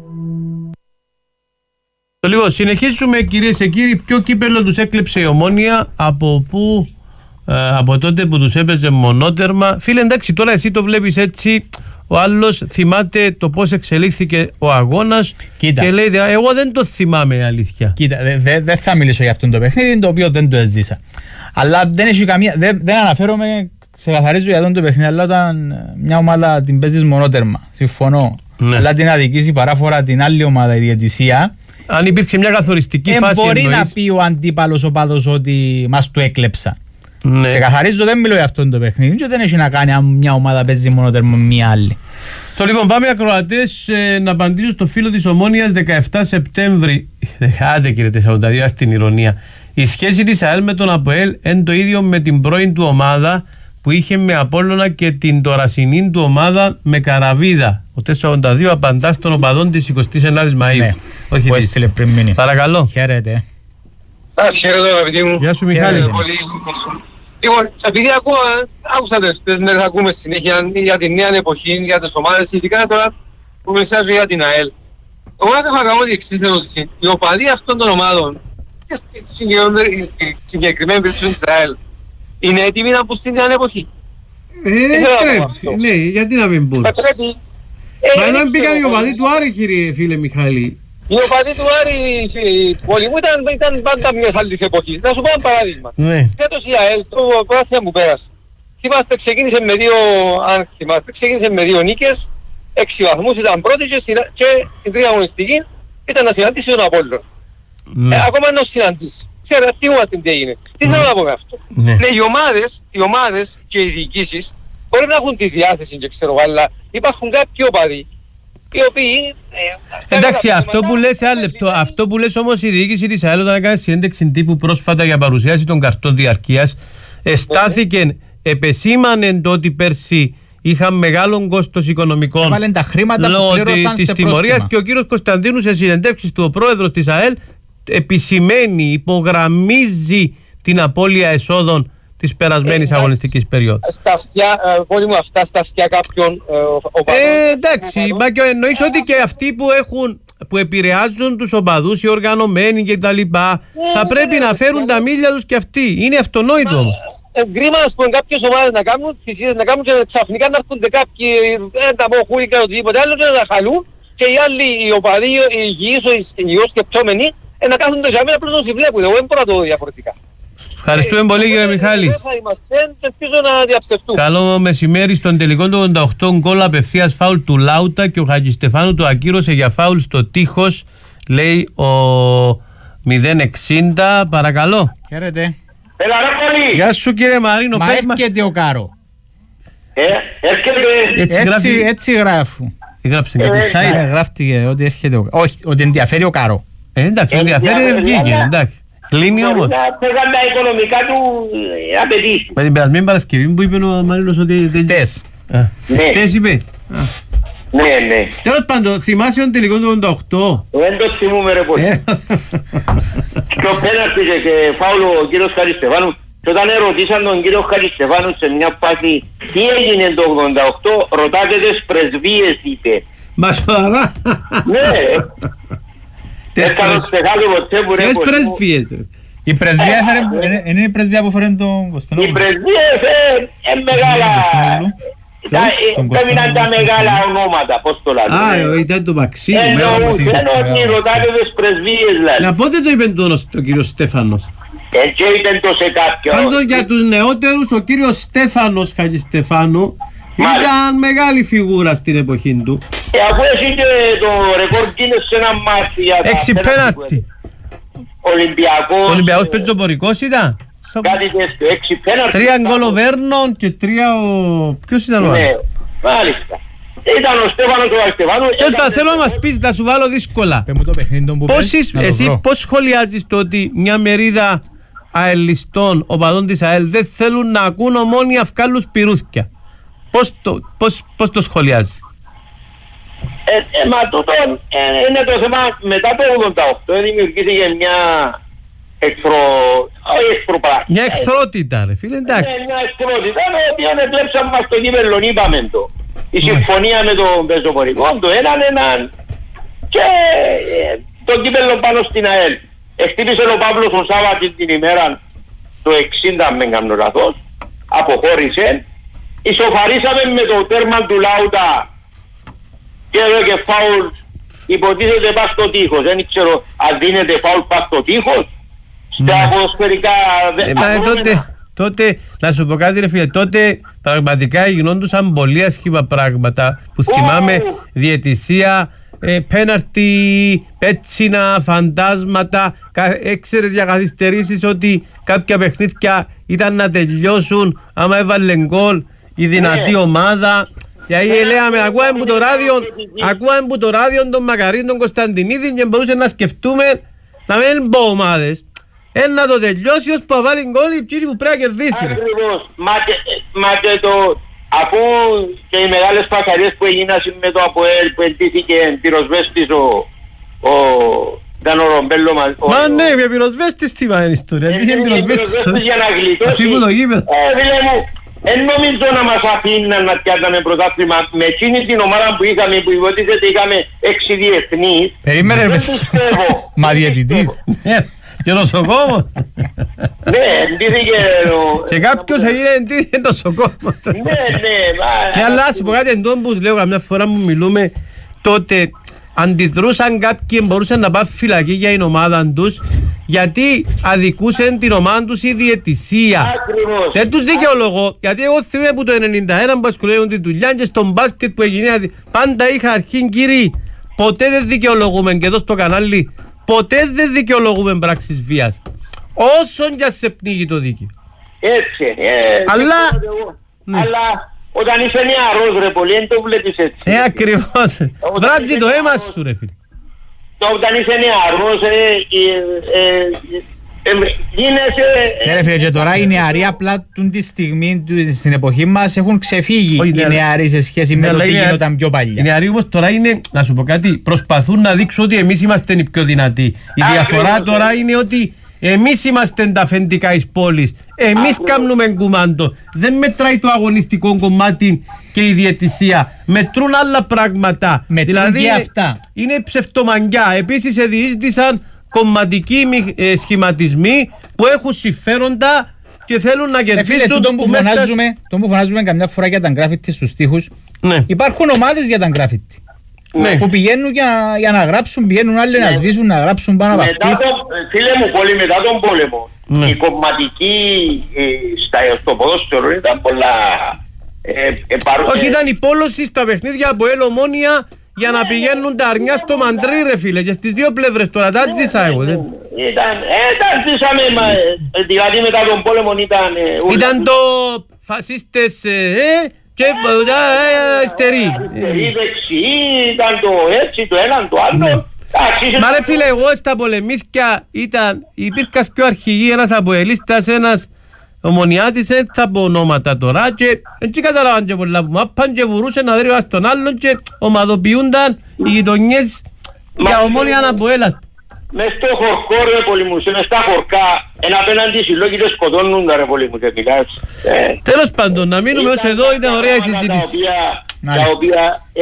Λοιπόν, συνεχίζουμε κυρίες και κύριοι. Ποιο κύπελλο τους έκλεψε η Ομόνοια, από πού, ε, από τότε που τους έπαιζε μονότερμα? Φίλε, εντάξει, τώρα εσύ το βλέπεις έτσι, ο άλλος θυμάται το πώς εξελίχθηκε ο αγώνας. Κοίτα. Και λέει, εγώ δεν το θυμάμαι, αλήθεια. Κοίτα, δεν δε, δε θα μιλήσω για αυτό το παιχνίδι, το οποίο δεν το έζησα. Αλλά δεν έχει καμία, δεν, δεν αναφέρομαι, ξεκαθαρίζω για αυτό το παιχνίδι, αλλά όταν μια ομάδα την παίζεις μονότερμα, συμφωνώ, ναι. Αλλά την αδικήσει παράφορα την άλλη ομάδα η διαιτησία. Αν υπήρξε μια καθοριστική ε, φάση. Μπορεί εννοείς να πει ο αντίπαλος οπαδός ότι μας το έκλεψα. Ναι. Ξεκαθαρίζω, δεν μιλώ για αυτό το παιχνίδι, και δεν έχει να κάνει αν μια ομάδα παίζει μονότερμα με μια άλλη. Το λοιπόν, πάμε ακροατές ε, να απαντήσω στο φίλο της Ομόνοιας. Δεκαεφτά Σεπτέμβρη. Άντε κύριε τέσσερα ογδόντα δύο, στην ηρωνία. Η σχέση της ΑΕΛ με τον ΑΠΟΕΛ είναι το ίδιο με την πρώην του ομάδα που είχε με Απόλλωνα και την τωρασινή του ομάδα με Καραβίδα. Ο τέσσερα ογδόντα δύο απαντά στον οπαδόν της εικοστής ενάτης Μαΐου. Ναι, όχι που έστειλε πριν μήνυ. Παρακαλώ. Χαίρετε. Χαίρετε αγαπητοί μου. Γεια σου Μιχάλη. Λοιπόν, επειδή ακούω, άκουσα τις μέρες, ακούμε συνέχεια για την νέα εποχή, για τις ομάδες, ειδικά τώρα που μεσάζω για την ΑΕΛ. Εγώ θα έχω κάνει την εξής ερώτηση. Οι οπαδοί αυτών των ομάδων, και συγκεκριμένη περίπτωση της ΑΕΛ, είναι έτοιμοι να μπουν στην νέα εποχή? Ε, πρέπει, ναι, γιατί να μην μπουν? Πρέπει. Μα δεν πήγαν οι οπαδοί του Άρη, κύριε φίλε Μιχάλη. Οι οπαδοί του Άρη, η πόλη μου ήταν, ήταν πάντα μιας άλλης εποχής. Να σου πω ένα παράδειγμα. Ναι. Φέτος η ΑΕΛ, το πράθυμα που πέρασε. Θυμάστε, ξεκίνησε με δύο, αν θυμάστε, ξεκίνησε με δύο νίκες, έξι βαθμούς, ήταν πρώτη και, συνα... και στην τρίτη αγωνιστική ήταν να συναντήσει τον Απόλλωνα. Ναι. Ε, ακόμα να συναντήσει. Ξέρετε, τι είμαστε τι έγινε. Τι θέλω να πω με αυτό. Ναι. Ναι, οι ομάδες, οι ομάδες και οι διοικήσεις μπορεί να έχουν τη διάθεση και ξέρω, αλλά υπάρχουν κάποιοι οπαδοί οι οποίοι... Ε, εντάξει, αυτό που λες, ένα λεπτό, αυτό που λες όμως η διοίκηση της ΑΕΛ όταν έκανε συνέντευξη τύπου πρόσφατα για παρουσίαση των καρτών διαρκείας, στάθηκε, ναι. επεσήμανε το ότι πέρσι είχαν μεγάλο κόστος οικονομικών Έβαλαν τα χρήματα που πλήρωσαν της σε τιμωρίας και ο κύριος Κωνσταντίνου σε συνεντεύξεις του, ο πρόεδρος της ΑΕΛ, επισημαίνει, υπογραμμίζει την απώλεια εσόδων της περασμένης ε, αγωνιστικής περίοδου. Στα αυτιά, ε, πολύ μου αυτά στα αυτιά κάποιων ε, οπαδών. Ε, εντάξει, Μπάκιο, εννοείς ότι και αυτοί που έχουν, που επηρεάζουν τους οπαδούς, οι οργανωμένοι και τα λοιπά, ε, θα πρέπει ε, να φέρουν ε, τα μίλια τους και αυτοί. Είναι αυτονόητο όμως. Γκρίμα να πούμε κάποιες ομάδες να κάνουν θυσίες, να κάνουν και ξαφνικά να έρχονται κάποιοι, ε, τα πω χούλικα οτιδήποτε άλλο και να χαλούν και οι άλλοι, οι οπαδοί, οι υγιείς, οι υγιώς σκεπτόμενοι, ε, να κάθονται για μένα απλώς να βλέπουν. Εγώ δεν μπορώ να το δω διαφορετικά. Ευχαριστούμε ε, πολύ κύριε Μιχάλη. Καλό μεσημέρι. Στον τελικό του ογδόντα οκτώ γκολ απευθείας φάουλ του Λάουτα και ο Χατζηστεφάνου το ακύρωσε για φάουλ στο τείχος, λέει ο μηδέν εξήντα. Παρακαλώ. Χαίρετε. Έλα ρε πολύ. Γεια σου κύριε Μαρίνο. Μα έρχεται ο Κάρο. Ε, έρχεται. Έτσι, έτσι, έτσι γράφουν. Γράψε κάποιο site. Γράφτηκε ότι έρχεται ο Κάρο. Όχι, ότι ενδιαφέρει ο Κάρο. Ε, εντάξει, ενδιαφέρει βγήκε, εντάξει. Κλείνει όμως. Να πήγαν τα οικονομικά του απαιτήσει. Με την περασμένη Παρασκευή που είπε ο Μαρίνος ότι... Τες. Τες είπε. Ναι, ναι. Τέλος πάντων, θυμάσαι τον τελικό του ογδόντα οκτώ. Δεν το θυμούμε ρε πολύ. Και ο πέναρτη και φάουλο ο κύριος Χατζηστεφάνου. Και όταν ερωτήσαν τον κύριο Χατζηστεφάνου σε μια φάση τι έγινε το ογδόντα οκτώ, ρωτάτε τις πρεσβείες, είπε. Μα σοβαρά. Ναι. Ποιες πρεσβείες. Η πρεσβεία είναι η πρεσβεία που φέρνει τον Κωνσταντίνο. Η πρεσβεία είναι μεγάλα. Έμειναν τα μεγάλα ονόματα, πώς το λάζουν. Α, ήταν το Μαξίμου. Εννοούν ρωτάτε τις πρεσβείες δηλαδή. Να πότε το είπε τον κύριο Στέφανος. Έτσι είπε το σε κάποιον. Πάντως για τους νεότερους ο κύριος Στέφανος Χατζηστεφάνου ήταν μεγάλη φιγούρα στην εποχή του. Ε, αφού εσύ και το ρεκόρ είναι σε ένα μάτι για τα... Έξι πέναρτη. Ολυμπιακός. Ολυμπιακός πεζοπορικός ήταν. Κάτι τέτοιο, έξι πέναρτη. Τρία γκολ ο Βέρνον και τρία ο... Ποιος ήταν ο άλλος. Ναι, μάλιστα. Ήταν ο Στέφανος ο Αστεφάνου. Τώρα θέλω να μας πεις, να σου βάλω δύσκολα. Εσύ πώς σχολιάζεις το ότι μια μερίδα αελιστών, οπαδών της ΑΕΛ δεν θέλουν να ακούν ομόνια αυκάλους πυρούθκια. Πώς το, πώς, πώς το σχολιάζεις. Ε, ε, μα τούτο ε, είναι το θέμα μετά το ογδόντα οκτώ δημιουργήθηκε μια εχθρο... όχι εχθροπράκτη. Μια εχθρότητα ρε φίλε, εντάξει. Ε, μια εχθρότητα, το οποίο εκλέψαμε μας το κύπελλον, είπαμε το. Η συμφωνία με τον πεζοπορικό, το έναν έναν και ε, το κύπελλο πάνω στην ΑΕΛ. Εκτύπησε ο Παύλος ο Σάββατη την ημέρα το εξήντα με κάνω λαθός, αποχώρησε. Ισοφαρίσαμε με το τέρμα του Λάουτα και εδώ και φάουλ υποτίθεται πας στο τείχος. Δεν ξέρω αν δίνεται φάουλ πας στο τείχος. Στα ποδοσφαιρικά... Ε, τότε, τότε, να σου πω κάτι ρε φίλε, τότε πραγματικά γινόντουσαν πολύ άσχημα πράγματα που θυμάμαι, διαιτησία, ε, πέναρτι, πέτσινα, φαντάσματα, έξερες για καθυστερήσεις ότι κάποια παιχνίδια ήταν να τελειώσουν άμα έβαλε γκολ η δυνατή ομάδα. Γιατί λέγαμε, ακούαμε που το ράδιο, ακούαμε που το ράδιο τον Μακαρίν, τον Κωνσταντινίδη και μπορούσε να σκεφτούμε να μην πω ομάδες. Ένα να το τελειώσει ως που βάλει γκολ η ψήφι που πρέπει να κερδίσει. Ακριβώς. Μα και το, αφού και οι μεγάλες πασαρίες που έγιναν με το ΑΠΟΕΛ που εντύθηκε πυροσβέστης ο, ο, ήταν ο Ρομπέλο μας. Μα ναι, για πυροσβέστης τι πάει η ιστορία. Τι είναι πυροσβέστης για να γλιτώσει. Αφού το γήπεδο. Ε, φίλε μου, εν νομίζω να μας αφήναν να πιάσαμε πρωτάθλημα με εκείνη την ομάδα που είχαμε, που υποτίθεται είχαμε έξι διεθνείς. Περίμενε, μα διαιτητής. Και νοσοκόμος. Ναι, εντύθηκε... Και κάποιος έγινε εντύθηκε νοσοκόμος. Ναι, ναι. Ναι, αλλά σου πω κάτι εντός που λέω καμιά φορά που μιλούμε τότε αντιδρούσαν κάποιοι, μπορούσαν να πάνε φυλακή για την ομάδα τους, γιατί αδικούσαν την ομάδα τους η διαιτησία. Ακριβώς. Δεν τους δικαιολογώ, γιατί εγώ θυμάμαι που το ενενήντα ένα που ασχολούνται τη δουλειά και στον μπάσκετ που έγινε, πάντα είχα αρχήν κύριοι, ποτέ δεν δικαιολογούμε, και εδώ στο κανάλι, ποτέ δεν δικαιολογούμε πράξεις βίας. Όσον και σε πνίγει το δίκαιο. Έτσι είναι. Ε, αλλά... Ναι. Αλλά όταν είσαι νεαρός ρε πολύ, δεν το βλέπεις έτσι. Ε, ακριβώς. Βράζει το αίμα σου ρε φίλε. Όταν είσαι νεαρός, ε, ε, ε, ε, γίνεσαι... Ναι ρε φίλε, και τώρα οι νεαροί απλά τη στιγμή, στην εποχή μας, έχουν ξεφύγει οι νεαροί σε σχέση με το τι γίνονταν πιο παλιά. Οι νεαροί όμως τώρα είναι, να σου πω κάτι, προσπαθούν να δείξουν ότι εμείς είμαστε οι πιο δυνατοί. Η διαφορά τώρα είναι ότι εμείς είμαστε τα αφεντικά της πόλης. Εμείς κάνουμε κουμάντο. Δεν μετράει το αγωνιστικό κομμάτι και η διαιτησία. Μετρούν άλλα πράγματα. Μετρούν δηλαδή και αυτά. Είναι ψευτομαγκιά. Επίσης διείσδησαν κομματικοί ε, σχηματισμοί που έχουν συμφέροντα και θέλουν να κερδίσουν. Ε, φίλε, τον που, φωνάζουμε, τον που φωνάζουμε καμιά φορά για τα γκράφιτι στους τοίχους, ναι. Υπάρχουν ομάδες για τα γκράφιτι. Ναι. Που πηγαίνουν για, για να γράψουν, πηγαίνουν άλλοι ναι. να σβήσουν, να γράψουν πάνω από αυτούς. Φίλε μου, πολύ μετά τον πόλεμο, ναι. η κομματική ε, στα, στο ποδόσφαιρο ήταν πολλά... Ε, ε, παρό... Όχι, ήταν η πόλωση στα παιχνίδια από Ελ-Ομόνια για να πηγαίνουν τα αρνιά στο Μαντρί ρε φίλε, και στις δύο πλευρές τώρα, τα ζήσα εγώ. Δεν... Ήταν, ε, τα ζήσαμε, μα, ε, δηλαδή μετά τον πόλεμο ήταν... Ε, ήταν το φασίστες... Ε, και αριστερή. Αριστερή, δεξιή, ήταν το έτσι, το ένα, το άλλο. Μα ρε φίλε, εγώ στα πολεμίσκια ήταν, υπήρχαν πιο αρχηγοί, ένας αποελίστας, ένας ομονιάτης, έτσι από ονόματα τώρα, και έτσι καταλάβαν και πολλά που μάπαν και βουρούσαν να δέρει τον άλλον και ομαδοποιούνταν οι γειτονιές για Ομόνια Αποέλας. Μες στο χορκό ρε πολυμούσε, μες στα χορκά, εν απέναντι συλλόγοι δεν σκοτώνουν τα ρε πολυμούσε, μιλάς. Τέλος πάντων, να μείνουμε ως εδώ, ήταν ωραία η συζήτηση. Τα οποία,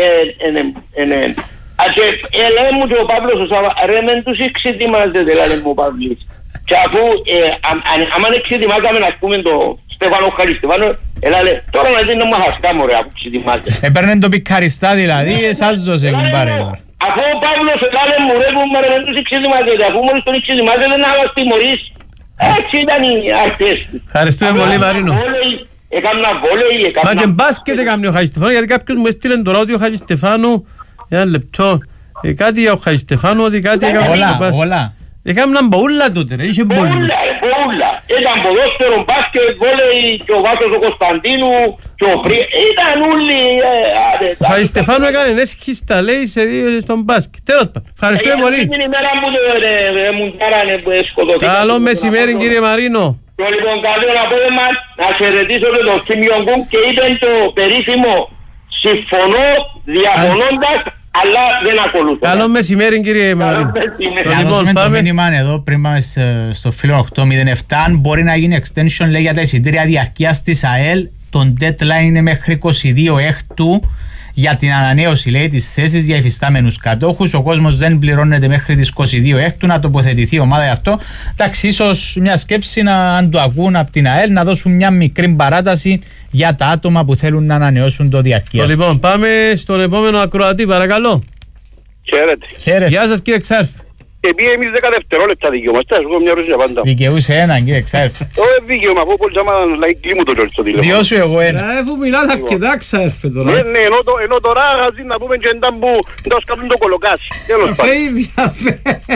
λέει μου και ο Παύλος ο Σάβα, ρε μεν τους εξετοιμάζεται, λέει μου ο Παύλης. Και αφού, άμα εξετοιμάζαμε να πούμε το Στέφανο Χαριστεφάνο, λέει, τώρα να δίνω μαχασκά μου ρε, αφού εξετοιμάζεται. Έπαιρνε το πικαριστά δηλαδή, εσάς δώσε κουμπάρε. Αφού ο Παύλος ελάλε μου ρε που με τους εξετοιμάζεται, αφού μόλις τον εξετοιμάζεται να μας τιμωρείς. Έτσι ήταν οι αρτές. Ευχαριστούμε πολύ Μαρίνο. Έκανα βόλεϊ, έκανα... Μα και μπάσκετ έκαμε ο Χαγιστεφάνου, γιατί κάποιος μου έστειλε τώρα ότι ο Χαγιστεφάνου, ένα λεπτό, κάτι για ο Χαγιστεφάνου, ότι κάτι έκαμε... Όλα, όλα. Έκαναν μπαούλα τότε ρε, είχε μπαούλα. Μπαούλα, μπαούλα. Ήταν ποδόσφαιρο, μπάσκετ, βόλεϊ και ο Βάσος ο Κωνσταντίνου και ο Πρί... Ήταν όλοι... Ο Χαγιστεφάνου έκανε έσχιστα λέει στον μπάσκετ. Τέλος πάντων. Ευχαριστούμε πολύ. Την ημέρα που μου κάρανε που σκοτωθήκαν. Καλό μεσημέρι κύριε Μαρίνο. Και λοιπόν καλό απόγευμα να χαιρετήσω τον Κιμ Ιονγκ Ουν και είπε το περίφημο συμφωνώ διαφωνώντας αλλά δεν ακολουθώ. Καλό μεσημέρι κύριε Μαρίνο. Να δώσουμε το μήνυμα εδώ πριν πάμε στο φίλο οκτώ μηδέν επτά. Αν μπορεί να γίνει extension λέει για τα εισιτήρια διαρκείας της ΑΕΛ, τον deadline είναι μέχρι είκοσι δύο Έκτου για την ανανέωση λέει της θέσης για υφιστάμενους κατόχους. Ο κόσμος δεν πληρώνεται μέχρι τις είκοσι δύο Έκτου να τοποθετηθεί η ομάδα γι' αυτό. Εντάξει, ίσως μια σκέψη να αν το ακούν από την ΑΕΛ να δώσουν μια μικρή παράταση για τα άτομα που θέλουν να ανανεώσουν το διαρκείας. Λοιπόν, πάμε στον επόμενο ακροατή, παρακαλώ. Χαίρετε. Χαίρετε. Γεια σας κύριε Ξάρφ. Επειδή εμείς δέκα δευτερόλεπτα δικαιούμαστε, ας πούμε μια ρωσία πάντα. Δικαιούσε έναν κύριε Ξάρφ. Όχι δικαιούμαι, αφού πολύ άμα like κλείμου το στο τηλέφωνο. Διώσου εγώ ένα. Αφού μιλάς αρκετά Ξάρφ τώρα. Ναι, ναι, ενώ τώρα αγαζί να πούμε και εντάμ που να σκάπτουν το κολοκάσι. Φε ίδια φε.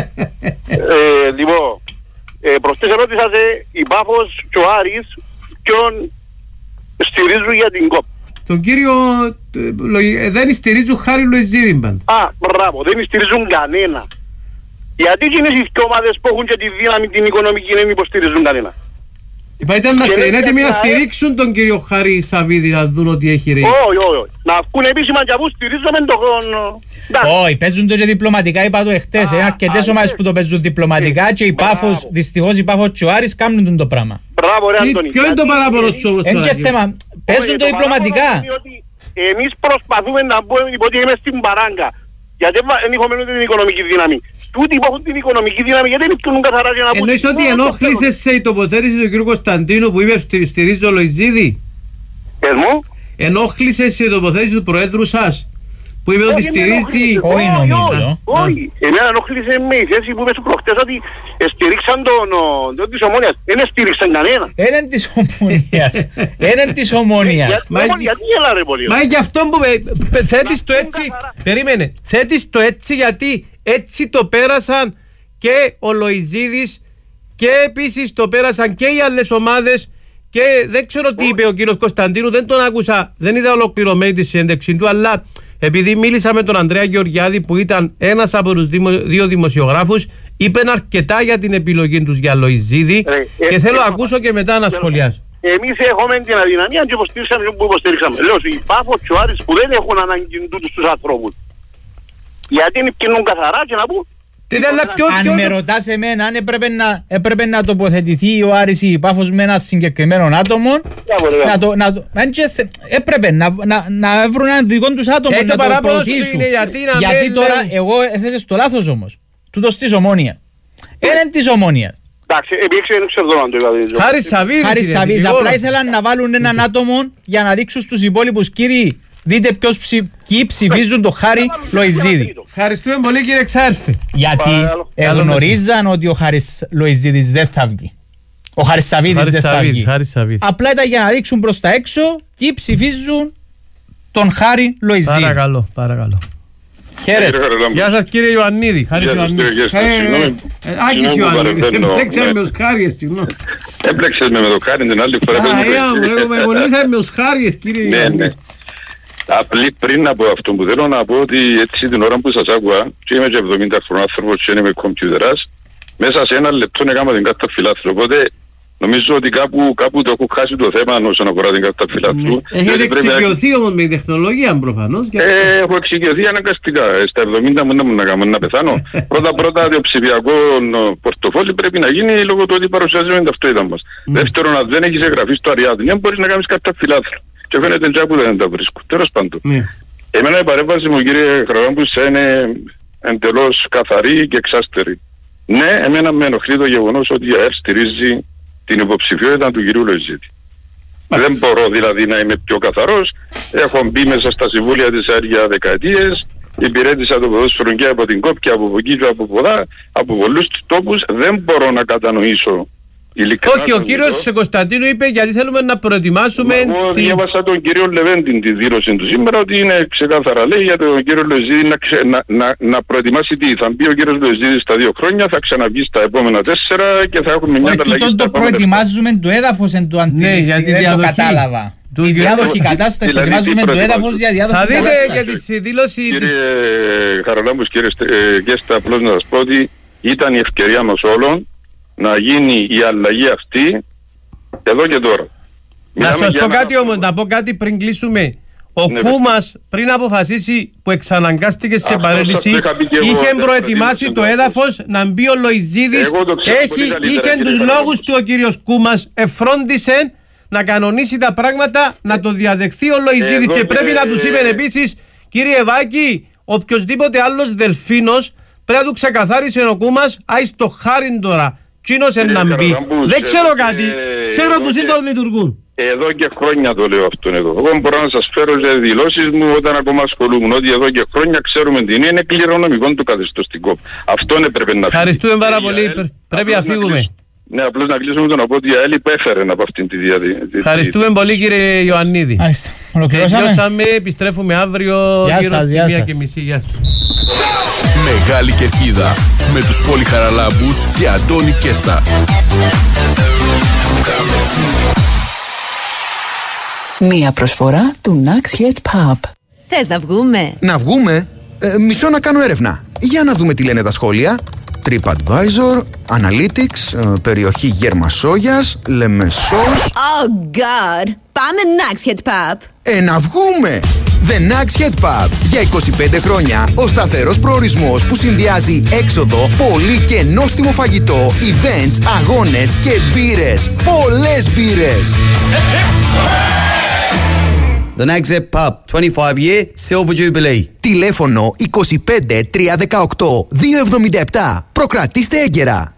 Λοιπόν, προσθέσα ερώτησα σε η Πάφος και ο Άρης ποιον στηρίζουν για την κόπ. Τον κύριο δεν στηρίζουν Χάρη Λοϊζίδη πάντα. Α, μπράβο, δεν στηρίζουν κανένα. Γιατί και είναι οι ομάδες που έχουν και τη δύναμη την οικονομική δεν υποστηρίζουν κανένα. Είναι έτοιμοι να στηρίξουν τον κύριο Χάρη Σαββίδη να δουν ότι έχει ρε. Όχι, όχι, να βγουν επίσημα και αφού στηρίζουμε τον χρόνο. Όχι, παίζουν το και διπλωματικά, είπα το εχθές. Είναι αρκετές ομάδες που το παίζουν διπλωματικά και η Πάφος, δυστυχώς η Πάφος και ο Άρης κάνουν το πράγμα. Μπράβο ρε Αντώνη. Ποιο είναι το παράπονο σου όμως τώρα? Είναι και θέμα, παίζουν το διπλωματικά. Εμείς προσπαθούμε να πούμε ότι είμαστε στην παράγκα. Γιατί δεν έχουμε την οικονομική δύναμη. Τούτοι που έχουν την οικονομική δύναμη γιατί δεν φτύνουν καθαρά για να πούν. Εννοείς ότι ενόχλησες σε η τοποθέτηση του κ. Κωνσταντίνου που είπε στηρίζω Λοϊζίδη? Πες μου. Ενόχλησες σε η τοποθέτηση του Προέδρου σας Που είπε ότι στηρίζει. Όχι νομίζω. Όχι. Εμένα ενοχλήσε με η θέση που είπες προχτές ότι στηρίξαν τον της Ομόνοιας. Δεν στήριξαν κανένα. Είναι της Ομόνοιας. Είναι της Ομόνοιας. Γιατί έλα ρε πολύ. Μα γι' αυτό που θέτεις το έτσι. Περίμενε. Θέτεις το έτσι γιατί έτσι το πέρασαν και ο Λοϊζίδης και επίσης το πέρασαν και οι άλλες ομάδες. Και δεν ξέρω τι είπε ο κύριος Κωνσταντίνου, δεν τον άκουσα, δεν είδα ολοκληρωμένη τη συνέντευξη του, αλλά επειδή μίλησα με τον Ανδρέα Γεωργιάδη που ήταν ένας από τους δύο δημοσιογράφους, είπε αρκετά για την επιλογή τους για Λοϊζίδη ε, και ε, θέλω να ε, ακούσω και μετά να σχολιάσω. Εμείς έχουμε την αδυναμία και υποστήριξαμε που υποστήριξαμε. Λέω, η Πάφος και ο Άρης που δεν έχουν ανάγκη τούτους τους ανθρώπους. Γιατί είναι κινούν καθαρά και να πούν. Αν με ρωτάς εμένα αν έπρεπε να, έπρεπε να τοποθετηθεί ο Άρης ή η Πάφος με ένα συγκεκριμένο άτομο, να το, να το, έπρεπε να, να, να βρουν έναν δικό τους άτομο να το προωθήσουν. Γιατί, γιατί τώρα εγώ έθεσες το λάθος όμως. Τούτος της Ομόνια. Είναι της Ομόνιας. Εντάξει, επίεξε δεν ξέρω αν το είπα. Χάρης Σαββίδης. Απλά ήθελαν να βάλουν έναν άτομο για να δείξουν στους υπόλοιπους κύριοι. Δείτε ποιος ψη, ποιοι ψηφίζουν το Χάρη Λοϊζίδη. Ευχαριστούμε πολύ κύριε Ξάρφε. Γιατί εγνωρίζαν ότι ο Χάρης Λοϊζίδης δεν θα βγει. Ο Χάρης Σαββίδης δεν θα βγει. Απλά ήταν για να δείξουν προς τα έξω ποιοι ψηφίζουν τον Χάρη Λοϊζίδη. Παρακαλώ, παρακαλώ. Χαίρετε. Γεια σας κύριε Ιωαννίδη. Χάρης Ιωαννίδη. Άκης Ιωαννίδης. Έμπλεξαμε με τους Χάριες. Έμπλεξες με το Χάρη την άλλη φορά. Με βολήσαμε με τους Χάριες κύριε Ιωαννίδη. Απλή πριν από αυτό που θέλω να πω ότι έτσι την ώρα που σας άκουα και είμαι και εβδομήντα χρονών άνθρωπος και είμαι κομπιουτεράς, μέσα σε ένα λεπτό έκανα την κάρτα φιλάθλου, οπότε νομίζω ότι κάπου, κάπου το έχω χάσει το θέμα όσον αφορά την κάρτα φιλάθλου. Έχετε εξοικειωθεί όμως με η τεχνολογία προφανώς. Ε, έχω εξοικειωθεί αναγκαστικά. Στα εβδομήντα μου να κάνω να πεθάνω. Πρώτα πρώτα το ψηφιακό πορτοφόλι πρέπει να γίνει λόγω του ότι παρουσιάζουμε την ταυτότητα μας. Δεύτερον, αν δεν έχεις εγγραφεί στο Αριάδι, δεν μπορείς να κάνεις κάρτα φιλάθλου. Και φαίνεται και που δεν τα βρίσκω. Τέλος πάντων. Yeah. Εμένα η παρέμβαση μου κύριε Χαραλάμπους είναι εντελώς καθαρή και εξάστερη. Ναι, εμένα με ενοχλεί το γεγονός ότι η ΑΕΛ στηρίζει την υποψηφιότητα του κυρίου Λοϊζίδη. Yeah. Δεν μπορώ δηλαδή να είμαι πιο καθαρός. Έχω μπει μέσα στα συμβούλια της ΑΕΛ για δεκαετίες. Υπηρέτησα το ποδόσφαιρο και από την Κόπ και από εκεί και από ποδά, από πολλούς τόπους. Δεν μπορώ να κατανοήσω. Όχι, ο κύριος Κωνσταντίνου είπε γιατί θέλουμε να προετοιμάσουμε. Εγώ τη... διάβασα τον κύριο Λεβέντιν τη δήλωση του σήμερα ότι είναι ξεκάθαρα λέει για τον κύριο Λοϊζίδη να, ξε... να, να, να προετοιμάσει τι. Θα μπει ο κύριος Λοϊζίδης στα δύο χρόνια, θα ξαναβγεί στα επόμενα τέσσερα και θα έχουμε μια ανταλλαγή. Όχι, το προετοιμάζουμε το έδαφος εν του αντίληψη, ναι, δεν το κατάλαβα. Η διάδοχη κατάσταση, προετοιμάζουμε το έδαφος για διάδοχη κατάσταση. Θα δείτε και τη δήλωση. Κύριε Χαραλάμπους, κύριε Γκέστα, απλώς να σας πω ότι ήταν η ευκαιρία μας όλων να γίνει η αλλαγή αυτή εδώ και τώρα. Να σας πω κάτι ένα... όμως, να πω κάτι πριν κλείσουμε. Ο ναι, Κούμας πριν αποφασίσει που εξαναγκάστηκε σε παρέλυση είχε προετοιμάσει το έδαφος να μπει ο Λοϊζίδης. Είχε τους λόγους του ο κύριος Κούμας, εφρόντισε να κανονίσει τα πράγματα, να το διαδεχθεί ο Λοϊζίδης και πρέπει να τους είπε επίσης κύριε Βάκη, οποιοσδήποτε άλλος δελφίνος πρέπει να του ξεκαθάρισε ο Κούμας, άι στο χάριν τώρα. Τσίνος να μπει. Δεν ξέρω κάτι. Ξέρω τους σύντομους λειτουργούν. Εδώ και χρόνια το λέω αυτόν εδώ. Εγώ μπορώ να σας φέρω σε δηλώσεις μου όταν ακόμα ασχολούμαι ότι εδώ και χρόνια ξέρουμε τι είναι. Είναι κληρονομικό του καθεστώς στην ΚΟΠ. Αυτόν έπρεπε να φύγει. Ευχαριστούμε πάρα πολύ. Πρέπει να φύγουμε. Ναι, απλώς να κλείσουμε το να πω ότι η ΑΕΛ υπέφερε από αυτήν τη διαδικασία. Ευχαριστούμε πολύ κύριε Ιωαννίδη. Ολοκληρώσαμε. Επιστρέφουμε αύριο γύρω στη μία και μισή. Γεια σας. Μεγάλη Κερκίδα με τους Πόλη Χαραλάμπους και Αντώνη Κέστα. Μία προσφορά του Nax Head Pub. Θες να βγούμε? Να βγούμε? Ε, μισό να κάνω έρευνα. Για να δούμε τι λένε τα σχόλια. TripAdvisor, Analytics, ε, περιοχή Γερμασόγιας, Λεμεσός. Oh God! Πάμε Nax Head Pub. Ε, να βγούμε! The Nax Head Pub. Για είκοσι πέντε χρόνια ο σταθερός προορισμός που συνδυάζει έξοδο, πολύ και νόστιμο φαγητό, events, αγώνες και μπύρες. Πολλές μπύρες! The Nax Head Pub, twenty-five year Silver Jubilee. Τηλέφωνο είκοσι πέντε τρία δεκαοκτώ δύο εβδομήντα επτά. Προκρατήστε έγκαιρα.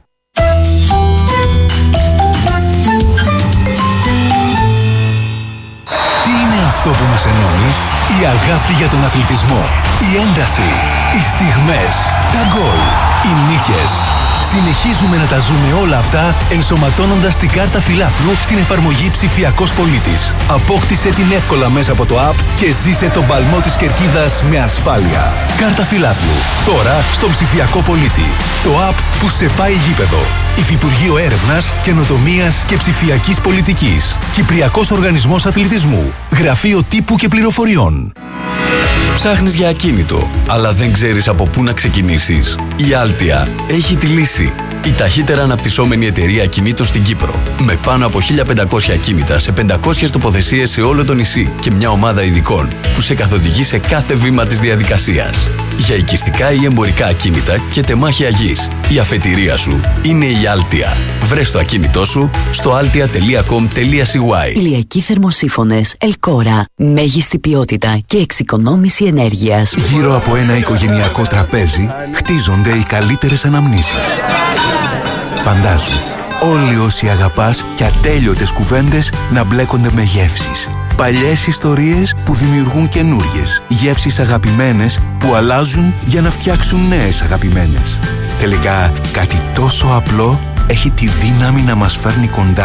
Τι είναι αυτό που μας ενώνει? Η αγάπη για τον αθλητισμό, η ένταση, οι στιγμές, τα γκολ, οι νίκες. Συνεχίζουμε να τα ζούμε όλα αυτά ενσωματώνοντας την κάρτα φιλάθλου στην εφαρμογή Ψηφιακός Πολίτης. Απόκτησε την εύκολα μέσα από το app και ζήσε τον παλμό της κερκίδας με ασφάλεια. Κάρτα φιλάθλου. Τώρα στον Ψηφιακό Πολίτη. Το app που σε πάει γήπεδο. Υφυπουργείο Έρευνας, Καινοτομίας και Ψηφιακής Πολιτικής. Κυπριακός Οργανισμός Αθλητισμού. Γραφείο Τύπου και Πληροφοριών. Ψάχνεις για ακίνητο, αλλά δεν ξέρεις από πού να ξεκινήσεις? Η Altia έχει τη λύση. Η ταχύτερα αναπτυσσόμενη εταιρεία ακινήτων στην Κύπρο. Με πάνω από χίλια πεντακόσια ακίνητα σε πεντακόσιες τοποθεσίες σε όλο το νησί και μια ομάδα ειδικών που σε καθοδηγεί σε κάθε βήμα της διαδικασίας. Για οικιστικά ή εμπορικά ακίνητα και τεμάχια γης. Η αφετηρία σου είναι η Altia. Βρες το ακίνητό σου στο altia τελεία com τελεία c y. Ηλιακοί θερμοσύφωνες Ελκόρα. Μέγιστη ποιότητα και εξοικονόμηση ενέργειας. Γύρω από ένα οικογενειακό τραπέζι χτίζονται οι καλύτερες αναμνήσεις. Φαντάσου, όλοι όσοι αγαπάς και ατέλειωτες κουβέντες να μπλέκονται με γεύσεις. Παλιές ιστορίες που δημιουργούν καινούριες. Γεύσεις αγαπημένες που αλλάζουν για να φτιάξουν νέες αγαπημένες. Τελικά, κάτι τόσο απλό έχει τη δύναμη να μας φέρνει κοντά